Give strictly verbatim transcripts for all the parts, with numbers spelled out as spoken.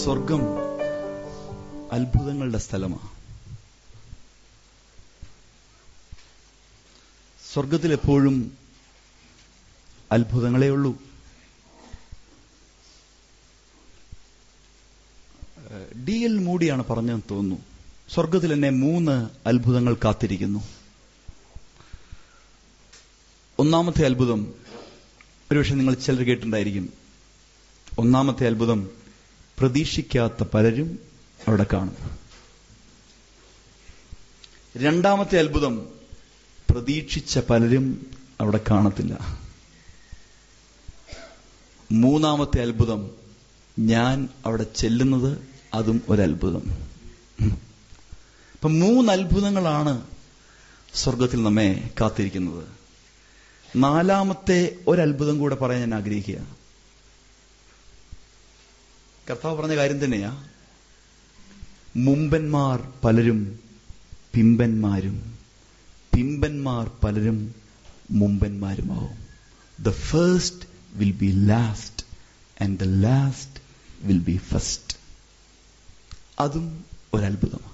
സ്വർഗം അത്ഭുതങ്ങളുടെ സ്ഥലമാണ്. സ്വർഗത്തിൽ എപ്പോഴും അത്ഭുതങ്ങളേ ഉള്ളൂ. ഡി എൽ മൂഡിയാണ് പറഞ്ഞെന്ന് തോന്നുന്നു, സ്വർഗത്തിൽ എന്നെ മൂന്ന് അത്ഭുതങ്ങൾ കാത്തിരിക്കുന്നു. ഒന്നാമത്തെ അത്ഭുതം ഒരുപക്ഷെ നിങ്ങൾ ചിലർ കേട്ടിട്ടുണ്ടായിരിക്കും. ഒന്നാമത്തെ അത്ഭുതം, പ്രതീക്ഷിക്കാത്ത പലരും അവിടെ കാണും. രണ്ടാമത്തെ അത്ഭുതം, പ്രതീക്ഷിച്ച പലരും അവിടെ കാണത്തില്ല. മൂന്നാമത്തെ അത്ഭുതം, ഞാൻ അവിടെ ചെല്ലുന്നത് അതും ഒരത്ഭുതം. അപ്പൊ മൂന്ന് അത്ഭുതങ്ങളാണ് സ്വർഗത്തിൽ നമ്മെ കാത്തിരിക്കുന്നത്. നാലാമത്തെ ഒരത്ഭുതം കൂടെ പറയാൻ ഞാൻ ആഗ്രഹിക്കുക. കർത്താവ് പറഞ്ഞ കാര്യം തന്നെയാ. മുമ്പന്മാർ പലരും പിമ്പന്മാരും, പിമ്പന്മാർ പലരും മുമ്പന്മാരുമാവും. The first will be last and the last will be first. അതും ഒരത്ഭുതമാണ്.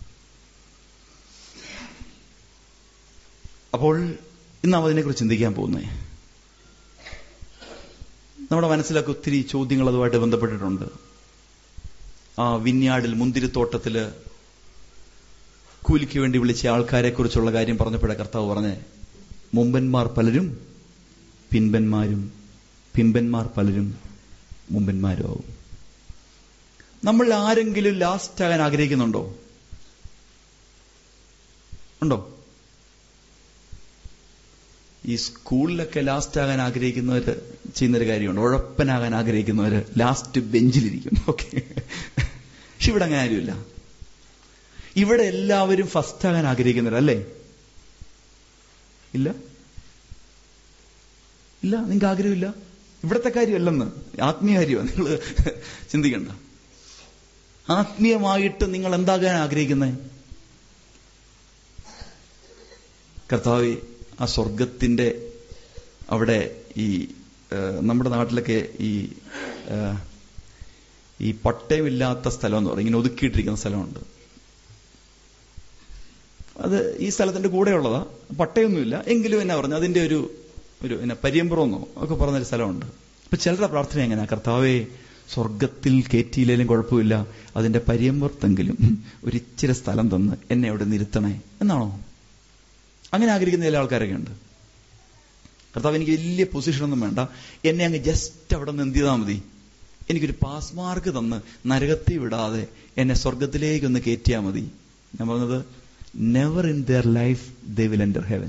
അപ്പോൾ ഇന്ന് നാം അതിനെക്കുറിച്ച് ചിന്തിക്കാൻ പോകുന്നേ. നമ്മുടെ മനസ്സിലൊക്കെ ഒത്തിരി ചോദ്യങ്ങൾ അതുമായിട്ട് ബന്ധപ്പെട്ടിട്ടുണ്ട്. ആ വിന്യാടിൽ, മുന്തിരിത്തോട്ടത്തില് കൂലിക്ക് വേണ്ടി വിളിച്ച ആൾക്കാരെ കുറിച്ചുള്ള കാര്യം പറഞ്ഞപ്പോഴേ കർത്താവ് പറഞ്ഞേ, മുമ്പന്മാർ പലരും പിൻപന്മാരും, പിമ്പന്മാർ പലരും മുമ്പന്മാരും ആവും. നമ്മൾ ആരെങ്കിലും ലാസ്റ്റ് ആകാൻ ആഗ്രഹിക്കുന്നുണ്ടോ? ഉണ്ടോ? ഈ സ്കൂളിലൊക്കെ ലാസ്റ്റ് ആകാൻ ആഗ്രഹിക്കുന്നവര് ചെയ്യുന്നൊരു കാര്യമുണ്ട്. ഉഴപ്പനാകാൻ ആഗ്രഹിക്കുന്നവര് ലാസ്റ്റ് ബെഞ്ചിലിരിക്കും. ഓക്കെ, പക്ഷെ ഇവിടെ അങ്ങനെ ആരുമില്ല. ഇവിടെ എല്ലാവരും ഫസ്റ്റ് ആകാൻ ആഗ്രഹിക്കുന്നവരല്ലേ? ഇല്ല ഇല്ല നിങ്ങൾക്ക് ആഗ്രഹമില്ല? ഇവിടത്തെ കാര്യമല്ലെന്ന്, ആത്മീയ കാര്യമാണ്. നിങ്ങൾ ചിന്തിക്കണ്ട. ആത്മീയമായിട്ട് നിങ്ങൾ എന്താകാൻ ആഗ്രഹിക്കുന്നത്? കർത്താവേ, ആ സ്വർഗത്തിന്റെ അവിടെ ഈ നമ്മുടെ നാട്ടിലൊക്കെ ഈ ഈ പട്ടയമില്ലാത്ത സ്ഥലം എന്ന് പറയും, ഇങ്ങനെ ഒതുക്കിയിട്ടിരിക്കുന്ന സ്ഥലമുണ്ട്. അത് ഈ സ്ഥലത്തിന്റെ കൂടെയുള്ളതാ, പട്ടയൊന്നുമില്ല. എങ്കിലും എന്നാ പറഞ്ഞു, അതിന്റെ ഒരു ഒരു എന്നാ പരിയമ്പുറമെന്നോ ഒക്കെ പറഞ്ഞൊരു സ്ഥലമുണ്ട്. അപ്പൊ ചിലരുടെ പ്രാർത്ഥന എങ്ങനെയാ, കർത്താവേ സ്വർഗത്തിൽ കയറ്റിയില്ലേലും കുഴപ്പമില്ല, അതിന്റെ പരിയമ്പുറത്തെങ്കിലും ഒരിച്ചിരി സ്ഥലം തന്ന് എന്നെ അവിടെ നിർത്തണേ എന്നാണോ? അങ്ങനെ ആഗ്രഹിക്കുന്ന ചില ആൾക്കാരൊക്കെ ഉണ്ട്. കർത്താവ്, എനിക്ക് വലിയ പൊസിഷനൊന്നും വേണ്ട, എന്നെ അങ്ങ് ജസ്റ്റ് അവിടെ നിന്ന് എന്ത് ചെയ്താൽ മതി, എനിക്കൊരു പാസ് മാർക്ക് തന്ന് നരകത്തിൽ വിടാതെ എന്നെ സ്വർഗത്തിലേക്കൊന്ന് കയറ്റിയാൽ മതി. ഞാൻ പറഞ്ഞത്, never in their life they will enter heaven.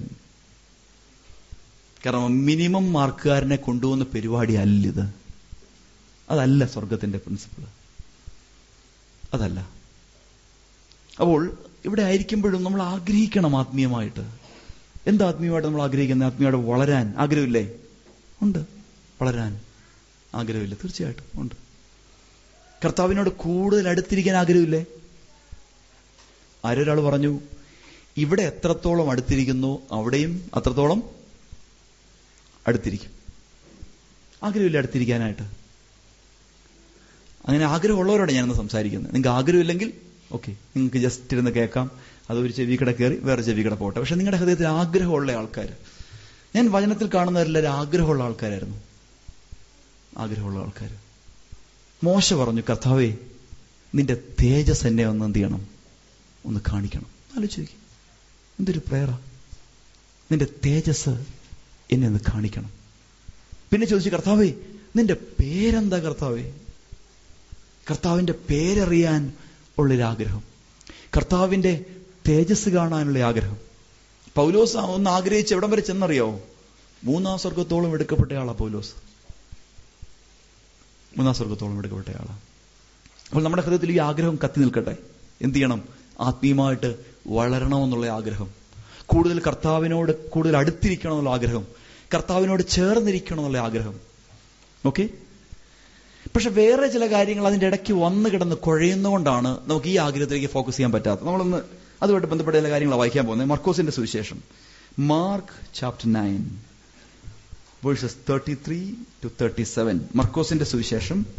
കാരണം മിനിമം മാർക്കുകാരനെ കൊണ്ടുപോകുന്ന പരിപാടി അല്ലിത്. അതല്ല സ്വർഗത്തിന്റെ പ്രിൻസിപ്പിൾ, അതല്ല. അപ്പോൾ ഇവിടെ ആയിരിക്കുമ്പോഴും നമ്മൾ ആഗ്രഹിക്കണം ആത്മീയമായിട്ട്. എന്താ ആത്മീയമായിട്ട് നമ്മൾ ആഗ്രഹിക്കുന്നത്? ആത്മീയമായിട്ട് വളരാൻ ആഗ്രഹമില്ലേ? ഉണ്ട്. വളരാൻ ആഗ്രഹമില്ല? തീർച്ചയായിട്ടും ഉണ്ട്. കർത്താവിനോട് കൂടുതൽ അടുത്തിരിക്കാൻ ആഗ്രഹമില്ലേ? ആരൊരാൾ പറഞ്ഞു, ഇവിടെ എത്രത്തോളം അടുത്തിരിക്കുന്നു അവിടെയും അത്രത്തോളം അടുത്തിരിക്കും. ആഗ്രഹമില്ല അടുത്തിരിക്കാനായിട്ട്? അങ്ങനെ ആഗ്രഹമുള്ളവരോടെ ഞാനൊന്ന് സംസാരിക്കുന്നത്. നിങ്ങൾക്ക് ആഗ്രഹമില്ലെങ്കിൽ ഓക്കെ, നിങ്ങൾക്ക് ജസ്റ്റ് ഇരുന്ന് കേൾക്കാം, അത് ഒരു ചെവി കട കയറി വേറെ ചെവി കട പോട്ടെ. പക്ഷെ നിങ്ങളുടെ ഹൃദയത്തിൽ ആഗ്രഹമുള്ള ആൾക്കാർ, ഞാൻ വചനത്തിൽ കാണുന്നവരെല്ലാവരും ആഗ്രഹമുള്ള ആൾക്കാരായിരുന്നു. ആഗ്രഹമുള്ള ആൾക്കാർ. മോശ പറഞ്ഞു, കർത്താവേ നിന്റെ തേജസ് എന്നെ ഒന്ന് എന്ത് ചെയ്യണം, ഒന്ന് കാണിക്കണം. ആലോചിക്കും, എന്തൊരു പ്രേയറാ, നിന്റെ തേജസ് എന്നെ ഒന്ന് കാണിക്കണം. പിന്നെ ചോദിച്ചു, കർത്താവേ നിന്റെ പേരെന്താ? കർത്താവേ, കർത്താവിന്റെ പേരറിയാൻ ഉള്ളൊരാഗ്രഹം, കർത്താവിന്റെ തേജസ് കാണാനുള്ള ആഗ്രഹം. പൗലോസ് ഒന്ന് ആഗ്രഹിച്ച് എവിടം വരെ ചെന്നറിയാവോ? മൂന്നാം സ്വർഗത്തോളം എടുക്കപ്പെട്ട ആളാ പൗലോസ്. മൂന്നാം സ്വർഗത്തോളം എടുക്കപ്പെട്ട ആളാ. അപ്പോൾ നമ്മുടെ ഹൃദയത്തിൽ ഈ ആഗ്രഹം കത്തി നിൽക്കട്ടെ. എന്ത് ചെയ്യണം? ആത്മീയമായിട്ട് വളരണമെന്നുള്ള ആഗ്രഹം, കൂടുതൽ കർത്താവിനോട് കൂടുതൽ അടുത്തിരിക്കണം എന്നുള്ള ആഗ്രഹം, കർത്താവിനോട് ചേർന്നിരിക്കണം എന്നുള്ള ആഗ്രഹം. ഓക്കെ. പക്ഷെ വേറെ ചില കാര്യങ്ങൾ അതിന്റെ ഇടയ്ക്ക് വന്നു കിടന്ന് കുഴയുന്നതുകൊണ്ടാണ് നമുക്ക് ഈ ആഗ്രഹത്തിലേക്ക് ഫോക്കസ് ചെയ്യാൻ പറ്റാത്തത്. നമ്മളൊന്ന് അതുമായിട്ട് ബന്ധപ്പെട്ട ചില കാര്യങ്ങളാണ് വായിക്കാൻ പോകുന്നത്. മർക്കോസിന്റെ സുവിശേഷം, Mark chapter nine verses thirty three to thirty seven. മർക്കോസിന്റെ സുവിശേഷം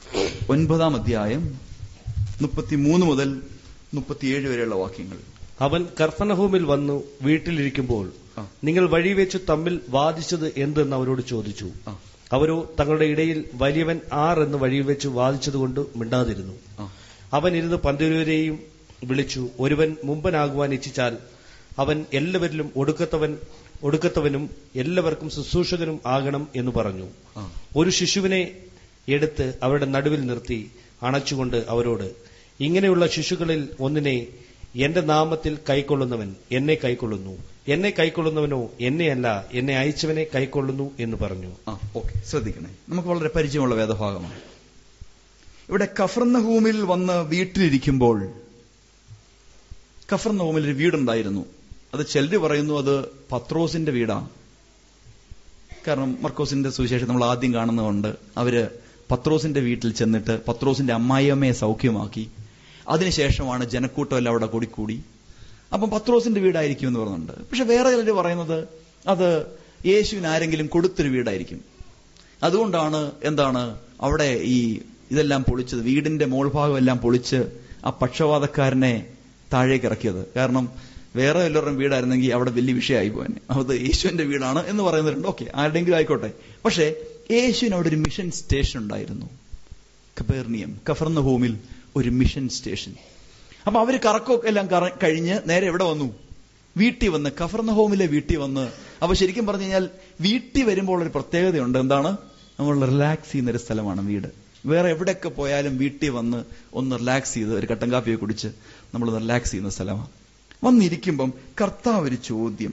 ഒൻപതാം അധ്യായം മുപ്പത്തിമൂന്ന് മുതൽ മുപ്പത്തിയേഴ് വരെയുള്ള വാക്യങ്ങൾ. അവൻ കർഫനഹൂമിൽ വന്നു വീട്ടിലിരിക്കുമ്പോൾ നിങ്ങൾ വഴിവെച്ച് തമ്മിൽ വാദിച്ചത് എന്തെന്ന് അവരോട് ചോദിച്ചു. അവരോ തങ്ങളുടെ ഇടയിൽ വലിയവൻ ആർ എന്ന് വഴിയിൽ വെച്ച് വാദിച്ചതുകൊണ്ട് മിണ്ടാതിരുന്നു. അവൻ ഇരുന്ന് പന്തിരുവരെയും വിളിച്ചു, ഒരുവൻ മുമ്പനാകുവാൻ ഇച്ഛിച്ചാൽ അവൻ എല്ലാവരിലും ഒടുക്കത്തവൻ ഒടുക്കത്തവനും എല്ലാവർക്കും ശുശ്രൂഷകനും ആകണം എന്ന് പറഞ്ഞു. ഒരു ശിശുവിനെ എടുത്ത് അവരുടെ നടുവിൽ നിർത്തി അണച്ചുകൊണ്ട് അവരോട്, ഇങ്ങനെയുള്ള ശിശുക്കളിൽ ഒന്നിനെ എന്റെ നാമത്തിൽ കൈക്കൊള്ളുന്നവൻ എന്നെ കൈക്കൊള്ളുന്നു, എന്നെ കൈക്കൊള്ളുന്നവനോ എന്നെയല്ല എന്നെ അയച്ചവനെ കൈക്കൊള്ളുന്നു എന്ന് പറഞ്ഞു. ആ ഓക്കെ, ശ്രദ്ധിക്കണേ, നമുക്ക് വളരെ പരിചയമുള്ള വേദഭാഗമാണ്. ഇവിടെ കഫർന്നഹൂമിൽ വന്ന് വീട്ടിലിരിക്കുമ്പോൾ, കഫർന്നഹൂമിൽ ഒരു വീടുണ്ടായിരുന്നു. അത് ചിലര് പറയുന്നു അത് പത്രോസിന്റെ വീടാണ്. കാരണം മർക്കോസിന്റെ സുവിശേഷം നമ്മൾ ആദ്യം കാണുന്നതുകൊണ്ട് അവര് പത്രോസിന്റെ വീട്ടിൽ ചെന്നിട്ട് പത്രോസിന്റെ അമ്മായിയമ്മയെ സൗഖ്യമാക്കി. അതിനുശേഷമാണ് ജനക്കൂട്ടം എല്ലാം അവിടെ കൂടിക്കൂടി. അപ്പം പത്രോസിന്റെ വീടായിരിക്കും എന്ന് പറയുന്നുണ്ട്. പക്ഷെ വേറെ ചിലർ പറയുന്നത് അത് യേശുവിന് ആരെങ്കിലും കൊടുത്തൊരു വീടായിരിക്കും. അതുകൊണ്ടാണ് എന്താണ് അവിടെ ഈ ഇതെല്ലാം പൊളിച്ചത്, വീടിന്റെ മോൾഭാഗം എല്ലാം പൊളിച്ച് ആ പക്ഷപാതക്കാരനെ താഴേക്ക് ഇറക്കിയത്. കാരണം വേറെ എല്ലാവരുടെയും വീടായിരുന്നെങ്കിൽ അവിടെ വലിയ വിഷയമായി പോയനെ. അത് യേശുവിന്റെ വീടാണ് എന്ന് പറയുന്നുണ്ട്. ഓക്കെ, ആരുടെങ്കിലും ആയിക്കോട്ടെ. പക്ഷേ യേശുവിന് അവിടെ ഒരു മിഷൻ സ്റ്റേഷൻ ഉണ്ടായിരുന്നു. കപേർനിയം, കഫർന്നഹൂമിൽ ഒരു മിഷൻ സ്റ്റേഷൻ. അപ്പൊ അവര് കറക്കമൊക്കെ എല്ലാം കഴിഞ്ഞ് നേരെ എവിടെ വന്നു? വീട്ടിൽ വന്ന്, കഫർന്നഹൂമിലെ വീട്ടിൽ വന്ന്. അപ്പൊ ശരിക്കും പറഞ്ഞു കഴിഞ്ഞാൽ വീട്ടിൽ വരുമ്പോൾ ഒരു പ്രത്യേകതയുണ്ട്. എന്താണ്? നമ്മൾ റിലാക്സ് ചെയ്യുന്ന ഒരു സ്ഥലമാണ് വീട്. വേറെ എവിടെയൊക്കെ പോയാലും വീട്ടിൽ വന്ന് ഒന്ന് റിലാക്സ് ചെയ്ത് ഒരു കട്ടൻ കാപ്പിയെ കുടിച്ച് നമ്മൾ റിലാക്സ് ചെയ്യുന്ന സ്ഥലമാണ്. വന്നിരിക്കുമ്പം കർത്താവ് ഒരു ചോദ്യം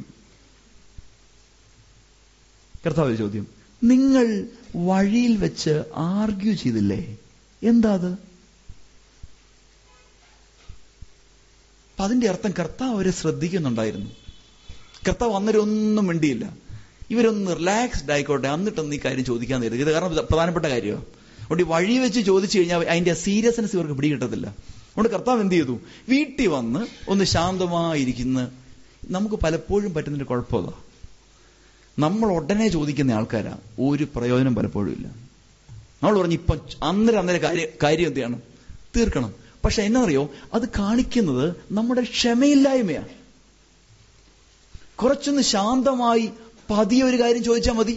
കർത്താവ് ഒരു ചോദ്യം നിങ്ങൾ വഴിയിൽ വെച്ച് ആർഗ്യൂ ചെയ്തില്ലേ? എന്താ അത്? അപ്പൊ അതിന്റെ അർത്ഥം കർത്താവ് അവരെ ശ്രദ്ധിക്കുന്നുണ്ടായിരുന്നു. കർത്താവ് അന്നേരമൊന്നും മിണ്ടിയില്ല. ഇവരൊന്ന് റിലാക്സ്ഡ് ആയിക്കോട്ടെ, എന്നിട്ടൊന്നും ഈ കാര്യം ചോദിക്കാൻ നേരിടും. ഇത് കാരണം പ്രധാനപ്പെട്ട കാര്യമാണ്. അതുകൊണ്ട് വഴി വെച്ച് ചോദിച്ചു കഴിഞ്ഞാൽ അതിന്റെ സീരിയസ്നെസ് ഇവർക്ക് പിടികിട്ടത്തില്ല. അതുകൊണ്ട് കർത്താവ് എന്ത് ചെയ്തു? വീട്ടിൽ വന്ന് ഒന്ന് ശാന്തമായിരിക്കുന്ന. നമുക്ക് പലപ്പോഴും പറ്റുന്നൊരു കുഴപ്പമില്ല, നമ്മൾ ഉടനെ ചോദിക്കുന്ന ആൾക്കാരാ, ഒരു പ്രയോജനം പലപ്പോഴും ഇല്ല. നമ്മൾ പറഞ്ഞു ഇപ്പൊ അന്നേരം അന്നേരം കാര്യം കാര്യം എന്താണ് തീർക്കണം. പക്ഷെ എന്നറിയോ, അത് കാണിക്കുന്നത് നമ്മുടെ ക്ഷമയില്ലായ്മയാണ്. കുറച്ചൊന്ന് ശാന്തമായി പതിയെ ഒരു കാര്യം ചോദിച്ചാൽ മതി.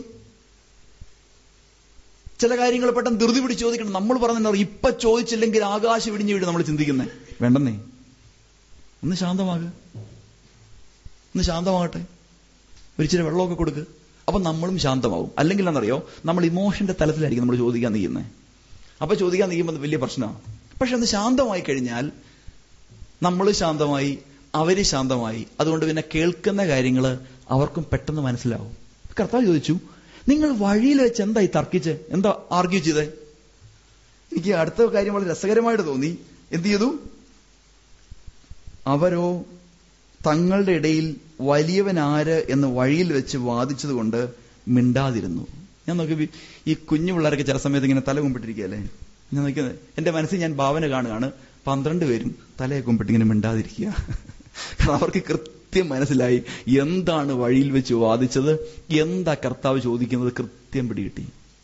ചില കാര്യങ്ങൾ പെട്ടെന്ന് ധൃതി പിടിച്ച് ചോദിക്കണം. നമ്മൾ പറഞ്ഞാൽ ഇപ്പൊ ചോദിച്ചില്ലെങ്കിൽ ആകാശം ഇടിഞ്ഞു വീട് നമ്മൾ ചിന്തിക്കുന്നേ. വേണ്ടെന്നേ, ഒന്ന് ശാന്തമാകുക, ഒന്ന് ശാന്തമാകട്ടെ, ഒരിച്ചിരി വെള്ളമൊക്കെ കൊടുക്കുക. അപ്പൊ നമ്മളും ശാന്തമാവും. അല്ലെങ്കിൽ എന്നറിയോ, നമ്മൾ ഇമോഷന്റെ തലത്തിലായിരിക്കും നമ്മൾ ചോദിക്കാൻ നീക്കുന്നത്. അപ്പൊ ചോദിക്കാൻ നീക്കുമ്പോൾ വലിയ പ്രശ്നമാണ്. പക്ഷെ ഒന്ന് ശാന്തമായി കഴിഞ്ഞാൽ നമ്മൾ ശാന്തമായി, അവര് ശാന്തമായി. അതുകൊണ്ട് പിന്നെ കേൾക്കുന്ന കാര്യങ്ങൾ അവർക്കും പെട്ടെന്ന് മനസ്സിലാവും. കർത്താവ് ചോദിച്ചു, നിങ്ങൾ വഴിയിൽ വെച്ച് എന്തായി തർക്കിച്ച്, എന്താ ആർഗ്യൂ ചെയ്തേ? എനിക്ക് അടുത്ത കാര്യം വളരെ രസകരമായിട്ട് തോന്നി. എന്ത് ചെയ്തു? അവരോ തങ്ങളുടെ ഇടയിൽ വലിയവൻ ആര് എന്ന് വഴിയിൽ വെച്ച് വാദിച്ചത് കൊണ്ട് മിണ്ടാതിരുന്നു. ഞാൻ നോക്കി, ഈ കുഞ്ഞു പിള്ളേരൊക്കെ ചില സമയത്ത് ഇങ്ങനെ തല കുമ്പിട്ടിരിക്കുകയല്ലേ. ഞാൻ നോക്കിയത് എന്റെ മനസ്സിൽ ഞാൻ ഭാവന കാണുകയാണ്, പന്ത്രണ്ട് പേരും തലയെ കുമ്പിട്ട് ഇങ്ങനെ മിണ്ടാതിരിക്കുക. കാരണം അവർക്ക് കൃത്യം മനസ്സിലായി എന്താണ് വഴിയിൽ വെച്ച് വാദിച്ചത്, എന്താ കർത്താവ് ചോദിക്കുന്നത്, കൃത്യം പിടികിട്ടി.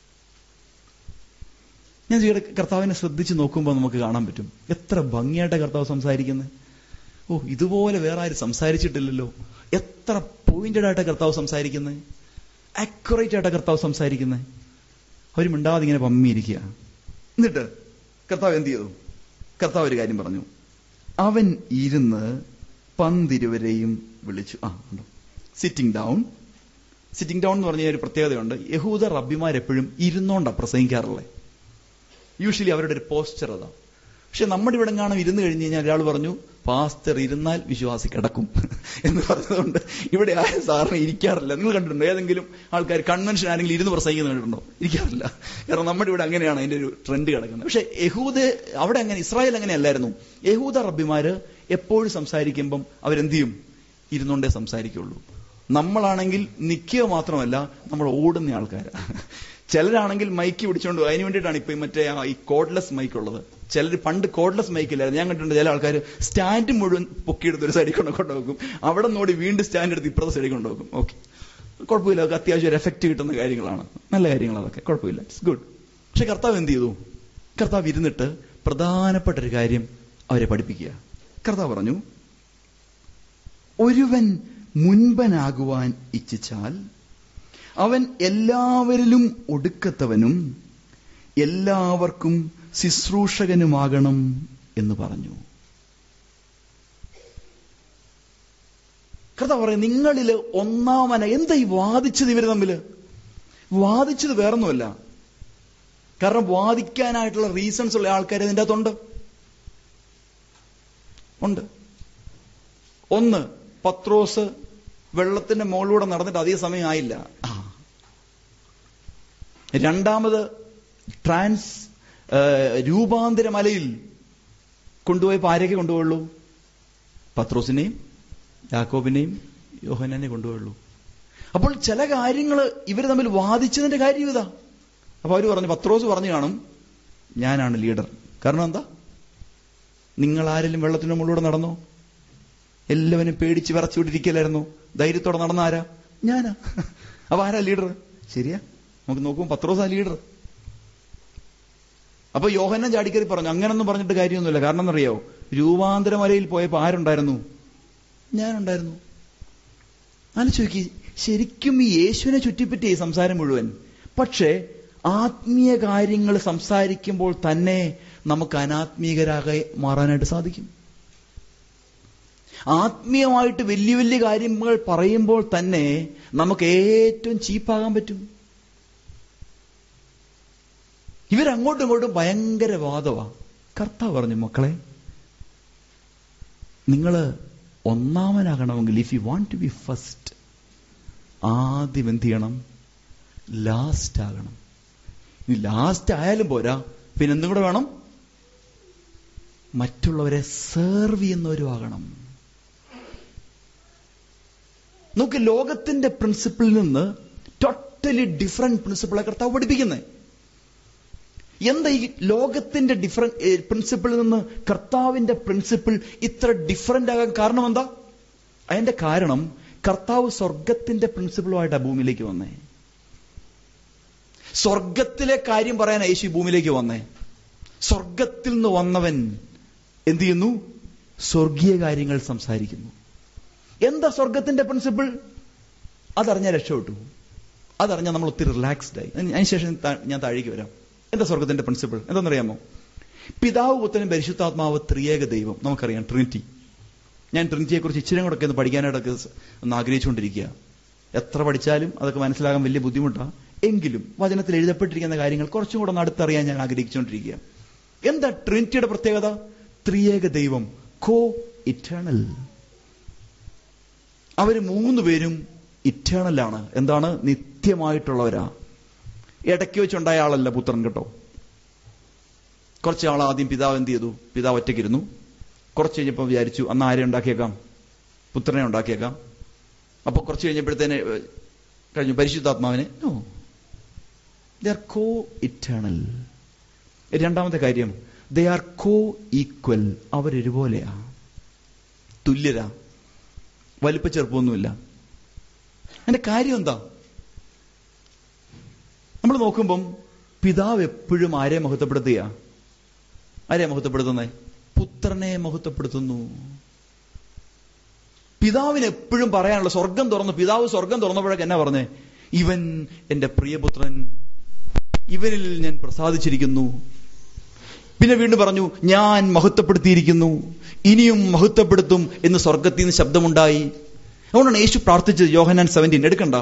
ഞാൻ കർത്താവിനെ ശ്രദ്ധിച്ച് നോക്കുമ്പോൾ നമുക്ക് കാണാൻ പറ്റും എത്ര ഭംഗിയായിട്ടാ കർത്താവ് സംസാരിക്കുന്നത്. ഓ, ഇതുപോലെ വേറെ ആരും സംസാരിച്ചിട്ടില്ലല്ലോ. എത്ര പോയിന്റഡ് ആയിട്ടാ കർത്താവ് സംസാരിക്കുന്നത്, ആക്യുറേറ്റ് ആയിട്ടാ കർത്താവ് സംസാരിക്കുന്നത്. അവർ മിണ്ടാതെ ഇങ്ങനെ പമ്മിയിരിക്കുക. എന്നിട്ട് കർത്താവ് എന്ത് ചെയ്തു? കർത്താവ് ഒരു കാര്യം പറഞ്ഞു. അവൻ ഇരുന്ന് പന്തിരുവരെയും വിളിച്ചു. ആ ഉണ്ടോ, സിറ്റിംഗ് ഡൗൺ. സിറ്റിംഗ് ഡൗൺ എന്ന് പറഞ്ഞ ഒരു പ്രത്യേകതയുണ്ട്. യഹൂദ റബ്ബിമാരെപ്പോഴും ഇരുന്നോണ്ടാ പ്രസംഗിക്കാറുള്ളത്. യൂഷ്വലി അവരുടെ ഒരു പോസ്ചർ അതാ. പക്ഷെ നമ്മുടെ ഇവിടെ കാണും ഇരുന്ന് കഴിഞ്ഞ് കഴിഞ്ഞാൽ ഒരാൾ പറഞ്ഞു, പാസ്റ്റർ ഇരുന്നാൽ വിശ്വാസി കിടക്കും എന്ന് പറഞ്ഞതുകൊണ്ട് ഇവിടെ ആരും സാറിന് ഇരിക്കാറില്ല. നിങ്ങൾ കണ്ടിട്ടുണ്ടോ? ഏതെങ്കിലും ആൾക്കാർ കൺവെൻഷൻ ആരെങ്കിലും ഇരുന്ന് പ്രസംഗിക്കുന്ന കണ്ടിട്ടുണ്ടോ? ഇരിക്കാറില്ല. കാരണം നമ്മുടെ ഇവിടെ അങ്ങനെയാണ് അതിന്റെ ഒരു ട്രെൻഡ് കിടക്കുന്നത്. പക്ഷെ യഹൂദ അവിടെ അങ്ങനെ, ഇസ്രായേൽ അങ്ങനെ അല്ലായിരുന്നു. യഹൂദ റബ്ബിമാര് എപ്പോഴും സംസാരിക്കുമ്പം അവരെന്ത് ചെയ്യും? ഇരുന്നുകൊണ്ടേ സംസാരിക്കുള്ളൂ. നമ്മളാണെങ്കിൽ നിൽക്കുക മാത്രമല്ല, നമ്മൾ ഓടുന്ന ആൾക്കാരാണ്. ചിലരാണെങ്കിൽ മൈക്ക് പിടിച്ചുകൊണ്ട്, അതിന് വേണ്ടിയിട്ടാണ് ഇപ്പൊ മറ്റേ ഈ കോഡ്ലെസ് മൈക്ക് ഉള്ളത്. ചിലർ പണ്ട് കോഡ്ലെസ് മൈക്കില്ലായിരുന്നു. ഞാൻ കണ്ടിട്ടുണ്ട് ചില ആൾക്കാർ സ്റ്റാൻഡ് മുഴുവൻ പൊക്കിയെടുത്ത് ഒരു സൈഡിൽ കൊണ്ട് കൊണ്ടുവെക്കും, അവിടെ നോടി വീണ്ടും സ്റ്റാൻഡ് എടുത്ത് ഇപ്പുറത്തെ സൈഡിൽ കൊണ്ടുവെക്കും. ഓക്കെ, കുഴപ്പമില്ല, അതൊക്കെ അത്യാവശ്യം ഒരു എഫക്റ്റ് കിട്ടുന്ന കാര്യങ്ങളാണ്, നല്ല കാര്യങ്ങൾ, അതൊക്കെ കുഴപ്പമില്ല, ഇറ്റ്സ് ഗുഡ്. പക്ഷെ കർത്താവ് എന്ത് ചെയ്തു? കർത്താവ് ഇരുന്നിട്ട് പ്രധാനപ്പെട്ട ഒരു കാര്യം അവരെ പഠിപ്പിക്കുക. കർത്താവ് പറഞ്ഞു, ഒരുവൻ മുൻപനാകുവാൻ ഇച്ഛിച്ചാൽ അവൻ എല്ലാവരിലും ഒടുക്കത്തവനും എല്ലാവർക്കും ശുശ്രൂഷകനുമാകണം എന്ന് പറഞ്ഞു. കർത്താവ് പറയും, നിങ്ങളില് ഒന്നാമന എന്താ ഈ വാദിച്ചത്? ഇവര് തമ്മില് വാദിച്ചത് വേറൊന്നുമല്ല. കാരണം വാദിക്കാനായിട്ടുള്ള റീസൺസ് ഉള്ള ആൾക്കാർ ഇതിൻ്റെ അകത്തുണ്ട് ഉണ്ട് ഒന്ന്, പത്രോസ് വെള്ളത്തിന്റെ മുകളിലൂടെ നടന്നിട്ട് അധിക സമയം ആയില്ല. രണ്ടാമത്, ട്രാൻസ് രൂപാന്തര മലയിൽ കൊണ്ടുപോയപ്പോൾ ആരൊക്കെ കൊണ്ടുപോയുള്ളൂ? പത്രോസിനെയും യാക്കോബിനെയും യോഹന്നാനെ കൊണ്ടുപോയുള്ളൂ. അപ്പോൾ ചില കാര്യങ്ങൾ ഇവർ തമ്മിൽ വാദിച്ചതിന്റെ കാര്യം ഇതാ. അപ്പൊ അവര് പറഞ്ഞു, പത്രോസ് പറഞ്ഞു കാണും, ഞാനാണ് ലീഡർ. കാരണം എന്താ? നിങ്ങൾ ആരെങ്കിലും വെള്ളത്തിന്റെ മുകളിലൂടെ നടന്നോ? എല്ലാവരും പേടിച്ച് വിറച്ചുകൊണ്ടിരിക്കലായിരുന്നു. ധൈര്യത്തോടെ നടന്ന ആരാ? ഞാനാ. അപ്പൊ ആരാ ലീഡർ? ശരിയാ, നമുക്ക് നോക്കുമ്പോൾ പത്രോസാ ലീഡർ. അപ്പൊ യോഹന്നാൻ ചാടിക്കറി പറഞ്ഞു, അങ്ങനൊന്നും പറഞ്ഞിട്ട് കാര്യമൊന്നുമില്ല. കാരണം എന്നറിയാവോ, രൂപാന്തരമലയിൽ പോയപ്പോ ആരുണ്ടായിരുന്നു? ഞാനുണ്ടായിരുന്നു. ആലോചിച്ച്, ശരിക്കും ഈ യേശുവിനെ ചുറ്റിപ്പറ്റി ഈ സംസാരം മുഴുവൻ. പക്ഷേ ആത്മീയ കാര്യങ്ങൾ സംസാരിക്കുമ്പോൾ തന്നെ നമുക്ക് അനാത്മീയരാകെ മാറാനായിട്ട് സാധിക്കും. ആത്മീയമായിട്ട് വലിയ വലിയ കാര്യങ്ങൾ പറയുമ്പോൾ തന്നെ നമുക്ക് ഏറ്റവും ചീപ്പാകാൻ പറ്റും. ഇവരങ്ങോട്ടും ഇങ്ങോട്ടും ഭയങ്കര വാദവാ. കർത്താവ് പറഞ്ഞു, മക്കളെ, നിങ്ങള് ഒന്നാമനാകണമെങ്കിൽ, if you want to be first, ആദ്യം എന്ത് ചെയ്യണം? ലാസ്റ്റ് ആകണം. ഇനി ലാസ്റ്റ് ആയാലും പോരാ, പിന്നെ എന്തും കൂടെ വേണം, മറ്റുള്ളവരെ സെർവ് ചെയ്യുന്നവരും ആകണം. നോക്ക്, ലോകത്തിന്റെ പ്രിൻസിപ്പിളിൽ നിന്ന് ടോട്ടലി ഡിഫറെന്റ് പ്രിൻസിപ്പിളാണ് കർത്താവ് പഠിപ്പിക്കുന്നത്. എന്താ ഈ ലോകത്തിന്റെ ഡിഫറെന്റ് പ്രിൻസിപ്പിളിൽ നിന്ന് കർത്താവിന്റെ പ്രിൻസിപ്പിൾ ഇത്ര ഡിഫറെന്റ് ആകാൻ കാരണം എന്താ? അതിന്റെ കാരണം, കർത്താവ് സ്വർഗത്തിന്റെ പ്രിൻസിപ്പിളുമായിട്ടാണ് ഭൂമിയിലേക്ക് വന്നേ. സ്വർഗത്തിലെ കാര്യം പറയാൻ യേശു ഭൂമിയിലേക്ക് വന്നേ. സ്വർഗത്തിൽ നിന്ന് വന്നവൻ എന്ത് ചെയ്യുന്നു? സ്വർഗീയ കാര്യങ്ങൾ സംസാരിക്കുന്നു. എന്താ സ്വർഗത്തിന്റെ പ്രിൻസിപ്പിൾ? അതറിഞ്ഞാൽ രക്ഷപ്പെട്ടു. അതറിഞ്ഞാൽ നമ്മൾ ഒത്തിരി റിലാക്സ്ഡ് ആയി. അതിനുശേഷം ഞാൻ താഴേക്ക് വരാം. എന്താ സ്വർഗത്തിന്റെ പ്രിൻസിപ്പിൾ? എന്താണെന്നറിയാമോ? പിതാവ്, പുത്രനും പരിശുദ്ധാത്മാവ് ത്രിയേക ദൈവം. നമുക്കറിയാം, ട്രിനിറ്റി. ഞാൻ ട്രിനിറ്റിയെ കുറിച്ച് ഇച്ചിരി കൂടെ ഒന്ന് പഠിക്കാനായിട്ടൊക്കെ ഒന്ന് ആഗ്രഹിച്ചുകൊണ്ടിരിക്കുക. എത്ര പഠിച്ചാലും അതൊക്കെ മനസ്സിലാകാൻ വലിയ ബുദ്ധിമുട്ടാണ്. എങ്കിലും വചനത്തിൽ എഴുതപ്പെട്ടിരിക്കുന്ന കാര്യങ്ങൾ കുറച്ചും കൂടെ ഒന്ന് അടുത്തറിയാൻ ഞാൻ ആഗ്രഹിച്ചുകൊണ്ടിരിക്കുക. എന്താ ട്രിനിറ്റിയുടെ പ്രത്യേകത? ത്രിയേക ദൈവം, കോ ഇറ്റേണൽ. അവര് മൂന്ന് പേരും ഇറ്റേണൽ ആണ്. എന്താണ്? നിത്യമായിട്ടുള്ളവരാ. ഇടയ്ക്ക് വെച്ചുണ്ടായ ആളല്ല പുത്രൻ, കേട്ടോ. കുറച്ച് ആൾ ആദ്യം പിതാവ് എന്ത് ചെയ്തു? പിതാവ് ഒറ്റയ്ക്കിരുന്നു. കുറച്ച് കഴിഞ്ഞപ്പോൾ വിചാരിച്ചു, അന്ന് ആരെ ഉണ്ടാക്കിയേക്കാം? പുത്രനെ ഉണ്ടാക്കിയേക്കാം. അപ്പൊ കുറച്ച് കഴിഞ്ഞപ്പോഴത്തേനെ കഴിഞ്ഞു പരിശുദ്ധാത്മാവിനെ. No, they are coeternal. രണ്ടാമത്തെ കാര്യം, ദേ ആർ കോ ഈക്വൽ. അവരൊരുപോലെയാ, തുല്യരാ, വലിപ്പ ചെറുപ്പമൊന്നുമില്ല. അതിന്റെ കാര്യം എന്താ? നമ്മൾ നോക്കുമ്പം പിതാവ് എപ്പോഴും ആരെ മഹത്വപ്പെടുത്തുക? ആരെ മഹത്വപ്പെടുത്തുന്നേ? പുത്രനെ മഹത്വപ്പെടുത്തുന്നു. പിതാവിന് എപ്പോഴും പറയാനുള്ള, സ്വർഗം തുറന്നു, പിതാവ് സ്വർഗം തുറന്നപ്പോഴൊക്കെ എന്നാ പറഞ്ഞേ? ഇവൻ എന്റെ പ്രിയപുത്രൻ, ഇവനിൽ ഞാൻ പ്രസാദിച്ചിരിക്കുന്നു. പിന്നെ വീണ്ടും പറഞ്ഞു, ഞാൻ മഹത്വപ്പെടുത്തിയിരിക്കുന്നു, ഇനിയും മഹത്വപ്പെടുത്തും എന്ന് സ്വർഗത്തിൽ നിന്ന് ശബ്ദമുണ്ടായി. അതുകൊണ്ടാണ് യേശു പ്രാർത്ഥിച്ചത്. യോഹന്നാൻ സെവൻറ്റീൻ എടുക്കണ്ട,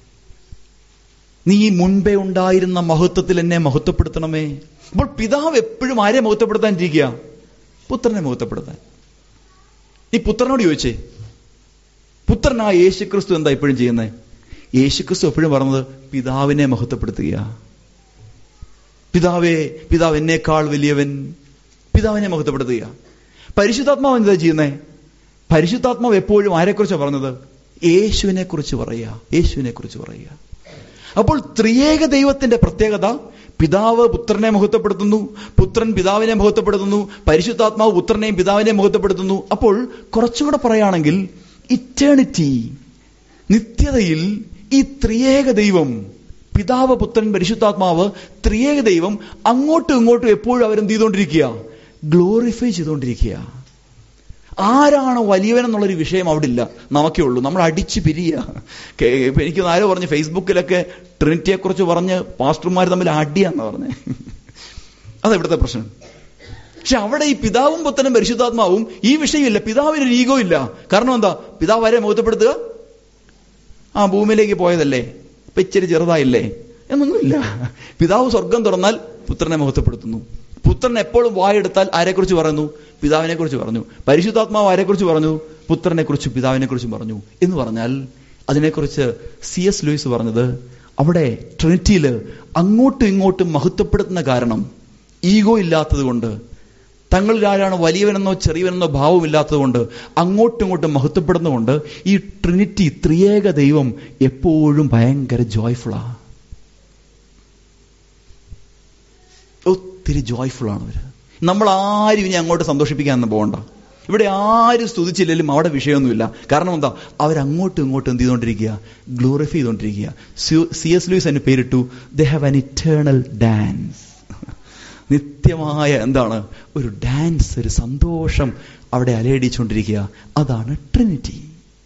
നീ മുൻപേ ഉണ്ടായിരുന്ന മഹത്വത്തിൽ എന്നെ മഹത്വപ്പെടുത്തണമേ. അപ്പോൾ പിതാവ് എപ്പോഴും ആരെ മഹത്വപ്പെടുത്താൻ ഇരിക്കുക? പുത്രനെ മഹത്വപ്പെടുത്താൻ. ഈ പുത്രനോട് ചോദിച്ചേ, പുത്രനായ യേശുക്രിസ്തു എന്താ ഇപ്പോഴും ചെയ്യുന്നത്? യേശുക്രിസ്തു എപ്പോഴും പറഞ്ഞത് പിതാവിനെ മഹത്വപ്പെടുത്തുക. പിതാവേ, പിതാവ് എന്നേക്കാൾ വലിയവൻ, പിതാവിനെ മഹത്വപ്പെടുത്തുക. പരിശുദ്ധാത്മാവ് എന്താ ചെയ്യുന്നേ? പരിശുദ്ധാത്മാവ് എപ്പോഴും ആരെക്കുറിച്ചാണ് പറഞ്ഞത്? യേശുവിനെ കുറിച്ച് പറയുക, യേശുവിനെ കുറിച്ച് പറയുക. അപ്പോൾ ത്രിയേക ദൈവത്തിന്റെ പ്രത്യേകത, പിതാവ് പുത്രനെ മഹത്വപ്പെടുത്തുന്നു, പുത്രൻ പിതാവിനെ മഹത്വപ്പെടുത്തുന്നു, പരിശുദ്ധാത്മാവ് പുത്രനെയും പിതാവിനെയും മഹത്വപ്പെടുത്തുന്നു. അപ്പോൾ കുറച്ചുകൂടെ പറയുകയാണെങ്കിൽ, ഇറ്റേണിറ്റി, നിത്യതയിൽ ഈ ത്രിയേക ദൈവം പിതാവ്, പുത്രൻ, പരിശുദ്ധാത്മാവ്, ത്രിയേക ദൈവം അങ്ങോട്ടും ഇങ്ങോട്ടും എപ്പോഴും അവരെന്ത് ചെയ്തുകൊണ്ടിരിക്കുക? ഗ്ലോറിഫൈ ചെയ്തുകൊണ്ടിരിക്കുക. ആരാണ് വലിയവൻ എന്നുള്ളൊരു വിഷയം അവിടെ ഇല്ല, നമുക്കേ ഉള്ളൂ. നമ്മൾ അടിച്ചു പിരിയുക. ഇപ്പൊ എനിക്ക് ആരോ പറഞ്ഞു ഫേസ്ബുക്കിലൊക്കെ ട്രിനിറ്റിയെ കുറിച്ച് പറഞ്ഞ് പാസ്റ്റർമാർ തമ്മിൽ അടിയാന്ന് പറഞ്ഞേ. അതെവിടുത്തെ പ്രശ്നം. പക്ഷെ അവിടെ ഈ പിതാവും പുത്രനും പരിശുദ്ധാത്മാവും ഈ വിഷയമില്ല. പിതാവിനൊരു ഈഗോ ഇല്ല. കാരണം എന്താ? പിതാവ് ആരെ മുഖത്തപ്പെടുത്തുക? ആ ഭൂമിയിലേക്ക് പോയതല്ലേ, ഇപ്പൊ ഇച്ചിരി ചെറുതായില്ലേ എന്നൊന്നുമില്ല. പിതാവ് സ്വർഗം തുറന്നാൽ പുത്രനെ മുഖത്തപ്പെടുത്തുന്നു. പുത്രൻ എപ്പോഴും വായെടുത്താൽ ആരെക്കുറിച്ച് പറയുന്നു? പിതാവിനെ കുറിച്ച് പറഞ്ഞു. പരിശുദ്ധാത്മാവ് ആരെക്കുറിച്ച് പറഞ്ഞു? പുത്രനെ കുറിച്ച്, പിതാവിനെ കുറിച്ചും പറഞ്ഞു. എന്ന് പറഞ്ഞാൽ അതിനെക്കുറിച്ച് സി എസ് ലൂയിസ് പറഞ്ഞത്, അവിടെ ട്രിനിറ്റിയില് അങ്ങോട്ടും ഇങ്ങോട്ടും മഹത്വപ്പെടുത്തുന്ന കാരണം ഈഗോ ഇല്ലാത്തത് കൊണ്ട്, തങ്ങളിൽ ആരാണ് വലിയവനെന്നോ ചെറിയവനെന്നോ ഭാവമില്ലാത്തത് കൊണ്ട്, അങ്ങോട്ടും ഇങ്ങോട്ടും മഹത്വപ്പെടുന്നതുകൊണ്ട് ഈ ട്രിനിറ്റി, ത്രിയേക ദൈവം എപ്പോഴും ഭയങ്കര ജോയ്ഫുള്ളാ. ഒത്തിരി ജോയ്ഫുൾ ആണ് അവര്. നമ്മൾ ആരും ഇനി അങ്ങോട്ട് സന്തോഷിപ്പിക്കാനൊന്നും പോകണ്ട. ഇവിടെ ആരും സ്തുതിച്ചില്ലെങ്കിലും അവിടെ വിഷയമൊന്നുമില്ല. കാരണം എന്താ? അവരങ്ങോട്ടും ഇങ്ങോട്ടും എന്ത് ചെയ്തുകൊണ്ടിരിക്കുക? ഗ്ലോറിഫൈ ചെയ്തുകൊണ്ടിരിക്കുക. സി എസ് ലൂയിസ് അതിന് പേരിട്ടു, they have an eternal dance. നിത്യമായ എന്താണ്? ഒരു ഡാൻസ്, ഒരു സന്തോഷം അവിടെ അലയടിച്ചുകൊണ്ടിരിക്കുക. അതാണ് ട്രിനിറ്റി.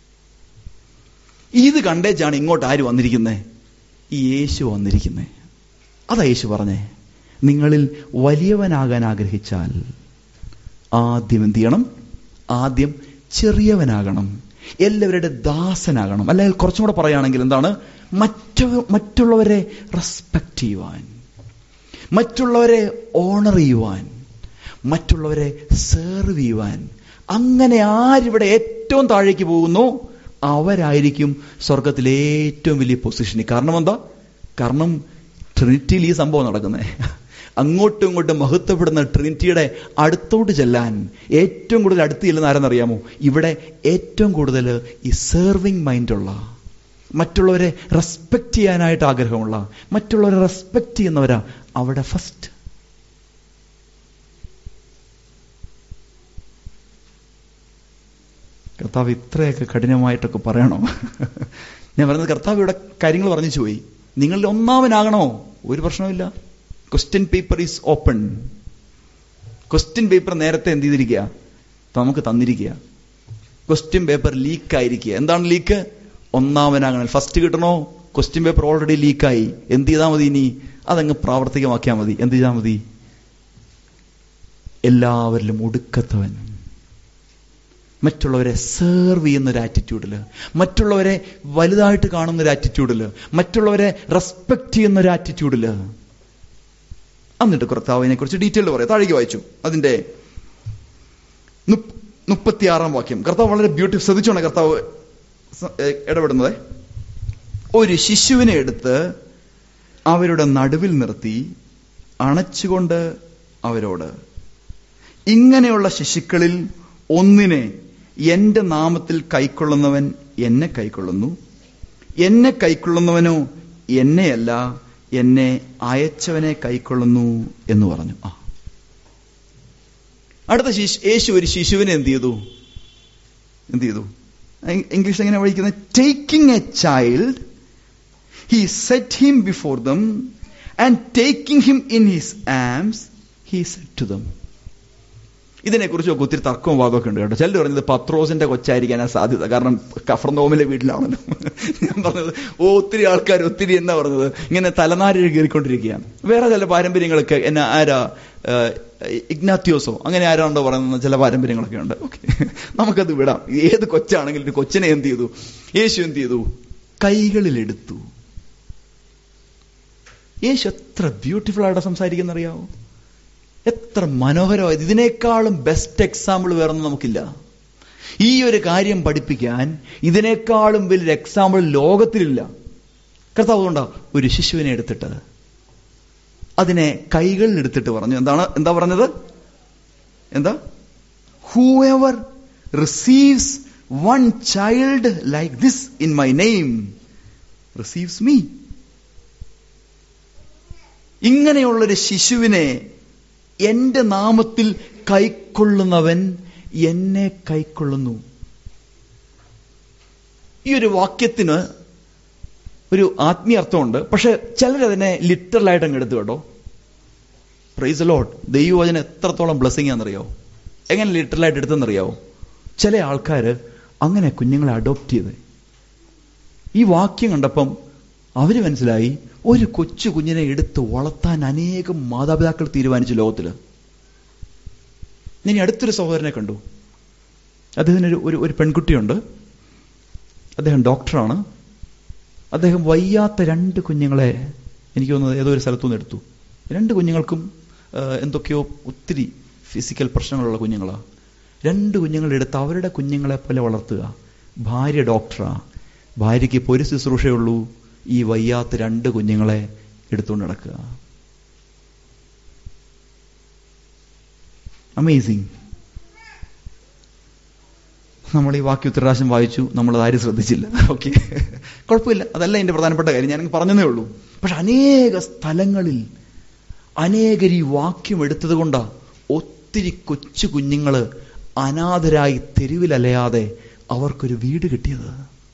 ഇത് കണ്ടേച്ചാണ് ഇങ്ങോട്ട് ആര് വന്നിരിക്കുന്നത്? ഈ യേശു വന്നിരിക്കുന്നത്. അതാ യേശു പറഞ്ഞേ, നിങ്ങളിൽ വലിയവനാകാൻ ആഗ്രഹിച്ചാൽ ആദ്യം എന്ത് ചെയ്യണം? ആദ്യം ചെറിയവനാകണം, എല്ലാവരുടെ ദാസനാകണം. അല്ലെങ്കിൽ കുറച്ചും കൂടെ പറയുകയാണെങ്കിൽ എന്താണ്? മറ്റു മറ്റുള്ളവരെ റെസ്പെക്ട് ചെയ്യുവാൻ, മറ്റുള്ളവരെ ഓണർ ചെയ്യുവാൻ, മറ്റുള്ളവരെ സെർവ് ചെയ്യുവാൻ. അങ്ങനെ ആരിവിടെ ഏറ്റവും താഴേക്ക് പോകുന്നു അവരായിരിക്കും സ്വർഗത്തിലെ ഏറ്റവും വലിയ പൊസിഷനിൽ. കാരണം എന്താ? കാരണം ട്രിനിറ്റിയിൽ ഈ സംഭവം നടക്കുന്നത്. അങ്ങോട്ടും ഇങ്ങോട്ടും മഹത്വപ്പെടുന്ന ട്രിനിറ്റിയുടെ അടുത്തോട്ട് ചെല്ലാൻ ഏറ്റവും കൂടുതൽ അടുത്ത് ചെല്ലുന്ന ആരെന്നറിയാമോ? ഇവിടെ ഏറ്റവും കൂടുതൽ ഈ സെർവിങ് മൈൻഡുള്ള, മറ്റുള്ളവരെ റെസ്പെക്ട് ചെയ്യാനായിട്ട് ആഗ്രഹമുള്ള, മറ്റുള്ളവരെ റെസ്പെക്ട് ചെയ്യുന്നവരാ അവിടെ ഫസ്റ്റ്. കർത്താവ് ഇത്രയൊക്കെ കഠിനമായിട്ടൊക്കെ പറയണോ? ഞാൻ പറയുന്നത്, കർത്താവ് ഇവിടെ കാര്യങ്ങൾ പറഞ്ഞു പോയി. നിങ്ങളിൽ ഒന്നാമനാകണോ? ഒരു പ്രശ്നമില്ല. Question paper is open. Question paper നേരത്തെ എന്ത് ചെയ്തിരിക്കുക? നമുക്ക് തന്നിരിക്കുക. ക്വസ്റ്റ്യൻ പേപ്പർ ലീക്ക് ആയിരിക്കുക. എന്താണ് ലീക്ക്? ഒന്നാമനാകണം. ഫസ്റ്റ് കിട്ടണോ? ക്വസ്റ്റ്യൻ പേപ്പർ ഓൾറെഡി ലീക്കായി. എന്ത് ചെയ്താൽ മതി? ഇനി അതങ്ങ് പ്രാവർത്തികമാക്കിയാൽ മതി. എന്ത് ചെയ്താൽ മതി? എല്ലാവരിലും ഒടുക്കത്തവൻ, മറ്റുള്ളവരെ സെർവ് ചെയ്യുന്നൊരു ആറ്റിറ്റ്യൂഡില്, മറ്റുള്ളവരെ വലുതായിട്ട് കാണുന്നൊരു ആറ്റിറ്റ്യൂഡില്, മറ്റുള്ളവരെ റെസ്പെക്ട് ചെയ്യുന്നൊരു ആറ്റിറ്റ്യൂഡില്. എന്നിട്ട് കർത്താവിനെ കുറിച്ച് ഡീറ്റെയിൽ പറയാം. താഴേക്ക് വായിച്ചു അതിന്റെ മുപ്പത്തിയാറാം വാക്യം. കർത്താവ് വളരെ ബ്യൂട്ടിഫുൾ. ശ്രദ്ധിച്ചോണേ കർത്താവ് ഇടപെടുന്നത്. ഒരു ശിശുവിനെ എടുത്ത് അവരുടെ നടുവിൽ നിർത്തി അണച്ചുകൊണ്ട് അവരോട്, ഇങ്ങനെയുള്ള ശിശുക്കളിൽ ഒന്നിനെ എന്റെ നാമത്തിൽ കൈക്കൊള്ളുന്നവൻ എന്നെ കൈക്കൊള്ളുന്നു, എന്നെ കൈക്കൊള്ളുന്നവനോ എന്നെയല്ല, എന്നെ അയച്ചവനെ കൈക്കൊള്ളുന്നു എന്ന് പറഞ്ഞു. ആ അടുത്ത ശിശു, യേശു ഒരു ശിശുവിനെ എന്ത് ചെയ്തു? എന്ത് ചെയ്തു? ഇംഗ്ലീഷ് എങ്ങനെ വിളിക്കുന്നത്? Taking a child he set him before them and taking him in his arms he said to them. ഇതിനെക്കുറിച്ച് ഒത്തിരി തർക്കവും വാദമൊക്കെ ഉണ്ട് കേട്ടോ. ചിലർ പറഞ്ഞത് പത്രോസിന്റെ കൊച്ചായിരിക്കാനാ സാധ്യത, കാരണം കഫർനഹൂമിലെ വീട്ടിലാണല്ലോ. ഞാൻ പറഞ്ഞത് ഓ ഒത്തിരി ആൾക്കാർ ഒത്തിരി എന്നാ പറഞ്ഞത് ഇങ്ങനെ തലനാരിഴ കയറിക്കൊണ്ടിരിക്കുകയാണ്. വേറെ ചില പാരമ്പര്യങ്ങളൊക്കെ എന്നാ ആരാ ഇഗ്നാത്യോസോ അങ്ങനെ ആരാണ്ടോ പറയുന്ന ചില പാരമ്പര്യങ്ങളൊക്കെ ഉണ്ട്. ഓക്കെ, നമുക്കത് വിടാം. ഏത് കൊച്ചാണെങ്കിലും ഒരു കൊച്ചിനെ എന്ത് ചെയ്തു? യേശു എന്ത് ചെയ്തു? കൈകളിലെടുത്തു. യേശു എത്ര ബ്യൂട്ടിഫുൾ ആയിട്ട് സംസാരിക്കുന്നറിയാവോ? എത്ര മനോഹരമായത്! ഇതിനേക്കാളും ബെസ്റ്റ് എക്സാമ്പിൾ വേറൊന്നും നമുക്കില്ല. ഈ ഒരു കാര്യം പഠിപ്പിക്കാൻ ഇതിനേക്കാളും വലിയൊരു എക്സാമ്പിൾ ലോകത്തിലില്ല. കർത്താവ് കൊണ്ടാ ഒരു ശിശുവിനെ എടുത്തിട്ട് അതിനെ കൈകളിൽ എടുത്തിട്ട് പറഞ്ഞു. എന്താണ് എന്താ പറഞ്ഞത്? എന്താ? whoever receives one child like this in my name receives me. ഇങ്ങനെയുള്ളൊരു ശിശുവിനെ എന്റെ നാമത്തിൽ കൈക്കൊള്ളുന്നവൻ എന്നെ കൈക്കൊള്ളുന്നു. ഈ ഒരു വാക്യത്തിന് ഒരു ആത്മീയ അർത്ഥമുണ്ട്. പക്ഷെ ചിലരതിനെ ലിറ്ററലായിട്ട് അങ്ങ് എടുത്തു കേട്ടോ. Praise the Lord. ദൈവവചനം എത്രത്തോളം ബ്ലെസ്സിംഗ് ആണെന്നറിയാവോ? എങ്ങനെ ലിറ്ററലായിട്ട് എടുത്തെന്നറിയാവോ? ചില ആൾക്കാർ അങ്ങനെ കുഞ്ഞുങ്ങളെ അഡോപ്റ്റ് ചെയ്ത് ഈ വാക്യം കണ്ടപ്പം അവര് മനസ്സിലായി ഒരു കൊച്ചു കുഞ്ഞിനെ എടുത്ത് വളർത്താൻ അനേകം മാതാപിതാക്കൾ തീരുമാനിച്ചു ലോകത്തില്. ഞാൻ അടുത്തൊരു സഹോദരനെ കണ്ടു. അദ്ദേഹത്തിന് ഒരു ഒരു പെൺകുട്ടിയുണ്ട്. അദ്ദേഹം ഡോക്ടറാണ്. അദ്ദേഹം വയ്യാത്ത രണ്ട് കുഞ്ഞുങ്ങളെ, എനിക്ക് തോന്നുന്നത് ഏതോ ഒരു സ്ഥലത്തുനിന്ന് എടുത്തു. രണ്ട് കുഞ്ഞുങ്ങൾക്കും എന്തൊക്കെയോ ഒത്തിരി ഫിസിക്കൽ പ്രശ്നങ്ങളുള്ള കുഞ്ഞുങ്ങളാണ്. രണ്ട് കുഞ്ഞുങ്ങളെടുത്ത് അവരുടെ കുഞ്ഞുങ്ങളെ പോലെ വളർത്തുക. ഭാര്യ ഡോക്ടറാ. ഭാര്യയ്ക്ക് ഇപ്പോൾ ഒരു ശുശ്രൂഷയുള്ളൂ, ഈ വയ്യാത്ത രണ്ട് കുഞ്ഞുങ്ങളെ എടുത്തുകൊണ്ട് നടക്കുക. അമേസിങ്. നമ്മൾ ഈ വാക്യം ഒത്തിരി പ്രാവശ്യം വായിച്ചു, നമ്മളത് ആരും ശ്രദ്ധിച്ചില്ല. ഓക്കെ, കുഴപ്പമില്ല, അതല്ല എൻ്റെ പ്രധാനപ്പെട്ട കാര്യം, ഞാൻ പറഞ്ഞതേ ഉള്ളൂ. പക്ഷെ അനേക സ്ഥലങ്ങളിൽ അനേകർ ഈ വാക്യം എടുത്തത് കൊണ്ടാ ഒത്തിരി കൊച്ചു കുഞ്ഞുങ്ങള് അനാഥരായി തെരുവിലലയാതെ അവർക്കൊരു വീട് കിട്ടിയത്.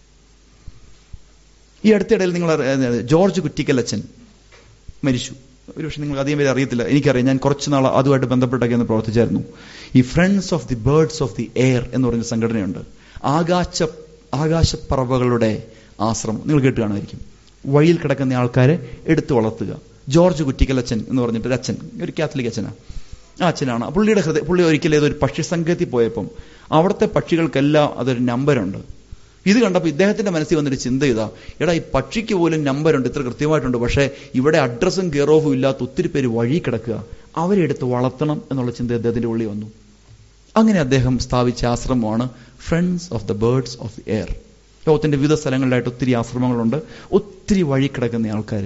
ഈ അടുത്തിടയിൽ നിങ്ങൾ ജോർജ് കുറ്റിക്കലച്ചൻ മരിച്ചു. ഒരുപക്ഷെ നിങ്ങൾക്ക് അധികം പേര് അറിയത്തില്ല, എനിക്കറിയാം. ഞാൻ കുറച്ച് നാൾ അതുമായിട്ട് ബന്ധപ്പെട്ടൊക്കെ ഒന്ന് പ്രവർത്തിച്ചായിരുന്നു. ഈ friends of the birds of the air എന്ന് പറഞ്ഞ സംഘടനയുണ്ട്. ആകാശ ആകാശപ്പറവകളുടെ ആശ്രമം നിങ്ങൾ കേട്ട് കാണുമായിരിക്കും. വഴിയിൽ കിടക്കുന്ന ആൾക്കാരെ എടുത്തു വളർത്തുക. ജോർജ് കുറ്റിക്കലച്ചൻ എന്ന് പറഞ്ഞിട്ട് ഒരു അച്ഛൻ, ഒരു കാത്തലിക് അച്ഛനാണ്. ആ അച്ഛനാണ്. പുള്ളിയുടെ ഹൃദയ പുള്ളി ഒരിക്കലും ഏതൊരു പക്ഷി സംഘത്തിൽ പോയപ്പം അവിടുത്തെ പക്ഷികൾക്കെല്ലാം അതൊരു നമ്പരുണ്ട്. ഇത് കണ്ടപ്പോൾ ഇദ്ദേഹത്തിന്റെ മനസ്സിൽ വന്നൊരു ചിന്ത ഇതാ, എടാ ഈ പക്ഷിക്ക് പോലും നമ്പരുണ്ട്, ഇത്ര കൃത്യമായിട്ടുണ്ട്, പക്ഷേ ഇവിടെ അഡ്രസ്സും കെയർ ഓഫും ഇല്ലാത്ത ഒത്തിരി പേര് വഴി കിടക്കുക, അവരെ എടുത്ത് വളർത്തണം എന്നുള്ള ചിന്ത അദ്ദേഹത്തിന്റെ ഉള്ളിൽ വന്നു. അങ്ങനെ അദ്ദേഹം സ്ഥാപിച്ച ആശ്രമമാണ് friends of the birds of the air. ലോകത്തിന്റെ വിവിധ സ്ഥലങ്ങളിലായിട്ട് ഒത്തിരി ആശ്രമങ്ങളുണ്ട്. ഒത്തിരി വഴി കിടക്കുന്ന ആൾക്കാർ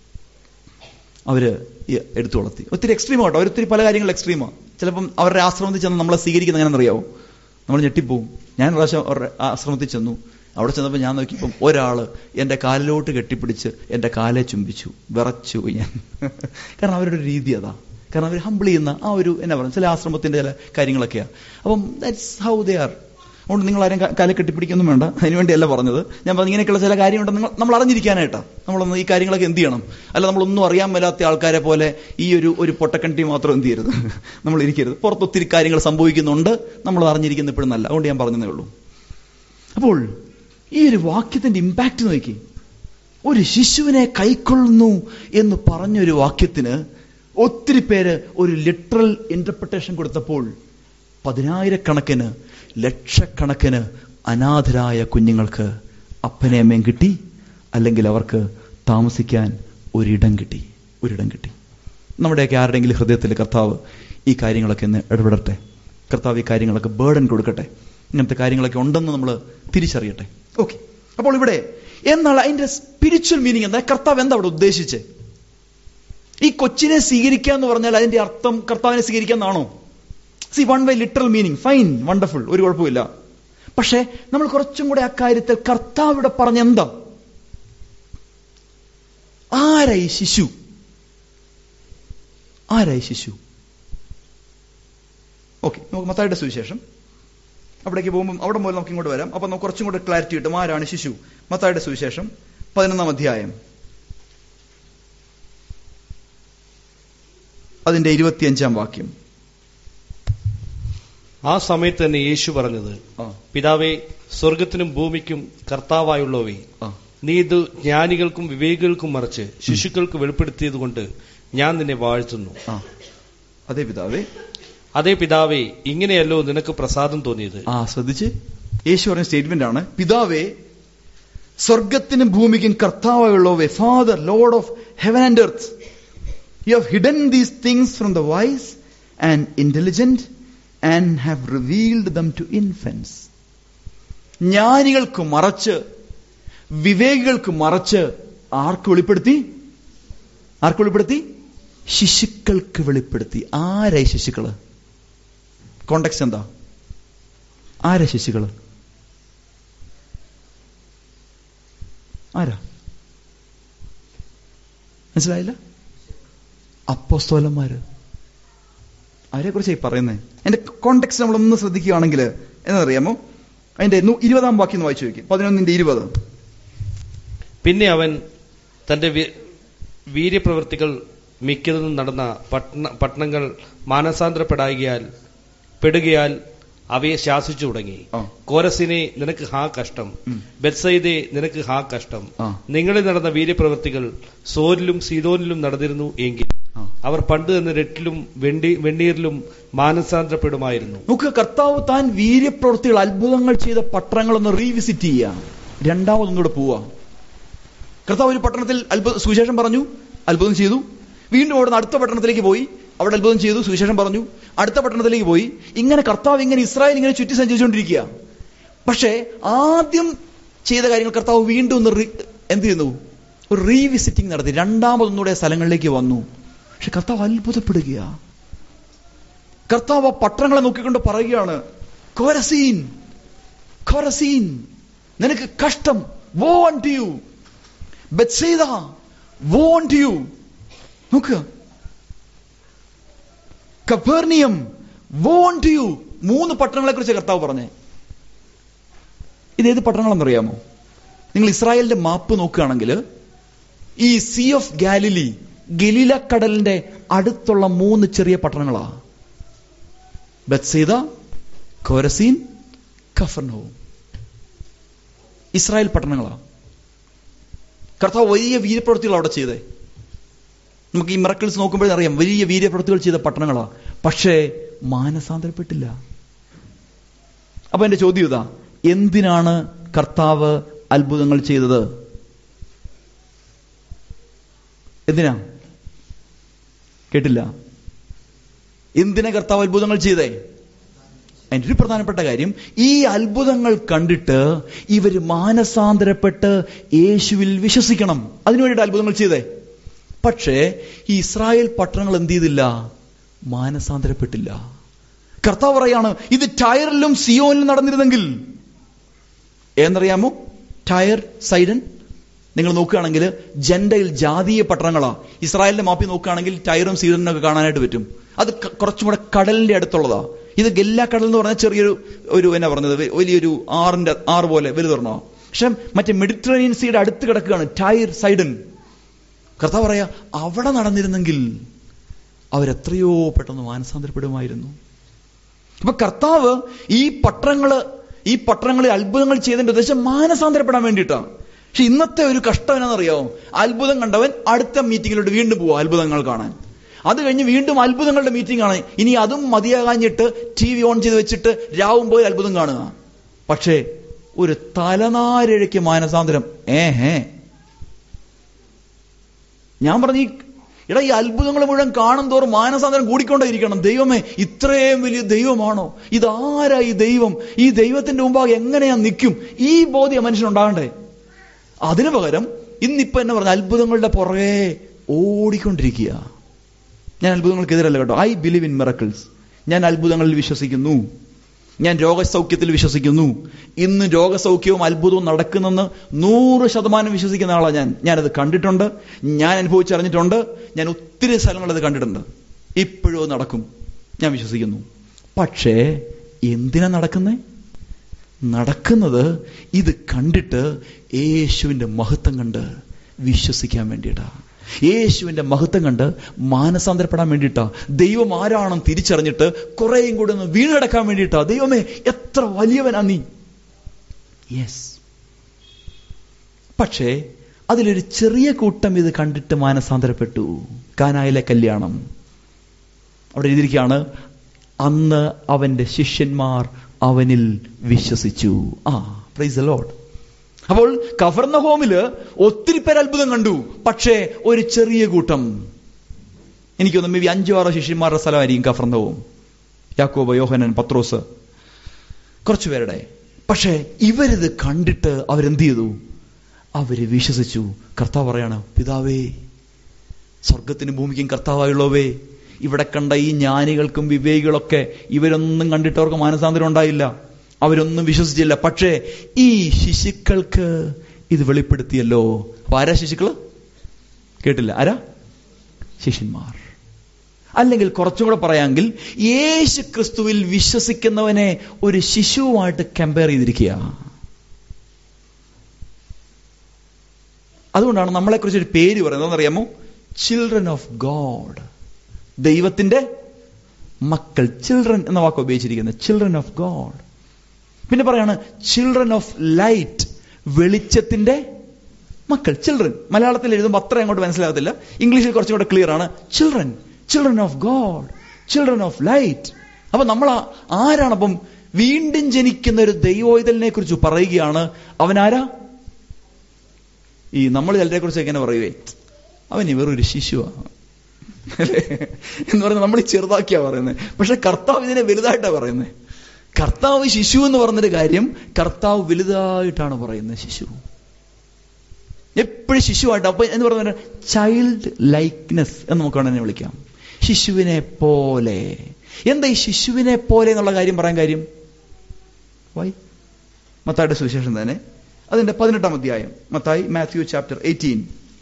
അവര് എടുത്തു വളർത്തി. ഒത്തിരി എക്സ്ട്രീമാട്ടോ, അവരൊത്തിരി പല കാര്യങ്ങൾ എക്സ്ട്രീമാണ്. ചിലപ്പം അവരുടെ ആശ്രമത്തിൽ ചെന്ന് നമ്മളെ സ്വീകരിക്കുന്ന എങ്ങനെയെന്നറിയാവോ? നമ്മൾ ഞെട്ടിപ്പോവും. ഞാൻ പ്രാവശ്യം അവരുടെ ആശ്രമത്തിൽ ചെന്നു. അവിടെ ചെന്നപ്പോൾ ഞാൻ നോക്കിയപ്പം ഒരാള് എന്റെ കാലിലോട്ട് കെട്ടിപ്പിടിച്ച് എന്റെ കാലെ ചുംബിച്ചു. വിറച്ചു പോയി ഞാൻ. കാരണം അവരുടെ ഒരു രീതി അതാ. കാരണം അവർ ഹംബിൾ ചെയ്യുന്ന ആ ഒരു എന്നാ പറയുക, ചില ആശ്രമത്തിന്റെ ചില കാര്യങ്ങളൊക്കെയാണ്. അപ്പം ദാറ്റ്സ് ഹൗ ദേ ആർ. അതുകൊണ്ട് നിങ്ങൾ ആരും കാലെ കെട്ടിപ്പിടിക്കൊന്നും വേണ്ട, അതിനുവേണ്ടിയല്ല പറഞ്ഞത്. ഞാൻ പറഞ്ഞു ഇങ്ങനെയൊക്കെയുള്ള ചില കാര്യമുണ്ട്, നിങ്ങൾ നമ്മൾ അറിഞ്ഞിരിക്കാനായിട്ടാ. നമ്മളൊന്ന് ഈ കാര്യങ്ങളൊക്കെ എന്ത് ചെയ്യണം. അല്ല നമ്മളൊന്നും അറിയാൻ മേലാത്ത ആൾക്കാരെ പോലെ ഈ ഒരു ഒരു പൊട്ടക്കണ്ടി മാത്രം എന്ത് ചെയ്യരുത്, നമ്മൾ ഇരിക്കരുത്. പുറത്ത് ഒത്തിരി കാര്യങ്ങൾ സംഭവിക്കുന്നുണ്ട്, നമ്മൾ അറിഞ്ഞിരിക്കുന്ന ഇപ്പോഴും നല്ല. അതുകൊണ്ട് ഞാൻ പറഞ്ഞതേ ഉള്ളൂ. അപ്പോൾ ഈ ഒരു വാക്യത്തിന്റെ ഇമ്പാക്ട് നോക്കി. ഒരു ശിശുവിനെ കൈക്കൊള്ളുന്നു എന്ന് പറഞ്ഞൊരു വാക്യത്തിന് ഒത്തിരി പേര് ഒരു ലിറ്ററൽ ഇന്റർപ്രിട്ടേഷൻ കൊടുത്തപ്പോൾ പതിനായിരക്കണക്കിന് ലക്ഷക്കണക്കിന് അനാഥരായ കുഞ്ഞുങ്ങൾക്ക് അപ്പനെ അമ്മയും കിട്ടി, അല്ലെങ്കിൽ അവർക്ക് താമസിക്കാൻ ഒരിടം കിട്ടി ഒരിടം കിട്ടി. നമ്മുടെയൊക്കെ ആരുടെയെങ്കിലും ഹൃദയത്തിൽ കർത്താവ് ഈ കാര്യങ്ങളൊക്കെ ഒന്ന് ഇടപെടട്ടെ. കർത്താവ് ഈ കാര്യങ്ങളൊക്കെ ബേർഡൻ കൊടുക്കട്ടെ. ഇങ്ങനത്തെ കാര്യങ്ങളൊക്കെ ഉണ്ടെന്ന് നമ്മൾ തിരിച്ചറിയട്ടെ. ഓക്കെ, അപ്പോൾ ഇവിടെ എന്നാൽ അതിന്റെ സ്പിരിച്വൽ മീനിങ് എന്താ? കർത്താവ് എന്താ അവിടെ ഉദ്ദേശിച്ചേ? ഈ കൊച്ചിനെ സ്വീകരിക്കുക എന്ന് പറഞ്ഞാൽ അതിന്റെ അർത്ഥം കർത്താവിനെ സ്വീകരിക്കാന്നാണോ? See one way literal meaning, fine, wonderful, ഒരു കുഴപ്പമില്ല. പക്ഷെ നമ്മൾ കുറച്ചും കൂടെ അക്കാര്യത്തിൽ കർത്താവ് ഇവിടെ പറഞ്ഞ എന്താ? ആരായി ശിശു? ആരായി ശിശു? ഓക്കെ, നമുക്ക് മത്തായിയുടെ സുവിശേഷം അവിടേക്ക് പോകുമ്പോൾ അവിടെ മുതൽ നമുക്ക് ഇങ്ങോട്ട് വരാം. അപ്പൊ നമുക്ക് കുറച്ചും കൂടെ ക്ലാരിറ്റി കിട്ടും ആരാണ് ശിശു. മത്തായിയുടെ സുവിശേഷം പതിനൊന്നാം അധ്യായം അതിന്റെ ഇരുപത്തിയഞ്ചാം വാക്യം. ആ സമയത്ത് തന്നെ യേശു പറഞ്ഞത്, പിതാവേ, സ്വർഗത്തിനും ഭൂമിക്കും കർത്താവായുള്ളവേ, നീ ഇത് ജ്ഞാനികൾക്കും വിവേകികൾക്കും മറിച്ച് ശിശുക്കൾക്ക് വെളിപ്പെടുത്തിയത് കൊണ്ട് ഞാൻ നിന്നെ വാഴ്ത്തുന്നു. അതേ പിതാവേ, അതേ പിതാവേ, ഇങ്ങനെയല്ലോ നിനക്ക് പ്രസാദം തോന്നിയത്. ആ ശ്രദ്ധിച്ച്, യേശു പറഞ്ഞ സ്റ്റേറ്റ്മെന്റ് ആണ്. പിതാവേ, സ്വർഗത്തിനും ഭൂമിക്കും കർത്താവായുള്ളവേ, Father, Lord of heaven and earth, you have hidden these things from the wise and intelligent and have revealed them to infants. ജ്ഞാനികൾക്ക് മറച്ച് വിവേകികൾക്ക് മറച്ച് ആർക്ക് വെളിപ്പെടുത്തി? ആർക്ക് വെളിപ്പെടുത്തി? ശിശുക്കൾക്ക് വെളിപ്പെടുത്തി. ആരായി ശിശുക്കള്? കോണ്ടെക്സ്റ്റ് എന്താ? ആരാ ശിശുക്കള്? ആരാ? മനസ്സിലായില്ല? അപ്പോസ്തലന്മാര്. അവരെ കുറിച്ചായി പറയുന്നത്. അതിന്റെ കോണ്ടെക്സ്റ്റ് നമ്മളൊന്ന് ശ്രദ്ധിക്കുകയാണെങ്കിൽ എന്നറിയാമോ? അതിന്റെ ഇരുപതാം വാക്യം ഒന്ന് വായിച്ചു നോക്കി. പതിനൊന്നിന്റെ ഇരുപത്. പിന്നെ അവൻ തന്റെ വീര്യപ്രവൃത്തികൾ മിക്കതും നടന്ന പട്ടണ പട്ടണങ്ങൾ മാനസാന്തരപ്പെടാകിയാൽ പെടുകയാൽ അവയെ ശാസിച്ചു തുടങ്ങി. കോരസിനെ, നിനക്ക് ഹാ കഷ്ടം. ബെത്സയിദേ, നിനക്ക് ഹാ കഷ്ടം. നിങ്ങളിൽ നടന്ന വീര്യപ്രവൃത്തികൾ സോരിലും സീദോനിലും നടന്നിരുന്നു എങ്കിൽ അവർ പണ്ട് തന്നെ രട്ടിലും വെണ്ടി വെണ്ണീരിലും മാനസാന്തരപ്പെടുമായിരുന്നു. നമുക്ക് കർത്താവ് താൻ വീര്യപ്രവൃത്തികൾ, അത്ഭുതങ്ങൾ ചെയ്ത പട്ടണങ്ങളൊന്ന് റീവിസിറ്റ് ചെയ്യാം. രണ്ടാമതൊന്നുകൂടെ പോവാ. കർത്താവ് ഒരു പട്ടണത്തിൽ അത്ഭുത സുവിശേഷം പറഞ്ഞു, അത്ഭുതം ചെയ്തു. വീണ്ടും അവിടുന്ന് അടുത്ത പട്ടണത്തിലേക്ക് പോയി, അവിടെ അത്ഭുതം ചെയ്തു, സുവിശേഷം പറഞ്ഞു. അടുത്ത പട്ടണത്തിലേക്ക് പോയി. ഇങ്ങനെ കർത്താവ് ഇങ്ങനെ ഇസ്രായേൽ ഇങ്ങനെ ചുറ്റി സഞ്ചരിച്ചുകൊണ്ടിരിക്കുക. പക്ഷേ ആദ്യം ചെയ്ത കാര്യങ്ങൾ കർത്താവ് വീണ്ടും ഒന്ന് എന്ത് ചെയ്യുന്നു, ഒരു റീവിസിറ്റിംഗ് നടത്തി. രണ്ടാമതൊന്നുകൂടെ സ്ഥലങ്ങളിലേക്ക് വന്നു. പക്ഷെ കർത്താവ് അത്ഭുതപ്പെടുക. കർത്താവ് ആ പട്ടണങ്ങളെ നോക്കിക്കൊണ്ട് പറയുകയാണ്, കോരസീൻ, കോരസീൻ, നിനക്ക് കഷ്ടം. വോ അൺടു യു. ബെത്സയിദ, വോ അൺടു യു. നോക്കുക, കഫർനിയം, വോ അൺടു യു. മൂന്ന് പട്ടണങ്ങളെ കുറിച്ച് കർത്താവ് പറഞ്ഞേ. ഇതേത് പട്ടണങ്ങളെന്നറിയാമോ? നിങ്ങൾ ഇസ്രായേലിന്റെ മാപ്പ് നോക്കുകയാണെങ്കിൽ ഈ സീ ഓഫ് ഗാലിലി, ഗലീല കടലിന്റെ അടുത്തുള്ള മൂന്ന് ചെറിയ പട്ടണങ്ങളാ. ബെത്സയിദ, കോരസീൻ, കഫർനഹൂം. ഇസ്രായേൽ പട്ടണങ്ങളാ. കർത്താവ് വലിയ വീര്യപ്രവൃത്തികൾ അവിടെ ചെയ്തേ. നമുക്ക് ഈ മിറക്കിൾസ് നോക്കുമ്പോഴേ അറിയാം, വലിയ വീര്യപ്രവൃത്തികൾ ചെയ്ത പട്ടണങ്ങളാ. പക്ഷേ മാനസാന്തരപ്പെട്ടില്ല. അപ്പൊ എന്റെ ചോദ്യം ഇതാ, എന്തിനാണ് കർത്താവ് അത്ഭുതങ്ങൾ ചെയ്തത്? എന്തിനാ? കേട്ടില്ല. എന്തിനാ കർത്താവ് അത്ഭുതങ്ങൾ ചെയ്തേ? അതിൻ്റെ ഒരു പ്രധാനപ്പെട്ട കാര്യം, ഈ അത്ഭുതങ്ങൾ കണ്ടിട്ട് ഇവര് മാനസാന്തരപ്പെട്ട് യേശുവിൽ വിശ്വസിക്കണം. അതിനുവേണ്ടിയിട്ട് അത്ഭുതങ്ങൾ ചെയ്തേ. പക്ഷേ ഈ ഇസ്രായേൽ പട്ടണങ്ങൾ എന്ത് ചെയ്തില്ല? മാനസാന്തരപ്പെട്ടില്ല. കർത്താവ് പറയാണ്, ഇത് ടയറിലും സിയോനിലും നടന്നിരുന്നെങ്കിൽ. എന്നറിയാമോ? ടയർ, സൈഡൻ നിങ്ങൾ നോക്കുകയാണെങ്കിൽ ജെൻഡയിൽ ജാതീയ പട്ടണങ്ങളാ. ഇസ്രായേലിന്റെ മാപ്പി നോക്കുകയാണെങ്കിൽ ടയറും സീഡനും ഒക്കെ കാണാനായിട്ട് പറ്റും. അത് കുറച്ചും കൂടെ കടലിന്റെ അടുത്തുള്ളതാ. ഇത് ഗല്ല കടൽ എന്ന് പറഞ്ഞാൽ ചെറിയൊരു ഒരു എന്നാ പറഞ്ഞത്, വലിയൊരു ആറിന്റെ ആറ് പോലെ വലുതൊരെണ്ണോ. പക്ഷെ മറ്റേ മെഡിറ്ററേനിയൻ സീയുടെ അടുത്ത് കിടക്കുകയാണ് ടയർ, സൈഡൻ. കർത്താവ് പറയാ, അവിടെ നടന്നിരുന്നെങ്കിൽ അവരെത്രയോ പെട്ടെന്ന് മാനസാന്തരപ്പെടുമായിരുന്നു. അപ്പൊ കർത്താവ് ഈ പട്ടണങ്ങള് ഈ പട്ടണങ്ങളിൽ അത്ഭുതങ്ങൾ ചെയ്തതിന്റെ ഉദ്ദേശം മാനസാന്തരപ്പെടാൻ വേണ്ടിയിട്ടാണ്. പക്ഷെ ഇന്നത്തെ ഒരു കഷ്ടം എന്നാണെന്നറിയാമോ? അത്ഭുതം കണ്ടവൻ അടുത്ത മീറ്റിങ്ങിലോട്ട് വീണ്ടും പോവാ അത്ഭുതങ്ങൾ കാണാൻ. അത് കഴിഞ്ഞ് വീണ്ടും അത്ഭുതങ്ങളുടെ മീറ്റിംഗ് ആണ്. ഇനി അതും മതിയാകാഞ്ഞിട്ട് ടി വി ഓൺ ചെയ്ത് വെച്ചിട്ട് രാവും പോയി അത്ഭുതം കാണുക. പക്ഷേ ഒരു തലനാരിഴയ്ക്ക് മാനസാന്തരം ഏഹേ. ഞാൻ പറഞ്ഞു, എടാ ഈ അത്ഭുതങ്ങൾ മുഴുവൻ കാണും തോറും മാനസാന്തരം കൂടിക്കൊണ്ടേയിരിക്കണം. ദൈവമേ, ഇത്രയും വലിയ ദൈവമാണോ? ഇതാരാ ഈ ദൈവം? ഈ ദൈവത്തിന്റെ മുമ്പാകെ എങ്ങനെയാ നിൽക്കും? ഈ ബോധ്യം മനുഷ്യനുണ്ടാകണ്ടേ? അതിനു പകരം ഇന്നിപ്പോ എന്നെ പറഞ്ഞ അത്ഭുതങ്ങളുടെ പുറകെ ഓടിക്കൊണ്ടിരിക്കുക. ഞാൻ അത്ഭുതങ്ങൾക്കെതിരല്ല കേട്ടോ. I believe in miracles. ഞാൻ അത്ഭുതങ്ങളിൽ വിശ്വസിക്കുന്നു. ഞാൻ രോഗസൗഖ്യത്തിൽ വിശ്വസിക്കുന്നു. ഇന്ന് രോഗസൗഖ്യവും അത്ഭുതവും നടക്കുന്നെന്ന് നൂറ് ശതമാനം വിശ്വസിക്കുന്ന ആളാണ് ഞാൻ. ഞാനത് കണ്ടിട്ടുണ്ട്, ഞാൻ അനുഭവിച്ചറിഞ്ഞിട്ടുണ്ട്, ഞാൻ ഒത്തിരി സ്ഥലങ്ങളത് കണ്ടിട്ടുണ്ട്. ഇപ്പോഴും നടക്കും, ഞാൻ വിശ്വസിക്കുന്നു. പക്ഷേ എന്തിനാ നടക്കുന്നേ? നടക്കുന്നത് ഇത് കണ്ടിട്ട് യേശുവിന്റെ മഹത്വം കണ്ട് വിശ്വസിക്കാൻ വേണ്ടിയിട്ടാ. യേശുവിന്റെ മഹത്വം കണ്ട് മാനസാന്തരപ്പെടാൻ വേണ്ടിയിട്ടാ. ദൈവം ആരാണെന്ന് തിരിച്ചറിഞ്ഞിട്ട് കുറേയും കൂടെ ഒന്ന് വീണടക്കാൻ വേണ്ടിയിട്ടാ. ദൈവമേ, എത്ര വലിയവനാ നീ. യെസ്. പക്ഷേ അതിലൊരു ചെറിയ കൂട്ടം ഇത് കണ്ടിട്ട് മാനസാന്തരപ്പെട്ടു. കാനായിലെ കല്യാണം. അവിടെ എഴുതിയിരിക്കുകയാണ്, അന്ന് അവന്റെ ശിഷ്യന്മാർ അവനിൽ വിശ്വസിച്ചു. ആ, പ്രൈസ് ദി ലോർഡ്. അപ്പോൾ കഫർനഹൂമില് ഒത്തിരി പേര് അത്ഭുതം കണ്ടു. പക്ഷേ ഒരു ചെറിയ കൂട്ടം, എനിക്കൊന്ന് മേ ബി അഞ്ചോ ആറോ ശിഷ്യന്മാരുടെ സ്ഥലമായിരിക്കും കഫർനഹൂം. യാക്കോബ്, യോഹന്നാൻ, പത്രോസ്, കുറച്ചു പേരുടെ. പക്ഷേ ഇവരിത് കണ്ടിട്ട് അവരെന്ത് ചെയ്തു? അവര് വിശ്വസിച്ചു. കർത്താവ് പറയാണ്, പിതാവേ, സ്വർഗത്തിനും ഭൂമിക്കും കർത്താവായുള്ളവേ, ഇവിടെ കണ്ട ഈ ജ്ഞാനികൾക്കും വിവേകികളൊക്കെ ഇവരൊന്നും കണ്ടിട്ട് അവർക്ക് മാനസാന്തരം ഉണ്ടായില്ല, അവരൊന്നും വിശ്വസിച്ചില്ല. പക്ഷേ ഈ ശിശുക്കൾക്ക് ഇത് വെളിപ്പെടുത്തിയല്ലോ. അപ്പൊ ആരാ ശിശുക്കള്? കേട്ടില്ല. ആരാ? ശിഷ്യന്മാർ. അല്ലെങ്കിൽ കുറച്ചും കൂടെ പറയാമെങ്കിൽ യേശു ക്രിസ്തുവിൽ വിശ്വസിക്കുന്നവനെ ഒരു ശിശുവുമായിട്ട് കമ്പയർ ചെയ്തിരിക്കുക. അതുകൊണ്ടാണ് നമ്മളെക്കുറിച്ച് ഒരു പേര് പറയുന്നത്, എന്താണെന്നറിയാമോ? ചിൽഡ്രൻ ഓഫ് ഗോഡ്, ദൈവത്തിന്റെ മക്കൾ. ചിൽഡ്രൻ എന്ന വാക്ക് ഉപയോഗിച്ചിരിക്കുന്നത്, ചിൽഡ്രൻ ഓഫ് ഗോഡ്. പിന്നെ പറയാണ് ചിൽഡ്രൻ ഓഫ് ലൈറ്റ്, വെളിച്ചത്തിന്റെ മക്കൾ. ചിൽഡ്രൻ മലയാളത്തിൽ എഴുതുമ്പോൾ അത്ര അങ്ങോട്ട് മനസ്സിലാകത്തില്ല, ഇംഗ്ലീഷിൽ കുറച്ചും കൂടെ ക്ലിയർ ആണ്. Children, children of God, children of light. അപ്പൊ നമ്മൾ ആരാണ്? അപ്പം വീണ്ടും ജനിക്കുന്ന ഒരു ദൈവോയിതലിനെ കുറിച്ച് പറയുകയാണ്. അവനാരാ? ഈ നമ്മൾ ചിലരെ കുറിച്ച് എങ്ങനെ പറയുവേ, അവൻ ഇവരൊരു ശിശുവാണ് അല്ലേ എന്ന് പറയുന്നത് നമ്മൾ ചെറുതാക്കിയാ പറയുന്നത്. പക്ഷെ കർത്താവ് ഇതിനെ വലുതായിട്ടാ പറയുന്നത്. കർത്താവ് ശിശു എന്ന് പറഞ്ഞൊരു കാര്യം കർത്താവ് വലുതായിട്ടാണ് പറയുന്നത്. ശിശു എപ്പോഴും ശിശുവായിട്ട്. അപ്പൊ എന്ന് പറഞ്ഞ ചൈൽഡ് ലൈക്നെസ് എന്ന് നമുക്ക് വേണമെന്നെ വിളിക്കാം. ശിശുവിനെ പോലെ. എന്താ ഈ ശിശുവിനെ പോലെ എന്നുള്ള കാര്യം പറയാൻ കാര്യം? വൈ? മത്തായിയുടെ സുവിശേഷം തന്നെ അതിന്റെ പതിനെട്ടാം അധ്യായം, മത്തായി, മാത്യു ചാപ്റ്റർ എയ്റ്റീൻ.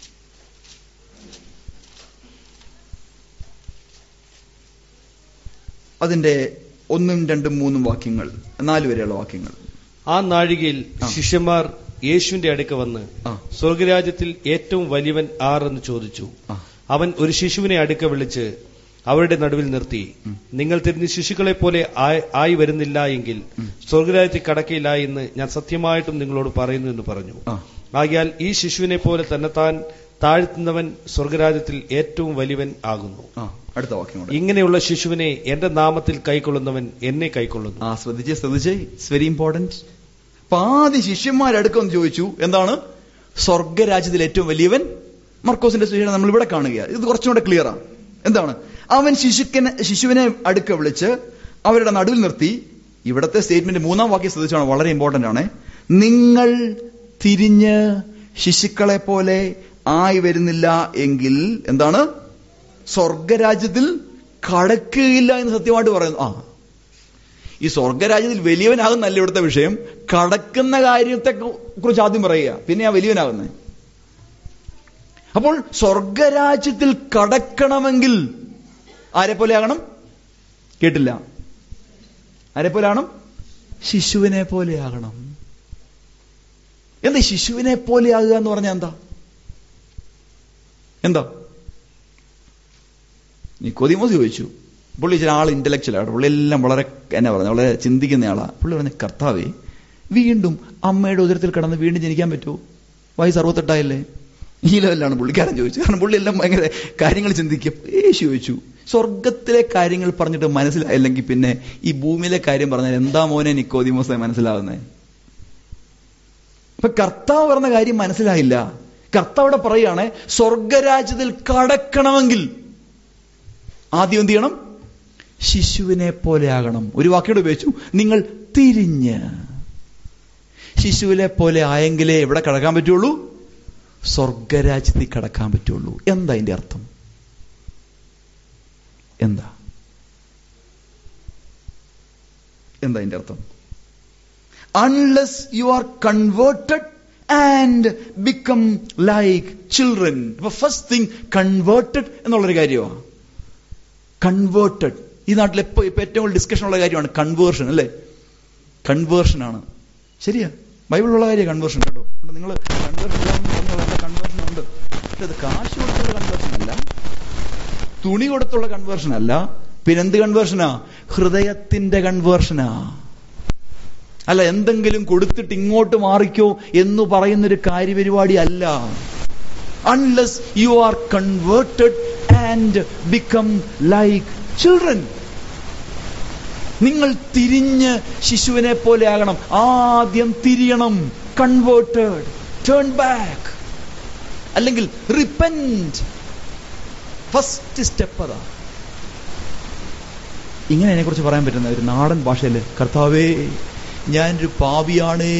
അതിന്റെ ഒന്നും രണ്ടും മൂന്നും വാക്യങ്ങൾ, നാല് വരെയുള്ള വാക്യങ്ങൾ. ആ നാഴികയിൽ ശിഷ്യന്മാർ യേശുവിന്റെ അടുക്ക വന്ന് സ്വർഗരാജ്യത്തിൽ ഏറ്റവും വലിയവൻ ആരെന്ന് ചോദിച്ചു. അവൻ ഒരു ശിശുവിനെ അടുക്ക വിളിച്ച് അവരുടെ നടുവിൽ നിർത്തി, നിങ്ങൾ തിരിഞ്ഞ് ശിശുക്കളെ പോലെ ആയി വരുന്നില്ല എങ്കിൽ സ്വർഗരാജ്യത്തിൽ കടക്കയില്ല എന്ന് ഞാൻ സത്യമായിട്ടും നിങ്ങളോട് പറയുന്നു എന്ന് പറഞ്ഞു. ആകയാൽ ഈ ശിശുവിനെ പോലെ തന്നെത്താൻ താഴ്ത്തുന്നവൻ സ്വർഗരാജ്യത്തിൽ ഏറ്റവും വലിയവൻ ആകുന്നു. അടുത്ത വാക്യം, ഇങ്ങനെയുള്ള ശിശുവിനെ എന്റെ നാമത്തിൽ കൈക്കൊള്ളുന്നവൻ എന്നെ കൈക്കൊള്ളുന്നു. ആ ശ്രദ്ധിച്ചേ ശ്രദ്ധിച്ചേ ഇറ്റ്സ് വെരി ഇമ്പോർട്ടന്റ്. പാതി ശിഷ്യന്മാരടുക്കം ചോദിച്ചു, എന്താണ്? സ്വർഗരാജ്യത്തിൽ ഏറ്റവും വലിയവൻ. മർക്കോസിന്റെ സുവിശേഷം നമ്മൾ ഇവിടെ കാണുക. ഇത് കുറച്ചുകൂടെ ക്ലിയർ ആണ്. എന്താണ്? അവൻ ശിശുക്കനെ ശിശുവിനെ അടുക്ക വിളിച്ച് അവരുടെ നടുവിൽ നിർത്തി. ഇവിടത്തെ സ്റ്റേറ്റ്മെന്റ് മൂന്നാം വാക്യം ശ്രദ്ധിച്ചാണ്, വളരെ ഇമ്പോർട്ടന്റ് ആണ്. നിങ്ങൾ തിരിഞ്ഞ് ശിശുക്കളെ പോലെ ആയി വരുന്നില്ല എങ്കിൽ എന്താണ്? സ്വർഗരാജ്യത്തിൽ കടക്കുകയില്ല എന്ന് സത്യമായിട്ട് പറയുന്നു. ആ ഈ സ്വർഗരാജ്യത്തിൽ വലിയവനാകുന്നല്ല ഇവിടുത്തെ വിഷയം. കടക്കുന്ന കാര്യത്തെ കുറിച്ച് ആദ്യം പറയുക, പിന്നെ ആ വലിയവനാകുന്നത്. അപ്പോൾ സ്വർഗരാജ്യത്തിൽ കടക്കണമെങ്കിൽ ആരെ പോലെ ആകണം? കേട്ടില്ല. ആരെ പോലെ ആകണം? ശിശുവിനെ പോലെ ആകണം. എന്താ ശിശുവിനെ പോലെ ആകുക എന്ന് പറഞ്ഞാൽ എന്താ? എന്താ? നിക്കോദീമോസ് ചോദിച്ചു. പുള്ളി ചില ആൾ ഇന്റലക്ച്വൽ ആണ്, പുള്ളി എല്ലാം വളരെ എന്നാ പറഞ്ഞു, വളരെ ചിന്തിക്കുന്ന ആളാ. പുള്ളി പറഞ്ഞ, കർത്താവേ, വീണ്ടും അമ്മയുടെ ഉദരത്തിൽ കിടന്ന് വീണ്ടും ജനിക്കാൻ പറ്റുമോ? വയസ്സ് അറുപത്തെട്ടായില്ലേ? ഈ ലെവലിലാണ് പുള്ളിക്കാരൻ ചോദിച്ചു. കാരണം പുള്ളി എല്ലാം ഭയങ്കര കാര്യങ്ങൾ ചിന്തിക്കും. യേശു ചോദിച്ചു, സ്വർഗത്തിലെ കാര്യങ്ങൾ പറഞ്ഞിട്ട് മനസ്സിലായില്ലെങ്കിൽ പിന്നെ ഈ ഭൂമിയിലെ കാര്യം പറഞ്ഞാൽ എന്താ മോനെ നിക്കോദീമോസെ മനസ്സിലാവുന്നേ? അപ്പൊ കർത്താവ് പറഞ്ഞ കാര്യം മനസ്സിലായില്ല. കർത്താവിടെ പറയുകയാണ്, സ്വർഗരാജ്യത്തിൽ കടക്കണമെങ്കിൽ ആദ്യം എന്ത് ചെയ്യണം? ശിശുവിനെ പോലെ ആകണം. ഒരു വാക്കോട് ഉപയോഗിച്ചു, നിങ്ങൾ തിരിഞ്ഞ് ശിശുവിനെ പോലെ ആയെങ്കിലേ എവിടെ കടക്കാൻ പറ്റുള്ളൂ? സ്വർഗരാജ്യത്തിൽ കടക്കാൻ പറ്റുള്ളൂ. എന്താ അതിന്റെ അർത്ഥം? എന്താ എന്താ അതിന്റെ അർത്ഥം? Unless you are converted and become like children. അപ്പൊ ഫസ്റ്റ് തിങ് കൺവേർട്ടഡ് എന്നുള്ളൊരു കാര്യമാണ്. കൺവേർട്ടഡ് ഈ നാട്ടിൽ എപ്പോ ഇപ്പൊ ഏറ്റവും കൂടുതൽ ഡിസ്കഷൻ ഉള്ള കാര്യമാണ് കൺവേർഷൻ, അല്ലേ? കൺവേർഷൻ ആണ്, ശരിയാ, ബൈബിളിലുള്ള കാര്യം കൺവേർഷൻ. കേട്ടോ, നിങ്ങൾ കൺവേർഷൻ കൺവേർഷൻ ഉണ്ട്. പക്ഷെ അത് കാശ് കൊടുത്തുള്ള കൺവേർഷൻ അല്ല, തുണി കൊടുത്തുള്ള കൺവേർഷൻ അല്ല. പിന്നെന്ത് കൺവേർഷനാ? ഹൃദയത്തിന്റെ കൺവേർഷനാ. അല്ല എന്തെങ്കിലും കൊടുത്തിട്ട് ഇങ്ങോട്ട് മാറിക്കോ എന്ന് പറയുന്നൊരു കാര്യപരിപാടി അല്ല. Unless you are converted and become like children. നിങ്ങൾ തിരിഞ്ഞ് ശിശുവിനെ പോലെ ആകണം. ആദ്യം തിരിയണം. കൺവേർട്ടഡ്, ടേൺ ബാക്ക്, അല്ലെങ്കിൽ റിപ്പന്റ്. ഫസ്റ്റ് സ്റ്റെപ്പ് അതാ. ഇങ്ങനെ അതിനെ കുറിച്ച് പറയാൻ പറ്റുന്ന ഒരു നാടൻ ഭാഷയിൽ, കർത്താവേ, ഞാനൊരു പാപിയാണേ,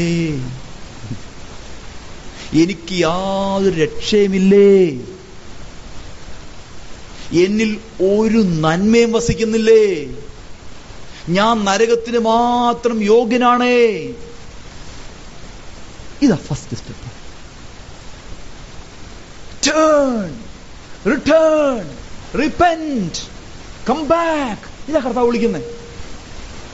എനിക്ക് യാതൊരു രക്ഷയുമില്ലേ, എന്നിൽ ഒരു നന്മയും വസിക്കുന്നില്ലേ, ഞാൻ നരകത്തിന് മാത്രം യോഗ്യനാണേ. ഇതാ first step. Turn, return, repent, come back. ഇതാ കർത്താവ് വിളിക്കുന്നത്.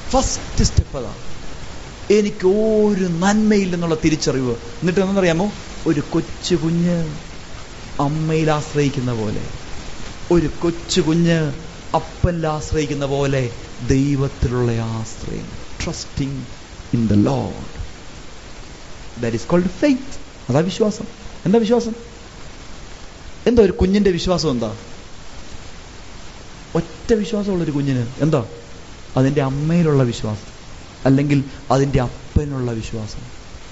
ഫസ്റ്റ് സ്റ്റെപ്പ് അതാ. എനിക്ക് ഒരു നന്മയില്ലെന്നുള്ള തിരിച്ചറിവ്. എന്നിട്ട് എന്നറിയാമോ? ഒരു കൊച്ചു കുഞ്ഞ് അമ്മയിൽ ആശ്രയിക്കുന്ന പോലെ, ഒരു കൊച്ചു കുഞ്ഞ് അപ്പനിൽ ആശ്രയിക്കുന്ന പോലെ ദൈവത്തിലുള്ള ആശ്രയം. Trusting in the Lord. That is called faith. അതാ വിശ്വാസം. എന്താ വിശ്വാസം? എന്താ ഒരു കുഞ്ഞിന്റെ വിശ്വാസം? എന്താ ഒറ്റ വിശ്വാസമുള്ളൊരു കുഞ്ഞിന്? എന്താ? അതിന്റെ അമ്മയിലുള്ള വിശ്വാസം, അല്ലെങ്കിൽ അതിന്റെ അപ്പനുള്ള വിശ്വാസം.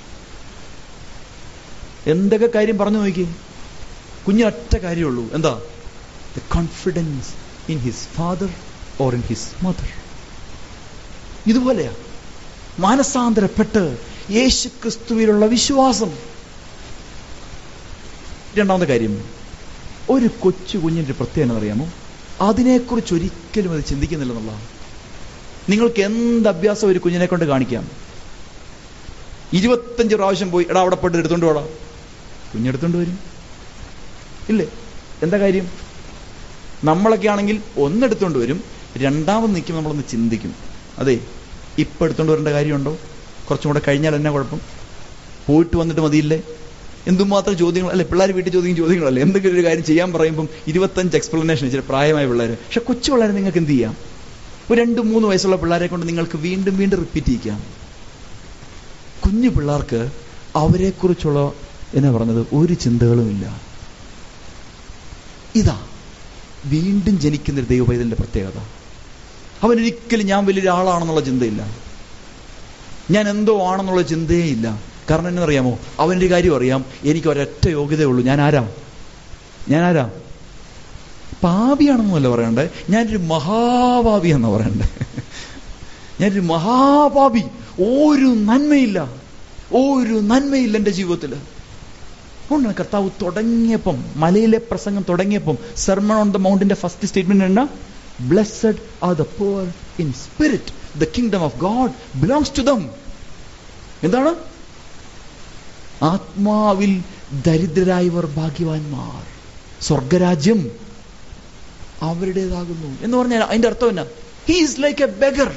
എന്തൊക്കെ കാര്യം പറഞ്ഞു നോക്കി, കുഞ്ഞിന് ഒറ്റ കാര്യമുള്ളൂ. എന്താ? The confidence in his father or in his mother. ഇതുപോലെയാ മാനസാന്തരപ്പെട്ട് യേശു ക്രിസ്തുവിലുള്ള വിശ്വാസം. രണ്ടാമത്തെ കാര്യം, ഒരു കൊച്ചു കുഞ്ഞിന്റെ പ്രത്യേകത അറിയാമോ? അതിനെക്കുറിച്ച് ഒരിക്കലും അത് ചിന്തിക്കുന്നില്ലെന്നുള്ളതാണ്. നിങ്ങൾക്ക് എന്ത് അഭ്യാസം ഒരു കുഞ്ഞിനെ കൊണ്ട് കാണിക്കാം. ഇരുപത്തഞ്ച് പ്രാവശ്യം പോയി എടാ അവിടെ പോയിട്ട് എടുത്തോണ്ട് പോടാ, കുഞ്ഞെടുത്തോണ്ട് വരും. ഇല്ലേ? എന്താ കാര്യം? നമ്മളൊക്കെ ആണെങ്കിൽ ഒന്നെടുത്തോണ്ട് വരും, രണ്ടാമത് നിൽക്കുമ്പോൾ നമ്മളൊന്ന് ചിന്തിക്കും, അതെ ഇപ്പം എടുത്തോണ്ട് വരേണ്ട കാര്യമുണ്ടോ? കുറച്ചും കൂടെ കഴിഞ്ഞാൽ എന്നാ കുഴപ്പം? പോയിട്ട് വന്നിട്ട് മതിയില്ലേ? എന്തുമാത്രം ചോദ്യങ്ങൾ അല്ലെ പിള്ളേർ വീട്ടിൽ ചോദിക്കും ചോദ്യങ്ങളല്ലേ. എന്തെങ്കിലും ഒരു കാര്യം ചെയ്യാൻ പറയുമ്പം ഇരുപത്തഞ്ച് എക്സ്പ്ലനേഷൻ. ഇച്ചിരി പ്രായമായ പിള്ളേർ. പക്ഷെ കൊച്ചു പിള്ളേരെ നിങ്ങൾക്ക് എന്ത് ചെയ്യാം? ഒരു രണ്ട് മൂന്ന് വയസ്സുള്ള പിള്ളേരെ കൊണ്ട് നിങ്ങൾക്ക് വീണ്ടും വീണ്ടും റിപ്പീറ്റ് ചെയ്യിക്കാം. കുഞ്ഞു പിള്ളേർക്ക് അവരെക്കുറിച്ചുള്ള എന്നാ പറഞ്ഞത് ഒരു ചിന്തകളുമില്ല. ഇതാ വീണ്ടും ജനിക്കുന്നൊരു ദൈവപൈതലിന്റെ പ്രത്യേകത. അവനൊരിക്കലും ഞാൻ വലിയൊരാളാണെന്നുള്ള ചിന്തയില്ല, ഞാൻ എന്തോ ആണെന്നുള്ള ചിന്തയേ ഇല്ല. കാരണം എന്നറിയാമോ? അവൻ്റെ കാര്യം അറിയാം, എനിക്ക് ഒരൊറ്റ യോഗ്യതയുള്ളൂ. ഞാൻ ആരാ? ഞാൻ ആരാ? പാപിയാണെന്നല്ല പറയണ്ടേ, ഞാനൊരു മഹാപാപി എന്നാ പറയണ്ടേ. ഞാനൊരു മഹാപാപി. ഒരു നന്മയില്ല, ഒരു നന്മയില്ല എൻ്റെ ജീവിതത്തിൽ. അതുകൊണ്ടാണ് കർത്താവ് തുടങ്ങിയപ്പം, മലയിലെ പ്രസംഗം തുടങ്ങിയപ്പം, സെർമൺ ഓൺ ദ മൗണ്ടിന്റെ ഫസ്റ്റ് സ്റ്റേറ്റ്മെന്റ് എന്നാ? Blessed are the poor in spirit, the kingdom of God belongs to them. എന്താണ്? ആത്മാവിൽ ദരിദ്രരായവർ ഭാഗ്യവാന്മാർ, സ്വർഗരാജ്യം അവരുടേതാകുന്നു എന്ന് പറഞ്ഞാൽ അതിന്റെ അർത്ഥം എന്നാ? He is like a beggar.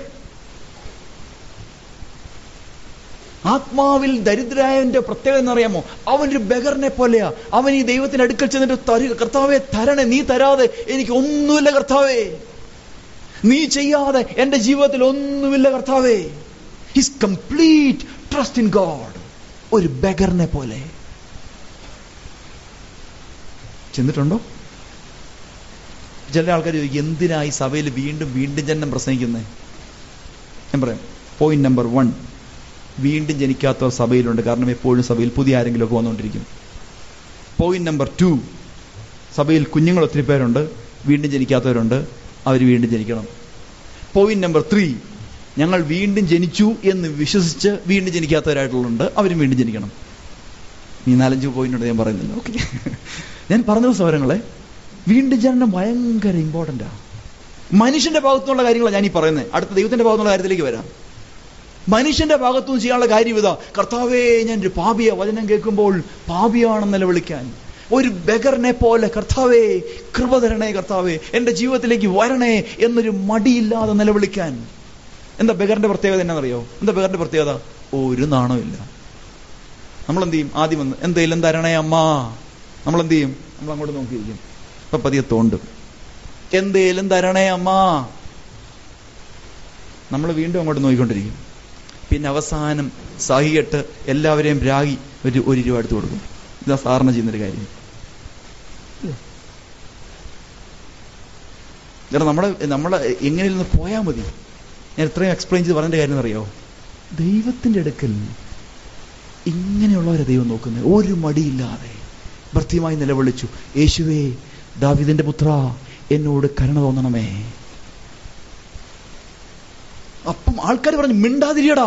ആത്മാവിൽ ദരിദ്രരായവന്റെ പ്രത്യേകത എന്നറിയാമോ? അവനൊരു ബെഗറിനെ പോലെയാ. അവൻ ഈ ദൈവത്തിന്റെ അടുക്കൽ ചെന്നിട്ട് കർത്താവേ തരണേ, നീ തരാതെ എനിക്ക് ഒന്നുമില്ല കർത്താവേ, നീ ചെയ്യാതെ എന്റെ ജീവിതത്തിൽ ഒന്നുമില്ല കർത്താവേ. His complete trust in God. ഒരു ബെഗറിനെ പോലെ ചെന്നിട്ടുണ്ടോ? ചില ആൾക്കാർ ചോദിക്കും എന്തിനായി സഭയിൽ വീണ്ടും വീണ്ടും ജനനം പ്രസംഗിക്കുന്നത്? ഞാൻ പറയാം. പോയിന്റ് നമ്പർ വൺ, വീണ്ടും ജനിക്കാത്തവർ സഭയിലുണ്ട്. കാരണം എപ്പോഴും സഭയിൽ പുതിയ ആരെങ്കിലും ഒക്കെ വന്നുകൊണ്ടിരിക്കും. പോയിന്റ് നമ്പർ ടു, സഭയിൽ കുഞ്ഞുങ്ങൾ ഒത്തിരി പേരുണ്ട്, വീണ്ടും ജനിക്കാത്തവരുണ്ട്, അവർ വീണ്ടും ജനിക്കണം. പോയിന്റ് നമ്പർ ത്രീ, ഞങ്ങൾ വീണ്ടും ജനിച്ചു എന്ന് വിശ്വസിച്ച് വീണ്ടും ജനിക്കാത്തവരായിട്ടുള്ളുണ്ട്, അവരും വീണ്ടും ജനിക്കണം. ഈ നാലഞ്ച് പോയിന്റ് ഉണ്ട്, ഞാൻ പറയുന്നില്ല. ഓക്കെ, ഞാൻ പറഞ്ഞ സൗരങ്ങളെ, വീണ്ടും ജനനം ഭയങ്കര ഇമ്പോർട്ടൻ്റാ. മനുഷ്യന്റെ ഭാഗത്തുനിന്നുള്ള കാര്യങ്ങളാണ് ഞാൻ ഈ പറയുന്നത്. അടുത്ത ദൈവത്തിന്റെ ഭാഗത്തുനിന്നുള്ള കാര്യത്തിലേക്ക് വരാം. മനുഷ്യന്റെ ഭാഗത്തുനിന്ന് ചെയ്യാനുള്ള കാര്യം ഇതാ: കർത്താവേ ഞാനൊരു പാപിയ, വചനം കേൾക്കുമ്പോൾ പാപിയാണെന്ന് നിലവിളിക്കാൻ. ഒരു ബെഗറിനെ പോലെ കർത്താവേ കൃപ തരണേ, കർത്താവേ എന്റെ ജീവിതത്തിലേക്ക് വരണേ എന്നൊരു മടിയില്ലാതെ നിലവിളിക്കാൻ. എന്താ ബെഗറിന്റെ പ്രത്യേകത എന്നാണെന്നറിയോ? എന്താ ബെഗറിന്റെ പ്രത്യേകത? ഒരു നാണമില്ല. നമ്മളെന്ത് ചെയ്യും? ആദ്യം വന്ന് എന്തേലും തരണേ അമ്മാ, നമ്മളെന്ത് ചെയ്യും? നമ്മൾ അങ്ങോട്ട് നോക്കിയിരിക്കും. ഇപ്പൊ പതിയെ തോണ്ടും, എന്തേലും തരണേ അമ്മാ. നമ്മൾ വീണ്ടും അങ്ങോട്ട് നോക്കിക്കൊണ്ടിരിക്കും. പിന്നെ അവസാനം സഹിയിട്ട് എല്ലാവരെയും രാഗി ഒരു ഒരു രൂപ എടുത്തു കൊടുക്കും. ഇതാ സാറിന് ചെയ്യുന്നൊരു കാര്യം. നമ്മളെ നമ്മളെ എങ്ങനെയൊന്ന് പോയാൽ മതി. ഞാൻ ഇത്രയും എക്സ്പ്ലെയിൻ ചെയ്ത് പറഞ്ഞ കാര്യം അറിയോ? ദൈവത്തിന്റെ അടുക്കൽ ഇങ്ങനെയുള്ളവരെ ദൈവം നോക്കുന്നത്. ഒരു മടിയില്ലാതെ ഭർത്തിയുമായി നിലവിളിച്ചു, യേശുവേ ദാവീദിന്റെ പുത്ര എന്നോട് കരുണ തോന്നണമേ. അപ്പം ആൾക്കാർ പറഞ്ഞു മിണ്ടാതിരിയടാ.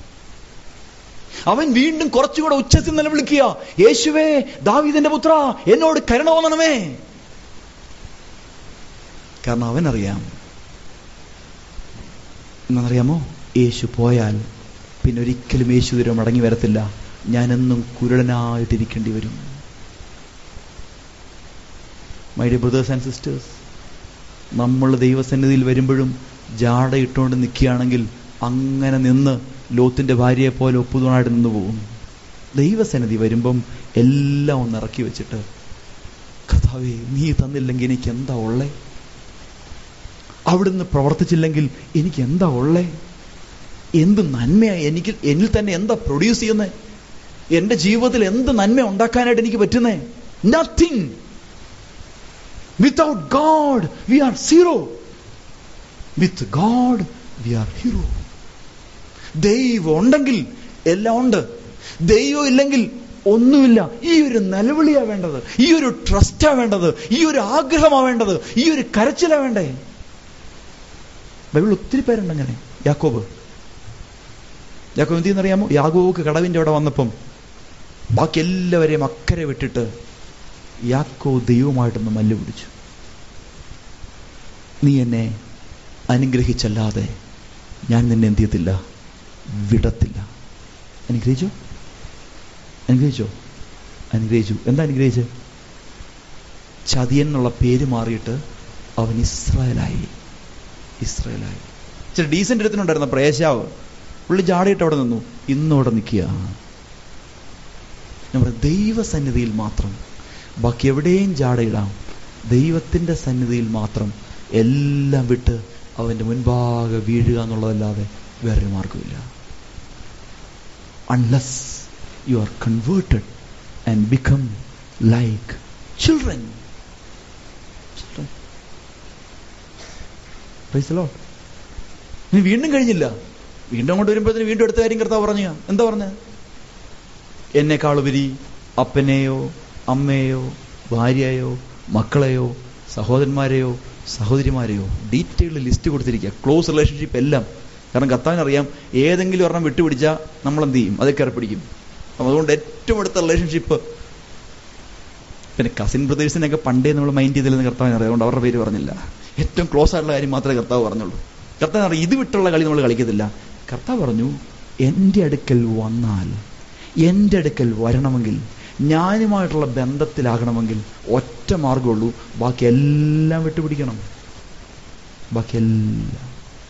അവൻ വീണ്ടും കുറച്ചുകൂടെ ഉച്ചത്തിൽ നിലവിളിക്കുക, യേശുവേ ദാവീദിന്റെ പുത്ര എന്നോട് കരുണ തോന്നണമേ. കാരണം അവനറിയാം, എന്നറിയാമോ, യേശു പോയാൽ പിന്നെ ഒരിക്കലും യേശു തിരെ മടങ്ങി വരത്തില്ല. ഞാനെന്നും കുരുടനായിട്ടിരിക്കേണ്ടി വരും. My dear brothers and sisters, നമ്മൾ ദൈവസന്നിധിയിൽ വരുമ്പോഴും ജാട ഇട്ടുകൊണ്ട് നിൽക്കുകയാണെങ്കിൽ അങ്ങനെ നിന്ന് ലോത്തിന്റെ ഭാര്യയെ പോലെ ഒപ്പുതൂണായിട്ട് നിന്ന് പോകും. ദൈവസന്നിധി വരുമ്പം എല്ലാം ഒന്ന് ഇറക്കി വെച്ചിട്ട്, കർത്താവേ നീ തന്നില്ലെങ്കിൽ എനിക്ക് എന്താ ഉള്ളേ, അവിടുന്ന് പ്രവർത്തിച്ചില്ലെങ്കിൽ എനിക്ക് എന്താ ഉള്ളേ, എന്ത് നന്മയായി എനിക്ക് എന്നിൽ തന്നെ എന്താ പ്രൊഡ്യൂസ് ചെയ്യുന്നേ, എന്റെ ജീവിതത്തിൽ എന്ത് നന്മ ഉണ്ടാക്കാനായിട്ട് എനിക്ക് പറ്റുന്നേ? Nothing. Without God we are zero. With God we are hero. ദൈവം ഉണ്ടെങ്കിൽ എല്ലാം ഉണ്ട്, ദൈവം ഇല്ലെങ്കിൽ ഒന്നുമില്ല. ഈ ഒരു നിലവിളിയാ വേണ്ടത്, ഈ ഒരു ട്രസ്റ്റാ വേണ്ടത്, ഈ ഒരു ആഗ്രഹമാ വേണ്ടത്, ഈ ഒരു കരച്ചിലാ വേണ്ടേ. ബൈബിൾ ഒത്തിരി പേരുണ്ട് അങ്ങനെ. യാക്കോബ് യാക്കോബ് എന്ത് ചെയ്യുന്നറിയാമോ? യാക്കോബ് കടവിന്റെ അവിടെ വന്നപ്പം ബാക്കി എല്ലാവരെയും അക്കരെ വിട്ടിട്ട് യാക്കോബ് ദൈവമായിട്ടൊന്ന് മല്ല് പിടിച്ചു. നീ എന്നെ അനുഗ്രഹിച്ചല്ലാതെ ഞാൻ നിന്നെ എന്ത് ചെയ്യത്തില്ല, വിടത്തില്ല. അനുഗ്രഹിച്ചോ? അനുഗ്രഹിച്ചോ? അനുഗ്രഹിച്ചു. എന്താ അനുഗ്രഹിച്ച്? ചതിയൻ എന്നുള്ള പേര് മാറിയിട്ട് അവൻ ഇസ്രായേലായി. ഇസ്രായേലായി. ഇച്ചിരി ഡീസന്റ് എടുത്തിട്ടുണ്ടായിരുന്ന പ്രേശാവ്, പുള്ളി ജാടയിട്ട് അവിടെ നിന്നു, ഇന്നവിടെ നിൽക്കുക. നമ്മുടെ ദൈവസന്നിധിയിൽ മാത്രം, ബാക്കി എവിടെയും ജാടയിടാം, ദൈവത്തിന്റെ സന്നിധിയിൽ മാത്രം എല്ലാം വിട്ട് അവന്റെ മുൻപാകെ വീഴുക എന്നുള്ളതല്ലാതെ വേറൊരു മാർഗമില്ല. Unless you are converted and become like children. ഇനി വീണ്ടും കഴിഞ്ഞില്ല. വീണ്ടും അങ്ങോട്ട് വരുമ്പോഴത്തേന് വീണ്ടും അടുത്ത കാര്യം കർത്താവ് പറഞ്ഞു. എന്താ പറഞ്ഞ? എന്നെക്കാളുപരി അപ്പനെയോ അമ്മയെയോ ഭാര്യയോ മക്കളെയോ സഹോദരന്മാരെയോ സഹോദരിമാരെയോ ഡീറ്റെയിൽഡ് ലിസ്റ്റ് കൊടുത്തിരിക്കുക. ക്ലോസ് റിലേഷൻഷിപ്പ് എല്ലാം. കാരണം കർത്താവിനറിയാം ഏതെങ്കിലും ഒരെണ്ണം വിട്ടുപിടിച്ചാൽ നമ്മൾ എന്ത് ചെയ്യും? അത് കയറി പിടിക്കും. അപ്പം അതുകൊണ്ട് ഏറ്റവും അടുത്ത റിലേഷൻഷിപ്പ്. പിന്നെ കസിൻ ബ്രദേഴ്സിനൊക്കെ പണ്ടേ നമ്മൾ മൈൻഡ് ചെയ്തില്ലെന്ന് കർത്താവിനറിയാം. അതുകൊണ്ട് അവരുടെ പേര് പറഞ്ഞില്ല. ഏറ്റവും ക്ലോസ് ആയിട്ടുള്ള കാര്യം മാത്രമേ കർത്താവ് പറഞ്ഞുള്ളൂ. കർത്താവ് അറിയാം ഇത് വിട്ടുള്ള കളി നമ്മൾ കളിക്കത്തില്ല. കർത്താവ് പറഞ്ഞു, എൻ്റെ അടുക്കൽ വന്നാൽ, എൻ്റെ അടുക്കൽ വരണമെങ്കിൽ, ഞാനുമായിട്ടുള്ള ബന്ധത്തിലാകണമെങ്കിൽ ഒറ്റ മാർഗമുള്ളൂ, ബാക്കി എല്ലാം വിട്ടുപിടിക്കണം. ബാക്കി എല്ലാം.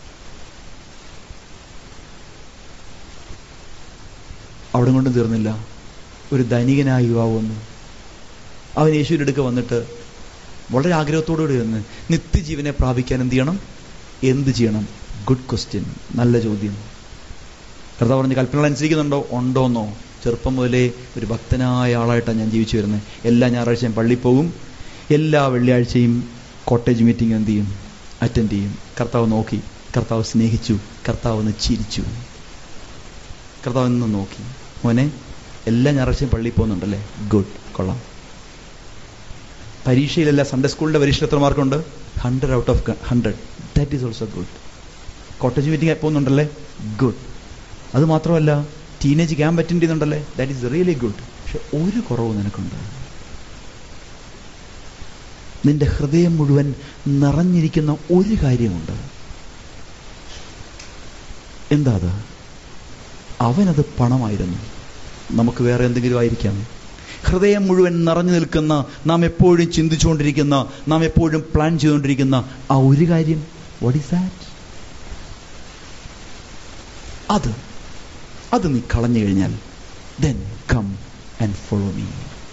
അവിടെ കൊണ്ടും തീർന്നില്ല. ഒരു ധനികനായ യുവാവ് വന്നു. അവൻ യേശുവിൻ്റെ അടുക്ക വന്നിട്ട് വളരെ ആഗ്രഹത്തോടുകൂടി വന്ന് നിത്യജീവനെ പ്രാപിക്കാൻ എന്ത് ചെയ്യണം? എന്ത് ചെയ്യണം? ഗുഡ് ക്വസ്റ്റ്യൻ, നല്ല ചോദ്യം. കർത്താവ് പറഞ്ഞ് കൽപ്പനകൾ അനുസരിക്കുന്നുണ്ടോ? ഉണ്ടോന്നോ? ചെറുപ്പം മുതലേ ഒരു ഭക്തനായ ആളായിട്ടാണ് ഞാൻ ജീവിച്ചു വരുന്നത്. എല്ലാ ഞായറാഴ്ചയും പള്ളിയിൽ പോകും, എല്ലാ വെള്ളിയാഴ്ചയും കോട്ടേജ് മീറ്റിംഗ് എന്ത് ചെയ്യും? അറ്റൻഡ് ചെയ്യും. കർത്താവ് നോക്കി, കർത്താവ് സ്നേഹിച്ചു, കർത്താവ് ഒന്ന് ചിരിച്ചു. കർത്താവ് ഒന്ന് നോക്കി, മോനെ എല്ലാ ഞായറാഴ്ചയും പള്ളിയിൽ പോകുന്നുണ്ടല്ലേ? ഗുഡ്, കൊള്ളാം. പരീക്ഷയിലല്ല, സൺഡേ സ്കൂളിന്റെ പരീക്ഷയിൽ എത്ര മാർക്കുണ്ട്? Hundred out of hundred. That is also good. Cottage meeting പോകുന്നുണ്ടല്ലേ? ഗുഡ്. അത് മാത്രമല്ല, ടീനേജ് ക്യാമ്പ് അറ്റൻഡ് ചെയ്യുന്നുണ്ടല്ലേ? That is really good. പക്ഷെ ഒരു കുറവ് നിനക്കുണ്ട്. നിന്റെ ഹൃദയം മുഴുവൻ നിറഞ്ഞിരിക്കുന്ന ഒരു കാര്യമുണ്ട്. എന്താ അത്? അവനത് പണമായിരുന്നു. നമുക്ക് വേറെ എന്തെങ്കിലും ആയിരിക്കാം. ഹൃദയം മുഴുവൻ നിറഞ്ഞു നിൽക്കുന്ന, നാം എപ്പോഴും ചിന്തിച്ചുകൊണ്ടിരിക്കുന്ന, നാം എപ്പോഴും പ്ലാൻ ചെയ്തുകൊണ്ടിരിക്കുന്ന ആ ഒരു കാര്യം, വാട്ട് ഈസ് ദാറ്റ്? അത് അത് നീ കളഞ്ഞു കഴിഞ്ഞാൽ then come and follow me.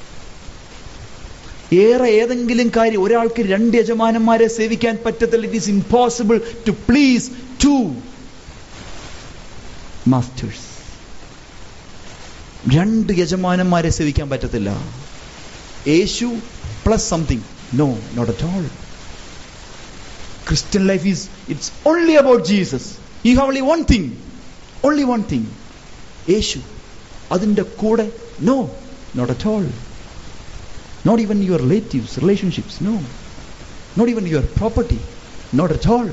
ഏറെ ഏതെങ്കിലും കാര്യം, ഒരാൾക്ക് രണ്ട് യജമാനന്മാരെ സേവിക്കാൻ പറ്റത്തില്ല. It is impossible to please two masters. രണ്ട് യജമാനന്മാരെ സേവിക്കാൻ പറ്റത്തില്ല. Yesu plus something, no, not at all. Christian life is it's only about Jesus. You have only one thing, only one thing, Yesu. അതിന്റെ കൂടെ no, not at all. Not even your relatives, relationships, no. Not even your property, not at all.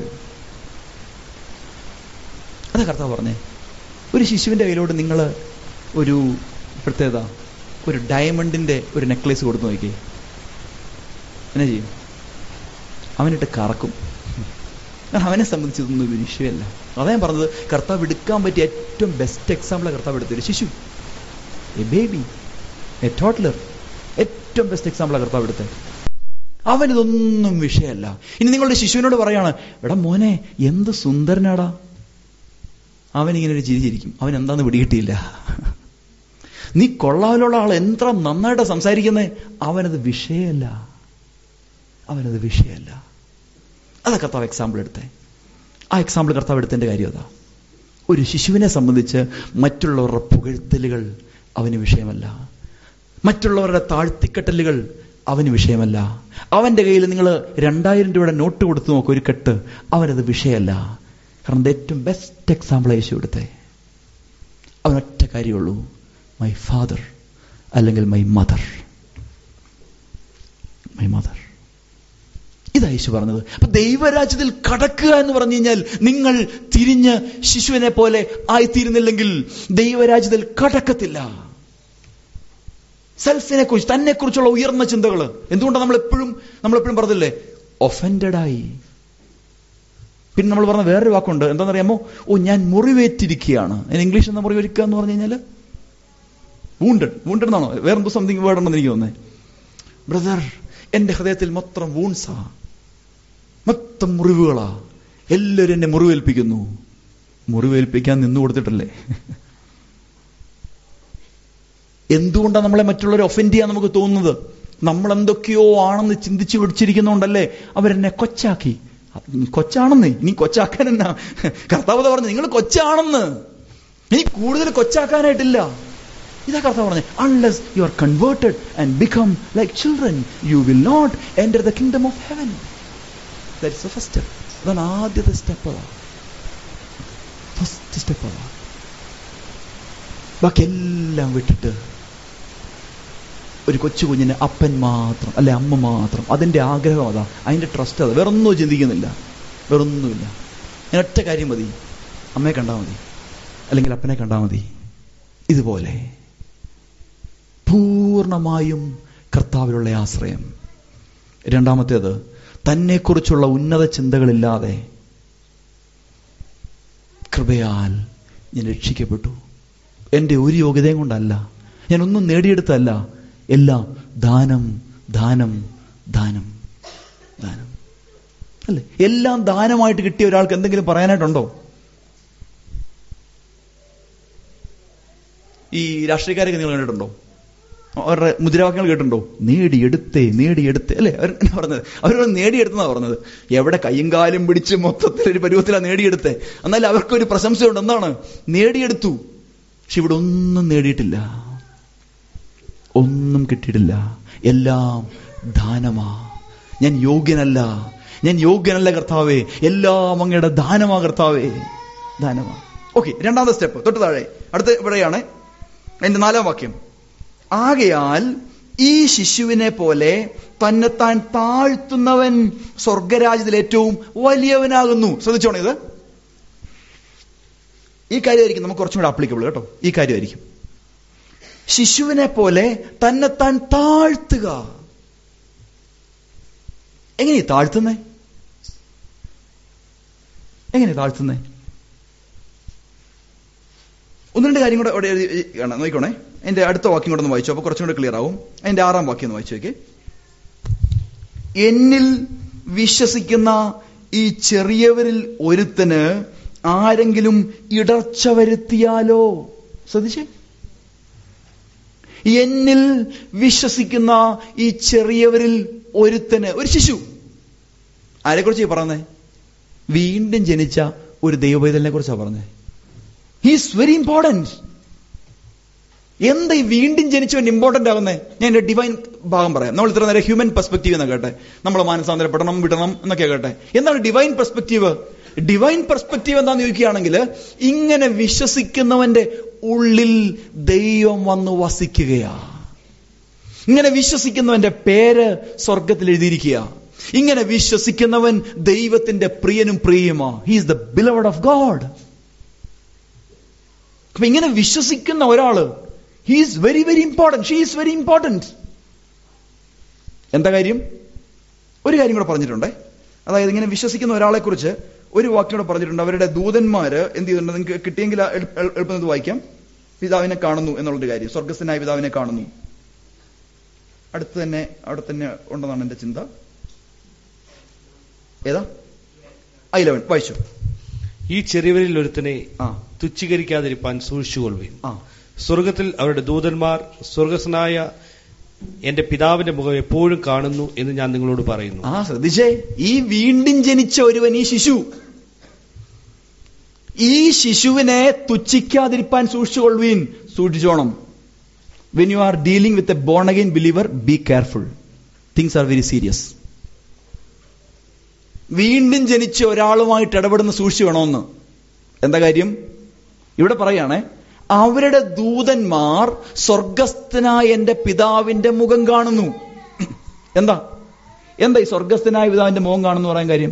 അതാ കർത്താവ് പറഞ്ഞേ. ഒരു ശിശുവിന്റെ കയ്യിലോട്ട് നിങ്ങൾ ഒരു പ്രത്യേകത, ഒരു ഡയമണ്ടിന്റെ ഒരു നെക്ലേസ് കൊടുത്തു നോക്കിയേ, എന്നാ ചെയ്യും? അവനിട്ട് കറക്കും. കാരണം അവനെ സംബന്ധിച്ച് ഇതൊന്നും ഒരു വിഷയമല്ല. അതാ ഞാൻ പറഞ്ഞത്, കർത്താവ് എടുക്കാൻ പറ്റിയ ഏറ്റവും ബെസ്റ്റ് എക്സാമ്പിളാണ് കർത്താവ് എടുത്തൊരു ശിശു, എ ബേബി, എ ടോഡ്ലർ. ഏറ്റവും ബെസ്റ്റ് എക്സാമ്പിളാണ് കർത്താവ് എടുത്തത്. അവനിതൊന്നും വിഷയമല്ല. ഇനി നിങ്ങളുടെ ശിശുവിനോട് പറയാണ്, എടാ മോനെ എന്ത് സുന്ദരനാടാ, അവനിങ്ങനെ ഒരു ചിരിച്ചിരിക്കും. അവൻ എന്താന്ന് പിടികിട്ടിയില്ല. നീ കൊള്ളാവിലുള്ള ആൾ എത്ര നന്നായിട്ട് സംസാരിക്കുന്നേ, അവനത് വിഷയമല്ല, അവനത് വിഷയമല്ല. അതാ കർത്താവ് എക്സാമ്പിൾ എടുത്തേ. ആ എക്സാമ്പിൾ കർത്താവ് എടുത്തതിന്റെ കാര്യം അതാ. ഒരു ശിശുവിനെ സംബന്ധിച്ച് മറ്റുള്ളവരുടെ പുകഴ്ത്തലുകൾ അവന് വിഷയമല്ല, മറ്റുള്ളവരുടെ താഴ്ത്തിക്കെട്ടലുകൾ അവന് വിഷയമല്ല. അവന്റെ കയ്യിൽ നിങ്ങൾ രണ്ടായിരം രൂപയുടെ നോട്ട് കൊടുത്തു നോക്കും, ഒരു കെട്ട്, അവനത് വിഷയമല്ല. കാരണം ഏറ്റവും ബെസ്റ്റ് എക്സാമ്പിൾ യേശു എടുത്തേ. അവനൊറ്റ കാര്യമുള്ളൂ, മൈ ഫാദർ അല്ലെങ്കിൽ മൈ മദർ, മൈ മദർ. ഇതാ യേശു പറഞ്ഞത്. അപ്പൊ ദൈവരാജ്യത്തിൽ കടക്കുക എന്ന് പറഞ്ഞു കഴിഞ്ഞാൽ നിങ്ങൾ തിരിഞ്ഞ് ശിശുവിനെ പോലെ ആയിത്തീരുന്നില്ലെങ്കിൽ ദൈവരാജ്യത്തിൽ കടക്കത്തില്ല. സെൽഫിനെ കുറിച്ച്, തന്നെ കുറിച്ചുള്ള ഉയർന്ന ചിന്തകൾ. എന്തുകൊണ്ടാണ് നമ്മളെപ്പോഴും നമ്മളെപ്പോഴും പറഞ്ഞില്ലേ, ഒഫൻഡഡായി. പിന്നെ നമ്മൾ പറഞ്ഞ വേറൊരു വാക്കുണ്ട്, എന്താണെന്നറിയാമോ? ഓ, ഞാൻ മുറിവേറ്റിരിക്കുകയാണ്. അതിന് ഇംഗ്ലീഷ് എന്താ മുറിവേൽക്കുക എന്ന് പറഞ്ഞു കഴിഞ്ഞാൽ? വൂണ്ടഡ്. വൂണ്ടഡ് എന്നാണോ? വേറെന്തോ സംതിങ് വേർഡ് ഉണ്ടെന്ന് എനിക്ക് തോന്നുന്നത്. ബ്രദർ, എന്റെ ഹൃദയത്തിൽ മൊത്തം വൂൺസാ, മൊത്തം മുറിവുകളാ, എല്ലാവരും എന്നെ മുറിവേൽപ്പിക്കുന്നു. മുറിവേൽപ്പിക്കാൻ നിന്നു കൊടുത്തിട്ടല്ലേ? എന്തുകൊണ്ടാണ് നമ്മളെ മറ്റുള്ളവരെ ഒഫൻഡ് ചെയ്യാൻ നമുക്ക് തോന്നുന്നത്? നമ്മൾ എന്തൊക്കെയോ ആണെന്ന് ചിന്തിച്ചു പിടിച്ചിരിക്കുന്നതുകൊണ്ടല്ലേ അവരെന്നെ കൊച്ചാക്കി. കൊച്ചാണെന്ന് ഇനി കൊച്ചാക്കാൻ എന്നാ? കർത്താവ് പറഞ്ഞു, നിങ്ങൾ കൊച്ചാണെന്ന്, ഇനി കൂടുതൽ കൊച്ചാക്കാനായിട്ടില്ല. ഇതാ കർത്താവ് പറഞ്ഞു, unless you are converted and become like children you will not enter the kingdom of heaven. That is the first step. അതാണ് ആദ്യത്തെ സ്റ്റെപ്പ്. അതാ ഫസ്റ്റ് സ്റ്റെപ്പ്. അതാ ബാക്കി എല്ലാം വിട്ടിട്ട് ഒരു കൊച്ചു കുഞ്ഞിന് അപ്പൻ മാത്രം അല്ലെ അമ്മ മാത്രം, അതിന്റെ ആഗ്രഹം അതാ, അതിന്റെ ട്രസ്റ്റ് അതാ. വേറൊന്നും ചിന്തിക്കുന്നില്ല, വേറൊന്നുമില്ല. ഞാൻ ഒറ്റ കാര്യം മതി, അമ്മയെ കണ്ടാൽ മതി അല്ലെങ്കിൽ അപ്പനെ കണ്ടാൽ മതി. ഇതുപോലെ പൂർണ്ണമായും കർത്താവിലുള്ള ആശ്രയം. രണ്ടാമത്തേത്, തന്നെക്കുറിച്ചുള്ള ഉന്നത ചിന്തകളില്ലാതെ കൃപയാൽ ഞാൻ രക്ഷിക്കപ്പെട്ടു. എൻ്റെ ഒരു യോഗ്യതയും കൊണ്ടല്ല, ഞാനൊന്നും നേടിയെടുത്തല്ല, എല്ലാം ദാനം ദാനം ദാനം ദാനം അല്ലേ? എല്ലാം ദാനമായിട്ട് കിട്ടിയ ഒരാൾക്ക് എന്തെങ്കിലും പറയാനായിട്ടുണ്ടോ? ഈ രാഷ്ട്രീയക്കാരൊക്കെ നിങ്ങൾ കണ്ടിട്ടുണ്ടോ? അവരുടെ മുദ്രാവാക്യങ്ങൾ കേട്ടിട്ടുണ്ടോ? നേടിയെടുത്തേ നേടിയെടുത്തേ അല്ലേ അവർ പറഞ്ഞത്? അവർ നേടിയെടുത്തെന്നാ പറഞ്ഞത്. എവിടെ കയ്യും കാലും പിടിച്ച് മൊത്തത്തിൽ ഒരു പരുവത്തിലാണ് നേടിയെടുത്തേ. എന്നാൽ അവർക്കൊരു പ്രശംസയുണ്ട്, എന്താണ്? നേടിയെടുത്തു. പക്ഷെ ഇവിടെ ഒന്നും നേടിയിട്ടില്ല, ഒന്നും കിട്ടിയിട്ടില്ല. എല്ലാം ദാനമാ. ഞാൻ യോഗ്യനല്ല, ഞാൻ യോഗ്യനല്ല കർത്താവേ, എല്ലാം അങ്ങയുടെ ദാനമാ കർത്താവേ, ദാനമാ. ഓക്കെ, രണ്ടാമത്തെ സ്റ്റെപ്പ് തൊട്ട് താഴെ അടുത്ത് ഇവിടെയാണ് എന്റെ നാലാം വാക്യം. ആകയാൽ ഈ ശിശുവിനെ പോലെ തന്നെത്താൻ താഴ്ത്തുന്നവൻ സ്വർഗരാജ്യത്തിൽ ഏറ്റവും വലിയവനാകുന്നു. ശ്രദ്ധിച്ചോണേ, ഇത് ഈ കാര്യമായിരിക്കും നമുക്ക് കുറച്ചും കൂടെ ആപ്ലിക്കബിൾ കേട്ടോ. ഈ കാര്യമായിരിക്കും. ശിശുവിനെ പോലെ തന്നെത്താൻ താഴ്ത്തുക. എങ്ങനെ താഴ്ത്തുന്നേ? എങ്ങനെ താഴ്ത്തുന്നേ? ഒന്ന് രണ്ട് കാര്യം കൂടെ അവിടെ നോക്കിക്കോണേ. എന്റെ അടുത്ത വാക്യം കൂടെ ഒന്ന് വായിച്ചു, അപ്പൊ കുറച്ചും കൂടെ ക്ലിയർ ആവും. അതിന്റെ ആറാം വാക്യം ഒന്ന് വായിച്ചു നോക്കി. എന്നിൽ വിശ്വസിക്കുന്ന ഈ ചെറിയവരിൽ ഒരുത്തന് ആരെങ്കിലും ഇടർച്ച വരുത്തിയാലോ. ശ്രദ്ധിച്ചേ, എന്നിൽ വിശ്വസിക്കുന്ന ഈ ചെറിയവരിൽ ഒരുത്തന്, ഒരു ശിശു. ആരെക്കുറിച്ച് പറഞ്ഞേ? വീണ്ടും ജനിച്ച ഒരു ദൈവപൈതലിനെ കുറിച്ചാണ് പറഞ്ഞേ. He is very important. എന്താ ഈ വീണ്ടും ജനിച്ചവൻ ഇമ്പോർട്ടന്റ് ആകുന്നേ? ഞാൻ എന്റെ ഡിവൈൻ ഭാഗം പറയാം. നമ്മൾ ഇത്ര നേരം ഹ്യൂമൻ പെർസ്പെക്റ്റീവ് എന്ന് കേട്ടെ, നമ്മൾ മാനസാന്തരപ്പെടണം, വിടണം എന്നൊക്കെ കേട്ടെ. എന്താണ് ഡിവൈൻ പെർസ്പെക്റ്റീവ്? ഡിവൈൻ പെർസ്പെക്റ്റീവ് എന്താന്ന് ചോദിക്കുകയാണെങ്കിൽ, ഇങ്ങനെ വിശ്വസിക്കുന്നവന്റെ ഉള്ളിൽ ദൈവം വന്ന് വസിക്കുകയാ. ഇങ്ങനെ വിശ്വസിക്കുന്നവന്റെ പേര് സ്വർഗത്തിൽ എഴുതിയിരിക്കുക. ഇങ്ങനെ വിശ്വസിക്കുന്നവൻ ദൈവത്തിന്റെ പ്രിയനും പ്രിയമാ. He is the beloved of God. അപ്പൊ ഇങ്ങനെ വിശ്വസിക്കുന്ന ഒരാള്, he is very very important, she is very important. എന്താ കാര്യം? ഒരു കാര്യം കൂടെ പറഞ്ഞിട്ടുണ്ടേ. അതായത് ഇങ്ങനെ വിശ്വസിക്കുന്ന ഒരാളെ കുറിച്ച് ഒരു വാക്യം കൂടെ പറഞ്ഞിട്ടുണ്ട്. അവരുടെ ദൂതന്മാര് എന്ത് ചെയ്തിട്ടുണ്ട്? നിങ്ങൾക്ക് കിട്ടിയെങ്കിൽ എളുപ്പം വായിക്കാം. പിതാവിനെ കാണുന്നു എന്നുള്ളൊരു കാര്യം, സ്വർഗസ്ഥനായ പിതാവിനെ കാണുന്നു. അടുത്ത് തന്നെ അവിടെ തന്നെ ഉണ്ടെന്നാണ് എന്റെ ചിന്ത. ഏതാ? ഇലവൻ വായിച്ചു. ഈ ചെറിയവരിൽ ഒരുത്തനെ തുച്ഛീകരിക്കാതിരിപ്പാൻ സൂക്ഷിച്ചുകൊള്ളുവിൻ. സ്വർഗത്തിൽ അവരുടെ ദൂതന്മാർ സ്വർഗസ്നായ എന്റെ പിതാവിന്റെ മുഖം എപ്പോഴും കാണുന്നു എന്ന് ഞാൻ നിങ്ങളോട് പറയുന്നു. ആ ശ്രദ്ധിച്ചേ, ഈ വീണ്ടും ജനിച്ച ഒരുവൻ, ഈ ശിശു, ഈ ശിശുവിനെ തുച്ഛിക്കാതിരിപ്പാൻ സൂക്ഷിച്ചുകൊള്ളുവീൻ, സൂക്ഷിച്ചോണം. When you are dealing with a born again believer, be careful. Things are very serious. വീണ്ടും ജനിച്ച ഒരാളുമായിട്ട് ഇടപെടുന്ന സൂക്ഷിച്ചു വേണമെന്ന്. എന്താ കാര്യം? ഇവിടെ പറയുകയാണേ, അവരുടെ ദൂതന്മാർ സ്വർഗസ്ഥനായ എന്റെ പിതാവിന്റെ മുഖം കാണുന്നു. എന്താ എന്താ ഈ സ്വർഗസ്ഥനായ പിതാവിന്റെ മുഖം കാണുന്നു പറയാൻ കാര്യം?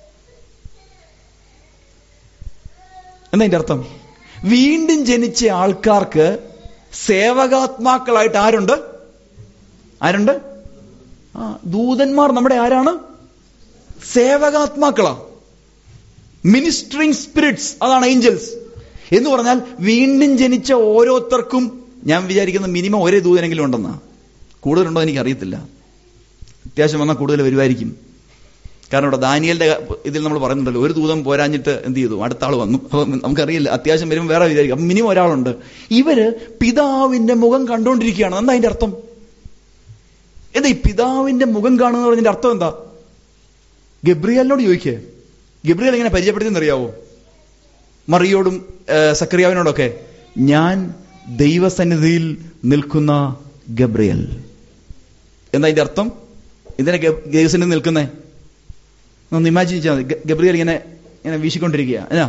എന്താ ഇതിന്റെ അർത്ഥം? വീണ്ടും ജനിച്ച ആൾക്കാർക്ക് സേവകാത്മാക്കളായിട്ട് ആരുണ്ട്? ആരുണ്ട്? ആ ദൂതന്മാർ നമ്മുടെ ആരാണ്? സേവകാത്മാക്കളാ, മിനിസ്ട്രിങ് സ്പിരിറ്റ്സ്. അതാണ് ഏഞ്ചൽസ് എന്ന് പറഞ്ഞാൽ. വീണ്ടും ജനിച്ച ഓരോരുത്തർക്കും ഞാൻ വിചാരിക്കുന്ന മിനിമം ഒരേ ദൂതനെങ്കിലും ഉണ്ടെന്നാ. കൂടുതലുണ്ടോ എനിക്ക് അറിയത്തില്ല. അത്യാവശ്യം വന്നാൽ കൂടുതൽ വരുമായിരിക്കും. കാരണം ഇവിടെ ദാനിയേലിന്റെ ഇതിൽ നമ്മൾ പറയുന്നുണ്ടല്ലോ, ഒരു ദൂതം പോരാഞ്ഞിട്ട് എന്ത് ചെയ്തു, അടുത്ത ആൾ വന്നു. അപ്പൊ നമുക്കറിയില്ല, അത്യാവശ്യം വരുമ്പോൾ വേറെ വിചാരിക്കും. അപ്പൊ മിനിമം ഒരാളുണ്ട്. ഇവര് പിതാവിന്റെ മുഖം കണ്ടുകൊണ്ടിരിക്കുകയാണ്. എന്താ അതിന്റെ അർത്ഥം? എന്താ ഈ പിതാവിന്റെ മുഖം കാണുന്ന പറഞ്ഞതിന്റെ അർത്ഥം എന്താ? ഗബ്രിയേലിനോട് ചോദിക്കേ, ഗബ്രിയേൽ എങ്ങനെ പരിചയപ്പെടുത്തിയെന്നറിയാവോ? മറിയോടും സക്കറിയാവിനോടൊക്കെ, ഞാൻ ദൈവസന്നിധിയിൽ നിൽക്കുന്ന ഗബ്രിയേൽ. എന്താ ഇതിന്റെ അർത്ഥം? ഇതിനെ ദൈവസന്നിധി നിൽക്കുന്നേ ഒന്ന് ഇമാജിൻ ചെയ്താൽ മതി. ഗബ്രിയേൽ ഇങ്ങനെ ഇങ്ങനെ വീശിക്കൊണ്ടിരിക്കുക, എന്നാ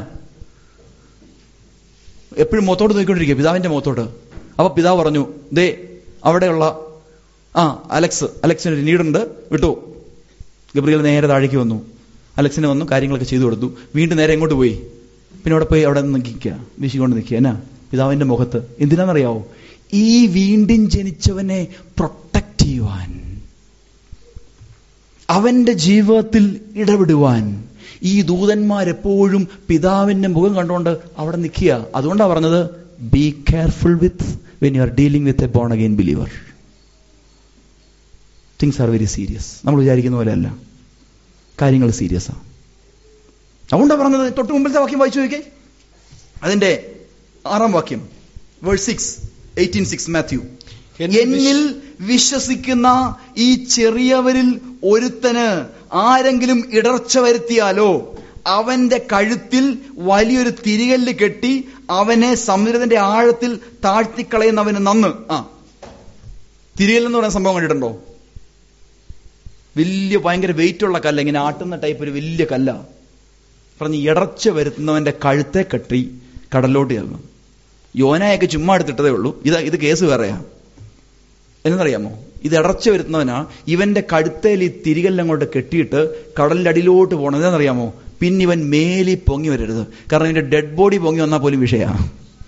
എപ്പോഴും മുഖത്തോട്ട് നോക്കിക്കൊണ്ടിരിക്കുക, പിതാവിന്റെ മുഖത്തോട്ട്. അപ്പൊ പിതാവ് പറഞ്ഞു, ദേ അവിടെയുള്ള ആ അലക്സ് അലക്സിന് ഒരു നീടുണ്ട്, വിട്ടു. ഗബ്രിയേൽ നേരെ താഴേക്ക് വന്നു, അലക്സിന് വന്നു, കാര്യങ്ങളൊക്കെ ചെയ്തു കൊടുത്തു. വീണ്ടും നേരെ എങ്ങോട്ട് പോയി? പിന്നെ അവിടെ പോയി അവിടെ നിൽക്കുക, വീശിക്കൊണ്ട് നിൽക്കുക, എന്നാ പിതാവിന്റെ മുഖത്ത്. എന്തിനാണെന്നറിയാവോ? ഈ വീണ്ടും ജനിച്ചവനെ പ്രൊട്ടക്ട് ചെയ്യുവാൻ, അവന്റെ ജീവിതത്തിൽ ഇടപെടുവാൻ ഈ ദൂതന്മാരെപ്പോഴും പിതാവിന്റെ മുഖം കണ്ടുകൊണ്ട് അവിടെ നിൽക്കുക. അതുകൊണ്ടാണ് പറഞ്ഞത്, be careful with when you are dealing with a born again believer. Things are very serious. നമ്മൾ വിചാരിക്കുന്ന പോലെ അല്ല, കാര്യങ്ങൾ സീരിയസ് ആണ്. അതുകൊണ്ടാണ് പറഞ്ഞത്. തൊട്ട് മുമ്പിലത്തെ വാക്യം വായിച്ചു നോക്കിയേ, അതിന്റെ ആറാം വാക്യം, verse six, eighteen six, Matthew. എന്നിൽ വിശ്വസിക്കുന്ന ഈ ചെറിയവരിൽ ഒരുത്തന് ആരെങ്കിലും ഇടർച്ച വരുത്തിയാലോ അവന്റെ കഴുത്തിൽ വലിയൊരു തിരികല്ല് കെട്ടി അവനെ സമുദ്രത്തിന്റെ ആഴത്തിൽ താഴ്ത്തിക്കളയുന്നവന് നന്ന്. ആ തിരികല്ലെന്ന് പറയുന്ന സംഭവം കണ്ടിട്ടുണ്ടോ? വലിയ ഭയങ്കര വെയിറ്റ് ഉള്ള കല്ല്, ഇങ്ങനെ ആട്ടുന്ന ടൈപ്പ് ഒരു വലിയ കല്ല. പറഞ്ഞ് ഇടർച്ച വരുത്തുന്നവന്റെ കഴുത്തെ കെട്ടി കടലിലോട്ട് ചെല്ലണം. യോനായൊക്കെ ചുമ്മാ എടുത്തിട്ടതേ ഉള്ളൂ. ഇത് ഇത് കേസ് വേറെയാ. എന്നറിയാമോ? ഇത് ഇടർച്ച വരുത്തുന്നവനാ. ഇവന്റെ കഴുത്തേൽ ഈ തിരികല്ലങ്ങോട്ട് കെട്ടിയിട്ട് കടലിന്റെ അടിയിലോട്ട് പോകണം. എന്താണെന്നറിയാമോ? പിന്നെ ഇവൻ മേലി പൊങ്ങി വരരുത്. കാരണം ഇതിന്റെ ഡെഡ് ബോഡി പൊങ്ങി വന്നാൽ പോലും വിഷയമാണ്.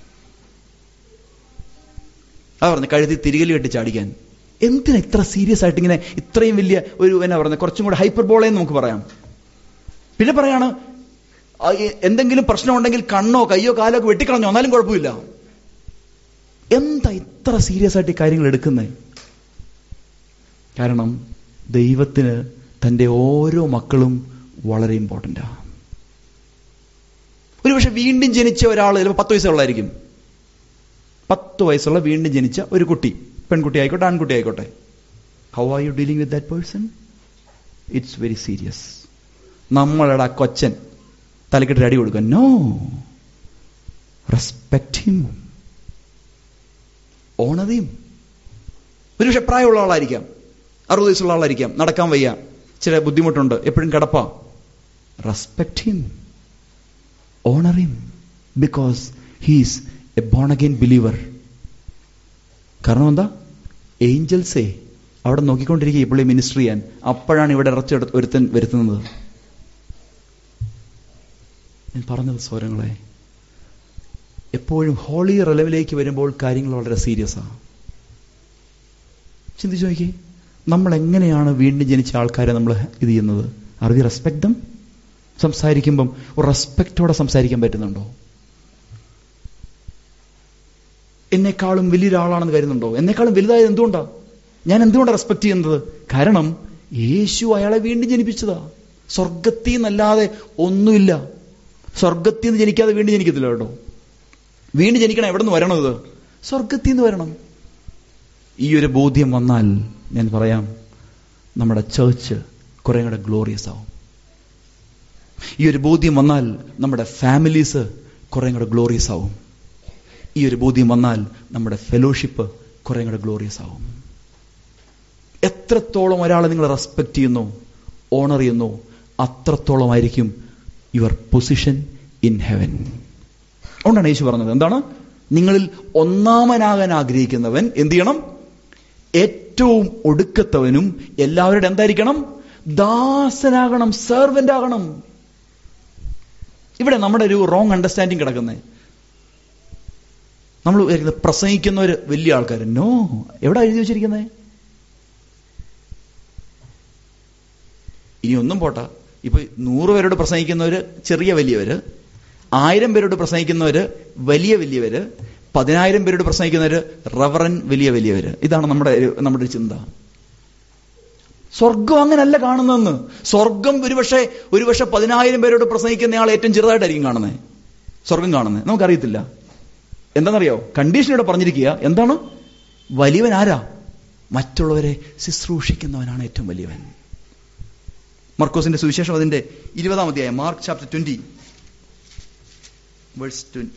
അതാ പറഞ്ഞു കഴുത്തി തിരികല് കെട്ടി ചാടിക്കാൻ. എന്തിനാ ഇത്ര സീരിയസ് ആയിട്ട് ഇങ്ങനെ ഇത്രയും വലിയ ഒരു എന്നാ പറയുന്നത്, കുറച്ചും കൂടെ ഹൈപ്പർബോളയെന്ന് നമുക്ക് പറയാം. പിന്നെ പറയാണ്, എന്തെങ്കിലും പ്രശ്നം ഉണ്ടെങ്കിൽ കണ്ണോ കയ്യോ കാലോ ഒക്കെ വെട്ടിക്കളഞ്ഞോ, എന്നാലും കുഴപ്പമില്ല. എന്താ ഇത്ര സീരിയസ് ആയിട്ട് കാര്യങ്ങൾ എടുക്കുന്നത്? കാരണം ദൈവത്തിന് തൻ്റെ ഓരോ മക്കളും വളരെ ഇമ്പോർട്ടൻ്റാ. ഒരുപക്ഷെ വീണ്ടും ജനിച്ച ഒരാൾ ചിലപ്പോൾ പത്ത് വയസ്സുള്ളായിരിക്കും. പത്ത് വയസ്സുള്ള വീണ്ടും ജനിച്ച ഒരു കുട്ടി, പെൺകുട്ടി ആയിക്കോട്ടെ ആൺകുട്ടി ആയിക്കോട്ടെ, how are you dealing with that person? It's very serious. നമ്മളുടെ ആ കൊച്ചൻ തലക്കെട്ട് അടി കൊടുക്കാൻ, no, respect him, honour him. ഒരുപക്ഷെ പ്രായമുള്ള ആളായിരിക്കാം, അറുപത് വയസ്സുള്ള ആളായിരിക്കാം, നടക്കാൻ വയ്യ, ചില ബുദ്ധിമുട്ടുണ്ട്, എപ്പോഴും കിടപ്പാ. Respect him, honour him, because he's a born again believer. കാരണം എന്താ? ഏഞ്ചൽസേ അവിടെ നോക്കിക്കൊണ്ടിരിക്കുക ഇപ്പോൾ മിനിസ്റ്റർ ചെയ്യാൻ. അപ്പോഴാണ് ഇവിടെ ഇറച്ചി ഒരുത്തൻ വരുത്തുന്നത്. ഞാൻ പറഞ്ഞത് സ്വരങ്ങളെ, എപ്പോഴും ഹോളി റെലവിലേക്ക് വരുമ്പോൾ കാര്യങ്ങൾ വളരെ സീരിയസ് ആണ്. ചിന്തിച്ചു നോക്കി, നമ്മൾ എങ്ങനെയാണ് വീണ്ടും ജനിച്ച ആൾക്കാരെ നമ്മൾ ഇത് ചെയ്യുന്നത്? Are we respect them? സംസാരിക്കുമ്പം ഒരു റെസ്പെക്റ്റോടെ സംസാരിക്കാൻ പറ്റുന്നുണ്ടോ? എന്നെക്കാളും വലിയൊരാളാണെന്ന് കരുതുന്നുണ്ടോ? എന്നെക്കാളും വലുതായത് എന്തുകൊണ്ടാണ്? ഞാൻ എന്തുകൊണ്ടാണ് റെസ്പെക്ട് ചെയ്യുന്നത്? കാരണം യേശു അയാളെ വീണ്ടും ജനിപ്പിച്ചതാ. സ്വർഗത്തിൽ നിന്നല്ലാതെ ഒന്നുമില്ല. സ്വർഗത്തിൽ നിന്ന് ജനിക്കാതെ വീണ്ടും ജനിക്കത്തില്ല കേട്ടോ. വീണ്ടും ജനിക്കണം എവിടെ നിന്ന് വരണത്? സ്വർഗത്തിൽ നിന്ന് വരണം. ഈ ഒരു ബോധ്യം വന്നാൽ ഞാൻ പറയാം, നമ്മുടെ ചേർച്ച് കുറെ കൂടെ ഗ്ലോറിയസ് ആവും. ഈ ഒരു ബോധ്യം വന്നാൽ നമ്മുടെ ഫാമിലീസ് കുറെ കൂടെ ഗ്ലോറിയസ് ആവും. ഈ ഒരു ബോധ്യം വന്നാൽ നമ്മുടെ ഫെലോഷിപ്പ് കുറെ കൂടെ ഗ്ലോറിയസ് ആവും. എത്രത്തോളം ഒരാളെ നിങ്ങൾ റെസ്പെക്ട് ചെയ്യുന്നു, ഓണർ ചെയ്യുന്നു, അത്രത്തോളം ആയിരിക്കും യുവർ പൊസിഷൻ ഇൻ ഹെവൻ. അതുകൊണ്ടാണ് യേശു പറഞ്ഞത്, എന്താണ്? നിങ്ങളിൽ ഒന്നാമനാകാൻ ആഗ്രഹിക്കുന്നവൻ എന്ത് ചെയ്യണം? ഏറ്റവും ഒടുക്കത്തവനും എല്ലാവരുടെ എന്തായിരിക്കണം? ദാസനാകണം, സെർവന്റ് ആകണം. ഇവിടെ നമ്മുടെ ഒരു റോങ് അണ്ടർസ്റ്റാൻഡിങ് കിടക്കുന്നത്. നമ്മൾ പ്രസംഗിക്കുന്നവര് വലിയ ആൾക്കാർ. നോ, എവിടെ എഴുതി വെച്ചിരിക്കുന്നത്? ഇനി ഒന്നും പോട്ടെ, ഇപ്പൊ നൂറ് പേരോട് പ്രസംഗിക്കുന്നവര് ചെറിയ വലിയവര്, ആയിരം പേരോട് പ്രസംഗിക്കുന്നവര് വലിയ വലിയവര്, പതിനായിരം പേരോട് പ്രസംഗിക്കുന്നവര് റവറൻ വലിയ വലിയവര്. ഇതാണ് നമ്മുടെ നമ്മുടെ ചിന്ത. സ്വർഗം അങ്ങനല്ല കാണുന്നതെന്ന്. സ്വർഗം ഒരുപക്ഷെ ഒരുപക്ഷെ പതിനായിരം പേരോട് പ്രസംഗിക്കുന്നയാൾ ഏറ്റവും ചെറുതായിട്ടായിരിക്കും കാണുന്നത്, സ്വർഗം കാണുന്നത്. നമുക്കറിയത്തില്ല. എന്താണെന്നറിയോ? കണ്ടീഷൻ ഇവിടെ പറഞ്ഞിരിക്കുക. എന്താണ്? വലിയവൻ ആരാ? മറ്റുള്ളവരെ ശുശ്രൂഷിക്കുന്നവനാണ് ഏറ്റവും വലിയവൻ. മർക്കോസിന്റെ സുവിശേഷം അതിന്റെ ഇരുപതാം അധ്യായം, Mark chapter twenty verse twenty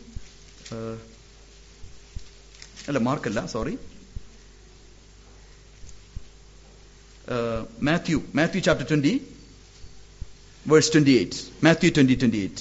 അല്ല മാർക്കല്ല sorry Matthew Matthew chapter twenty verse twenty eight Matthew twenty twenty eight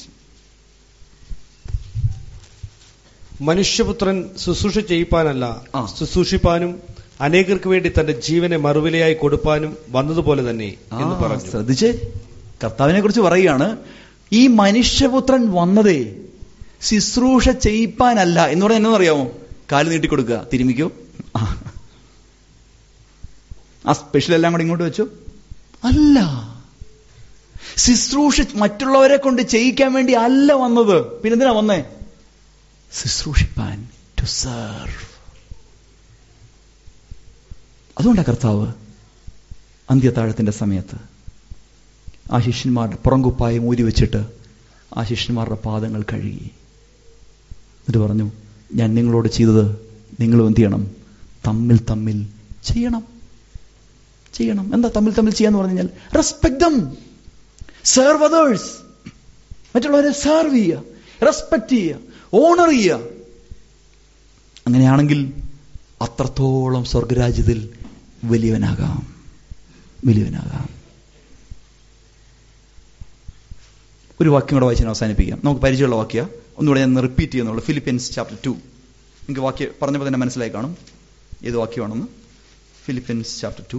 മനുഷ്യപുത്രൻ ശുശ്രൂഷ ചെയ്യിപ്പാനല്ല, ശുശ്രൂഷിപ്പാനും അനേകർക്ക് വേണ്ടി തന്റെ ജീവനെ മറുവിലയായി കൊടുപ്പാനും വന്നതുപോലെ തന്നെ എന്ന് പറഞ്ഞു. ശ്രദ്ധിച്ചേ, കർത്താവിനെ കുറിച്ച് പറയുകയാണ്. ഈ മനുഷ്യപുത്രൻ വന്നതേ ശുശ്രൂഷ ചെയ്യിപ്പാനല്ല എന്ന് പറഞ്ഞാൽ എന്നറിയാമോ? കാല് നീട്ടിക്കൊടുക്കുക, തിരുമിക്കോ, ആ സ്പെഷ്യൽ എല്ലാം കൂടെ ഇങ്ങോട്ട് വെച്ചു. അല്ല, ശുശ്രൂഷ മറ്റുള്ളവരെ കൊണ്ട് ചെയ്യിക്കാൻ വേണ്ടി അല്ല വന്നത്. പിന്നെന്തിനാ വന്നേ? ശുശ്രൂഷിപ്പാൻ, ടു സെർവ്. അതുകൊണ്ടാണ് കർത്താവ് അന്ത്യത്താഴത്തിന്റെ സമയത്ത് ആ ശിഷ്യന്മാരുടെ പുറംകുപ്പായം ഊരി വെച്ചിട്ട് ആ ശിഷ്യന്മാരുടെ പാദങ്ങൾ കഴുകി. എന്നിട്ട് പറഞ്ഞു, ഞാൻ നിങ്ങളോട് ചെയ്തത് നിങ്ങൾ എന്ത് ചെയ്യണം? തമ്മിൽ തമ്മിൽ ചെയ്യണം ചെയ്യണം എന്താ തമ്മിൽ തമ്മിൽ ചെയ്യാന്ന് പറഞ്ഞു കഴിഞ്ഞാൽ, റെസ്പെക്ട് ദം, സെർവ് അതേഴ്സ്. മറ്റുള്ളവരെ സെർവ് ചെയ്യുക, റെസ്പെക്ട് ചെയ്യുക, ഓണർ ചെയ്യുക. അങ്ങനെയാണെങ്കിൽ അത്രത്തോളം സ്വർഗരാജ്യത്തിൽ വലിയവനാകാം വലിയവനാകാം ഒരു വാക്യം കൂടെ വായിച്ചാൽ അവസാനിപ്പിക്കാം. നമുക്ക് പരിചയമുള്ള വാക്യ ഒന്നുകൂടെ ഞാൻ റിപ്പീറ്റ് ചെയ്യുന്നുള്ളൂ. Philippians chapter two. നിങ്ങൾക്ക് വാക്യം പറഞ്ഞപ്പോൾ തന്നെ മനസ്സിലായി കാണും ഏത് വാക്യമാണെന്ന്. Philippians chapter two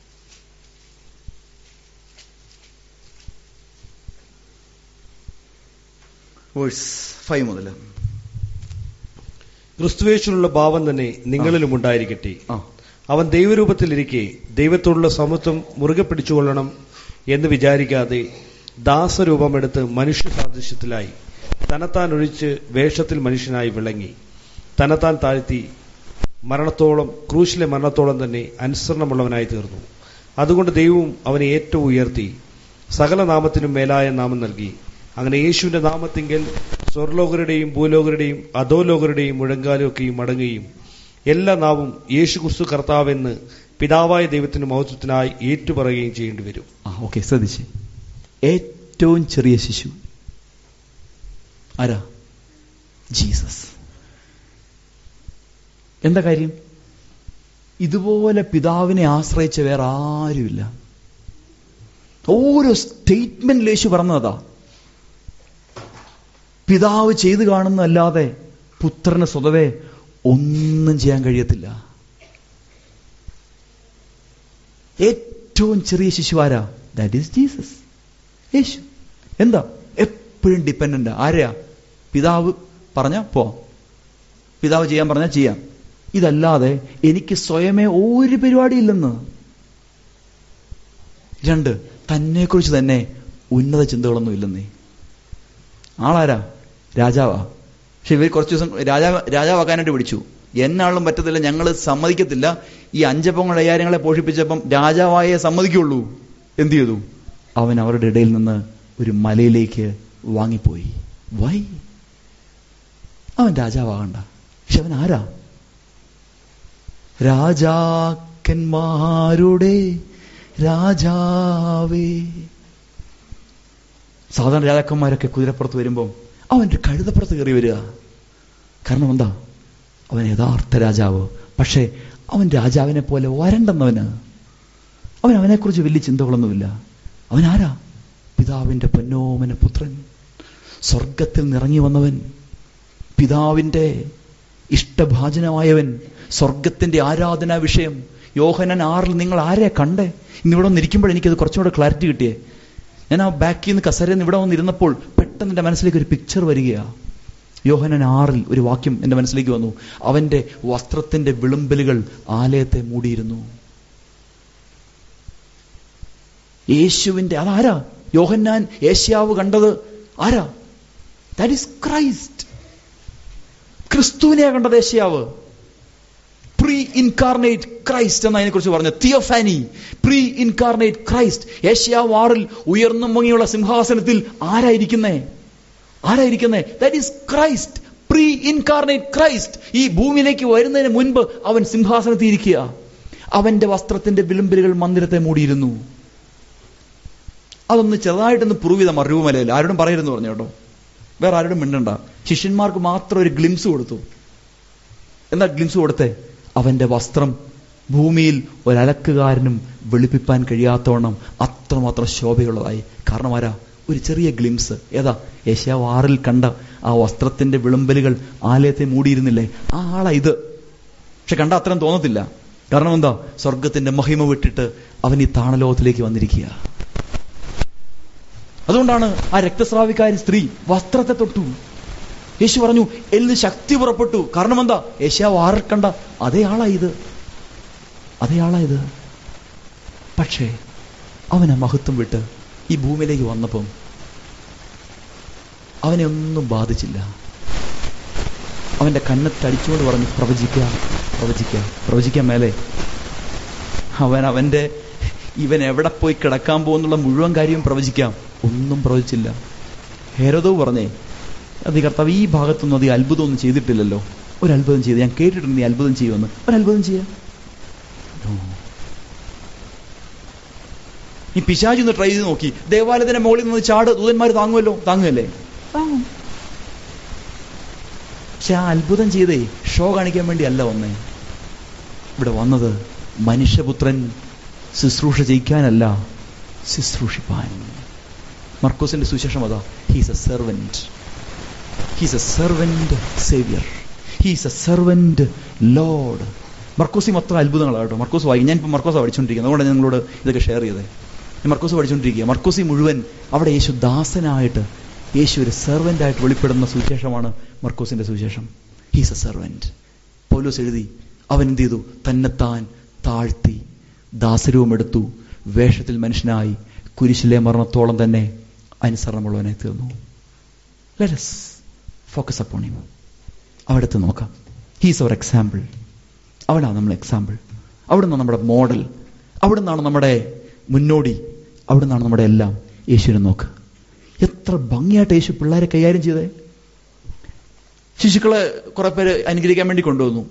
verse five മുതൽ. ക്രിസ്തുവേശുള്ള ഭാവം തന്നെ നിങ്ങളിലും ഉണ്ടായിരിക്കട്ടെ. അവൻ ദൈവരൂപത്തിലിരിക്കെ ദൈവത്തോടുള്ള സമത്വം മുറുകെ പിടിച്ചുകൊള്ളണം എന്ന് വിചാരിക്കാതെ ദാസരൂപമെടുത്ത് മനുഷ്യ സാദൃശ്യത്തിലായി തന്നെത്താൻ ഒഴിച്ച് വേഷത്തിൽ മനുഷ്യനായി വിളങ്ങി തന്നെത്താൻ താഴ്ത്തി മരണത്തോളം, ക്രൂശിലെ മരണത്തോളം തന്നെ അനുസരണമുള്ളവനായി തീർന്നു. അതുകൊണ്ട് ദൈവവും അവനെ ഏറ്റവും ഉയർത്തി സകല നാമത്തിനും മേലായ നാമം നൽകി. അങ്ങനെ യേശുവിന്റെ നാമത്തിങ്കൽ സ്വർലോകരുടെയും ഭൂലോകരുടെയും അധോലോകരുടെയും മുഴങ്കാലൊക്കെയും മടങ്ങുകയും എല്ലാ നാവും യേശു ക്രിസ്തു കർത്താവെന്ന് പിതാവായ ദൈവത്തിന്റെ മഹത്വത്തിനായി ഏറ്റുപറയുകയും ചെയ്യേണ്ടി വരും. ആ ഓക്കെ, ശ്രദ്ധിച്ച്. ഏറ്റവും ചെറിയ ശിശു ആരാ? ജീസസ്. എന്താ കാര്യം? ഇതുപോലെ പിതാവിനെ ആശ്രയിച്ച വേറെ ആരുമില്ല. ഓരോ സ്റ്റേറ്റ്മെന്റിൽ യേശു പറഞ്ഞതാ. പിതാവ് ചെയ്തു കാണുന്നതല്ലാതെ പുത്രന് സ്വതവേ ഒന്നും ചെയ്യാൻ കഴിയത്തില്ല. ഏറ്റവും ചെറിയ ശിശു ആരാ? ദാറ്റ് ഈസ് ജീസസ്, യേശു. എന്താ? എപ്പോഴും ഡിപ്പെൻഡന്റ്. ആരെയാ? പിതാവ് പറഞ്ഞ പോ, പിതാവ് ചെയ്യാൻ പറഞ്ഞാൽ ചെയ്യാം. ഇതല്ലാതെ എനിക്ക് സ്വയമേ ഒരു പരിപാടിയില്ലെന്ന്. രണ്ട്, തന്നെക്കുറിച്ച് തന്നെ ഉന്നത ചിന്തകളൊന്നും ഇല്ലെന്നേ. ആളാരാ? രാജാവാ. പക്ഷെ ഇവർ കുറച്ച് ദിവസം രാജാവ് രാജാവാക്കാനായിട്ട് പിടിച്ചു. എന്നാളും പറ്റത്തില്ല, ഞങ്ങൾ സമ്മതിക്കത്തില്ല. ഈ അഞ്ചപ്പങ്ങൾ അയ്യായിരങ്ങളെ പോഷിപ്പിച്ചപ്പം രാജാവായേ സമ്മതിക്കുള്ളൂ. എന്ത് ചെയ്തു? അവൻ അവരുടെ ഇടയിൽ നിന്ന് ഒരു മലയിലേക്ക് വാങ്ങിപ്പോയി. വൈ? അവൻ രാജാവാകണ്ട. പക്ഷെ അവൻ ആരാ? രാജാക്കന്മാരുടെ രാജാവേ. സാധാരണ രാജാക്കന്മാരൊക്കെ കുതിരപ്പുറത്ത് വരുമ്പം അവൻ്റെ കഴുതപ്പുറത്ത് കയറി വരിക. കാരണം എന്താ? അവൻ യഥാർത്ഥ രാജാവ്. പക്ഷേ അവൻ രാജാവിനെ പോലെ വരണ്ടെന്നവന്. അവൻ അവനെക്കുറിച്ച് വലിയ ചിന്തകളൊന്നുമില്ല. അവൻ ആരാ? പിതാവിന്റെ പൊന്നോമന പുത്രൻ, സ്വർഗത്തിൽ നിറങ്ങി വന്നവൻ, പിതാവിന്റെ ഇഷ്ടഭാജനമായവൻ, സ്വർഗത്തിന്റെ ആരാധനാ വിഷയം. യോഹന്നാൻ ആറിൽ നിങ്ങൾ ആരെയാ കണ്ടേ? ഇന്നിവിടെ വന്നിരിക്കുമ്പോൾ എനിക്കത് കുറച്ചുകൂടെ ക്ലാരിറ്റി കിട്ടിയേ. ഞാൻ ആ ബാക്കിൽ നിന്ന് കസരയിൽ നിന്ന് ഇവിടെ വന്നിരുന്നപ്പോൾ പെട്ടെന്ന് എൻ്റെ മനസ്സിലേക്ക് ഒരു പിക്ചർ വരികയാ. യോഹന്നാൻ ആറിൽ ഒരു വാക്യം എൻ്റെ മനസ്സിലേക്ക് വന്നു. അവന്റെ വസ്ത്രത്തിന്റെ വിളുമ്പലുകൾ ആലയത്തെ മൂടിയിരുന്നു. യേശുവിന്റെ അതാരാ? യോഹന്നാൻ യേശയ്യാവ് കണ്ടത് ആരാ? That is Christ. ക്രിസ്തുവിനെയാ കണ്ടത് യേശയ്യാവ്. പ്രീ ഇൻകാർണേറ്റ് ക്രൈസ്റ്റ് എന്ന് അതിനെക്കുറിച്ച് പറഞ്ഞു. Theophany, pre incarnate Christ. യേശയ്യാവ് ആറിൽ ഉയർന്നു പൊങ്ങിയുള്ള സിംഹാസനത്തിൽ ആരായിരിക്കുന്നേ? ആരായിരിക്കുന്നേ? That is Christ, pre incarnate Christ. ഈ ഭൂമിയിലേക്ക് വരുന്നതിന് മുൻപ് അവൻ സിംഹാസനത്തിൽ ഇരിക്കുക. അവന്റെ വസ്ത്രത്തിന്റെ വിളുമ്പലുകൾ മന്ദിരത്തെ മൂടിയിരുന്നു. അതൊന്ന് ചെറുതായിട്ടൊന്ന് പ്രൂവ് ചെയ്ത മറുമലയിൽ ആരോടും പറയരുതെന്ന് പറഞ്ഞു കേട്ടോ. വേറെ ആരോടും മിണ്ടണ്ട. ശിഷ്യന്മാർക്ക് മാത്രം ഒരു ഗ്ലിംസ് കൊടുത്തു. എന്താ ഗ്ലിംസ് കൊടുത്തേ? അവന്റെ വസ്ത്രം ഭൂമിയിൽ ഒരലക്കുകാരനും വെളുപ്പിപ്പാൻ കഴിയാത്തവണ്ണം അത്രമാത്രം ശോഭയുള്ളതായി. കാരണം ആരാ? ഒരു ചെറിയ ഗ്ലിംസ്. ഏതാ? യെശയ്യാവ് ആറിൽ കണ്ട ആ വസ്ത്രത്തിന്റെ വിളുമ്പലുകൾ ആലയത്തെ മൂടിയിരുന്നില്ലേ? ആ ആളാ ഇത്. പക്ഷെ കണ്ട അത്രയും തോന്നത്തില്ല. കാരണം എന്താ? സ്വർഗത്തിന്റെ മഹിമ വിട്ടിട്ട് അവൻ ഈ താണലോകത്തിലേക്ക് വന്നിരിക്കുക. അതുകൊണ്ടാണ് ആ രക്തസ്രാവിക്കാരി സ്ത്രീ വസ്ത്രത്തെ തൊട്ടു. യേശു പറഞ്ഞു എന്ന് ശക്തി പുറപ്പെട്ടു. കാരണം എന്താ? യെശയ്യാവ് ആറിൽ കണ്ട അതേ ആളാ ഇത്, അതേ ആളാ ഇത്. പക്ഷേ അവനെ മഹത്വം വിട്ട് ഈ ഭൂമിയിലേക്ക് വന്നപ്പം അവനെ ഒന്നും ബാധിച്ചില്ല. അവന്റെ കന്നത്തടിച്ചുകൊണ്ട് പറഞ്ഞു പ്രവചിക്കുക, പ്രവചിക്കുക, പ്രവചിക്കാൻ മേലെ. അവൻ അവന്റെ ഇവൻ എവിടെ പോയി കിടക്കാൻ പോകുന്നുള്ള മുഴുവൻ കാര്യവും പ്രവചിക്കാം. ഒന്നും പ്രവചിച്ചില്ല. ഹെരോദവ് പറഞ്ഞേ, അത് കർത്താവ് ഈ ഭാഗത്തൊന്നും അധികം അത്ഭുതമൊന്നും ചെയ്തിട്ടില്ലല്ലോ, ഒരു അത്ഭുതം ചെയ്ത് ഞാൻ കേട്ടിട്ടുണ്ട് നീ അത്ഭുതം ചെയ്യുമെന്ന്. ഒരത്ഭുതം ചെയ്യാം. ഈ പിശാചി ഒന്ന് ട്രൈ ചെയ്ത് നോക്കി. ദേവാലയത്തിന്റെ മുകളിൽ നിന്ന് ചാട്, ദൂതന്മാർ താങ്ങുമല്ലോ? താങ്ങുമല്ലേ? താങ്ങും. പക്ഷെ ആ അത്ഭുതം ചെയ്തേ ഷോ കാണിക്കാൻ വേണ്ടി അല്ല വന്നേ. ഇവിടെ വന്നത് മനുഷ്യപുത്രൻ ശുശ്രൂഷ ചെയ്യിക്കാനല്ല, ശുശ്രൂഷിപ്പാൻ. മർക്കോസിന്റെ സുവിശേഷം അതാ. He's a servant. He's a servant saviour. He's a servant lord. മർക്കോസി മൊത്തം അത്ഭുതങ്ങളാട്ടോ. മർക്കോസ് വായിക്കും. ഞാൻ ഇപ്പം മർക്കോസ് പഠിച്ചുകൊണ്ടിരിക്കുന്നത്, അതുകൊണ്ട് ഞാൻ നിങ്ങളോട് ഇതൊക്കെ ഷെയർ ചെയ്തേ. ഞാൻ മർക്കോസ് പഠിച്ചുകൊണ്ടിരിക്കുക. മർക്കോസി മുഴുവൻ അവിടെ യേശു ദാസനായിട്ട്, യേശു ഒരു സെർവന്റ് ആയിട്ട് വെളിപ്പെടുന്ന സുവിശേഷമാണ് മർക്കോസിന്റെ സുവിശേഷം. He's a servant. പൗലോസ് എഴുതി, അവൻ എന്ത് ചെയ്തു? തന്നെത്താൻ താഴ്ത്തി ദാസരൂപം എടുത്തു, വേഷത്തിൽ മനുഷ്യനായി കുരിശിലെ മരണത്തോളം തന്നെ അനുസരണമുള്ളവനെ തീർന്നു. Let us focus upon him. അവിടുത്തെ നോക്കാം. ഹീസ് അവർ എക്സാമ്പിൾ. അവിടാണ് നമ്മൾ എക്സാമ്പിൾ. അവിടുന്ന് നമ്മുടെ മോഡൽ. അവിടുന്നാണ് നമ്മുടെ മുന്നോടി. അവിടുന്നാണ് നമ്മുടെ എല്ലാം. യേശുവിനെ നോക്ക്. എത്ര ഭംഗിയായിട്ട് യേശു പിള്ളേരെ കൈകാര്യം ചെയ്തേ. ശിശുക്കളെ കുറെ പേര് അനുഗ്രഹിക്കാൻ വേണ്ടി കൊണ്ടുവന്നു.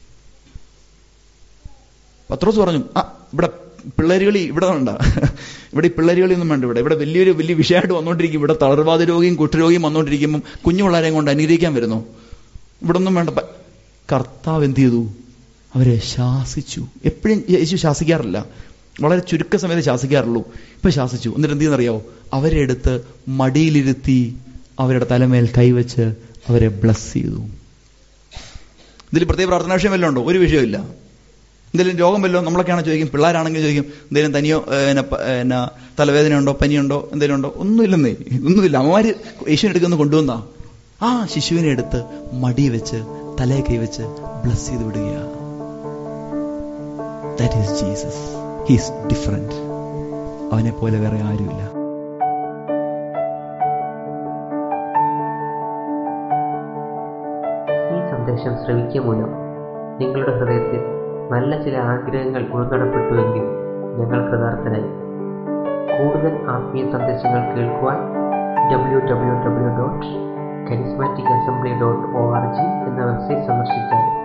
പത്രോസ് പറഞ്ഞു, ആ ഇവിടെ പിള്ളേരുകളി ഇവിടെ വേണ്ട, ഇവിടെ ഈ പിള്ളേരുകളി ഒന്നും വേണ്ട. ഇവിടെ ഇവിടെ വലിയൊരു വലിയ വിഷയമായിട്ട് വന്നുകൊണ്ടിരിക്കും. ഇവിടെ തളർവാദ രോഗിയും കുഷ്ഠരോഗിയും വന്നുകൊണ്ടിരിക്കുമ്പം കുഞ്ഞു പിള്ളേരെയും കൊണ്ട് അനുഗ്രഹിക്കാൻ വരുന്നു. ഇവിടെ ഒന്നും വേണ്ട. കർത്താവ് എന്ത് ചെയ്തു? അവരെ ശാസിച്ചു. എപ്പോഴും യേശു ശാസിക്കാറില്ല, വളരെ ചുരുക്ക സമയത്ത് ശാസിക്കാറുള്ളൂ. ഇപ്പൊ ശാസിച്ചു. എന്നിട്ട് എന്ത് ചെയ്യുന്നറിയാവോ? അവരെ എടുത്ത് മടിയിലിരുത്തി അവരുടെ തലമേൽ കൈവച്ച് അവരെ ബ്ലസ് ചെയ്തു. ഇതിൽ പ്രത്യേക പ്രാർത്ഥനാ വിഷയം വല്ലതും ഉണ്ടോ? ഒരു വിഷയമില്ല. എന്തെങ്കിലും രോഗം വല്ലോ നമ്മളൊക്കെയാണ് ചോദിക്കും. പിള്ളേരാണെങ്കിൽ ചോദിക്കും എന്തെങ്കിലും തനിയോ എന്നാ തലവേദന ഉണ്ടോ, പനിയുണ്ടോ, എന്തെങ്കിലും ഉണ്ടോ? ഒന്നുമില്ലെന്നേ, ഒന്നുമില്ല. അമ്മമാര് യേശുവിനെ എടുക്കുന്ന കൊണ്ടുവന്നാ ആ ശിശുവിനെ എടുത്ത് മടി വെച്ച് തലയെ കൈവച്ച് ബ്ലസ് ചെയ്ത് വിടുകയാ. That is Jesus. He is different. അവനെ പോലെ വേറെ ആരുമില്ല. ഈ സന്ദേശം ശ്രവിക്കുക മൂലം നിങ്ങളുടെ ഹൃദയത്തിൽ നല്ല ചില ആഗ്രഹങ്ങൾ ഉൾക്കടപ്പെട്ടുവെങ്കിൽ ഞങ്ങൾ കൃതാർത്ഥനായി. കൂടുതൽ ആത്മീയ സന്ദേശങ്ങൾ കേൾക്കുവാൻ W W W dot charismatic assembly dot O R G എന്ന വെബ്സൈറ്റ് സന്ദർശിച്ചാൽ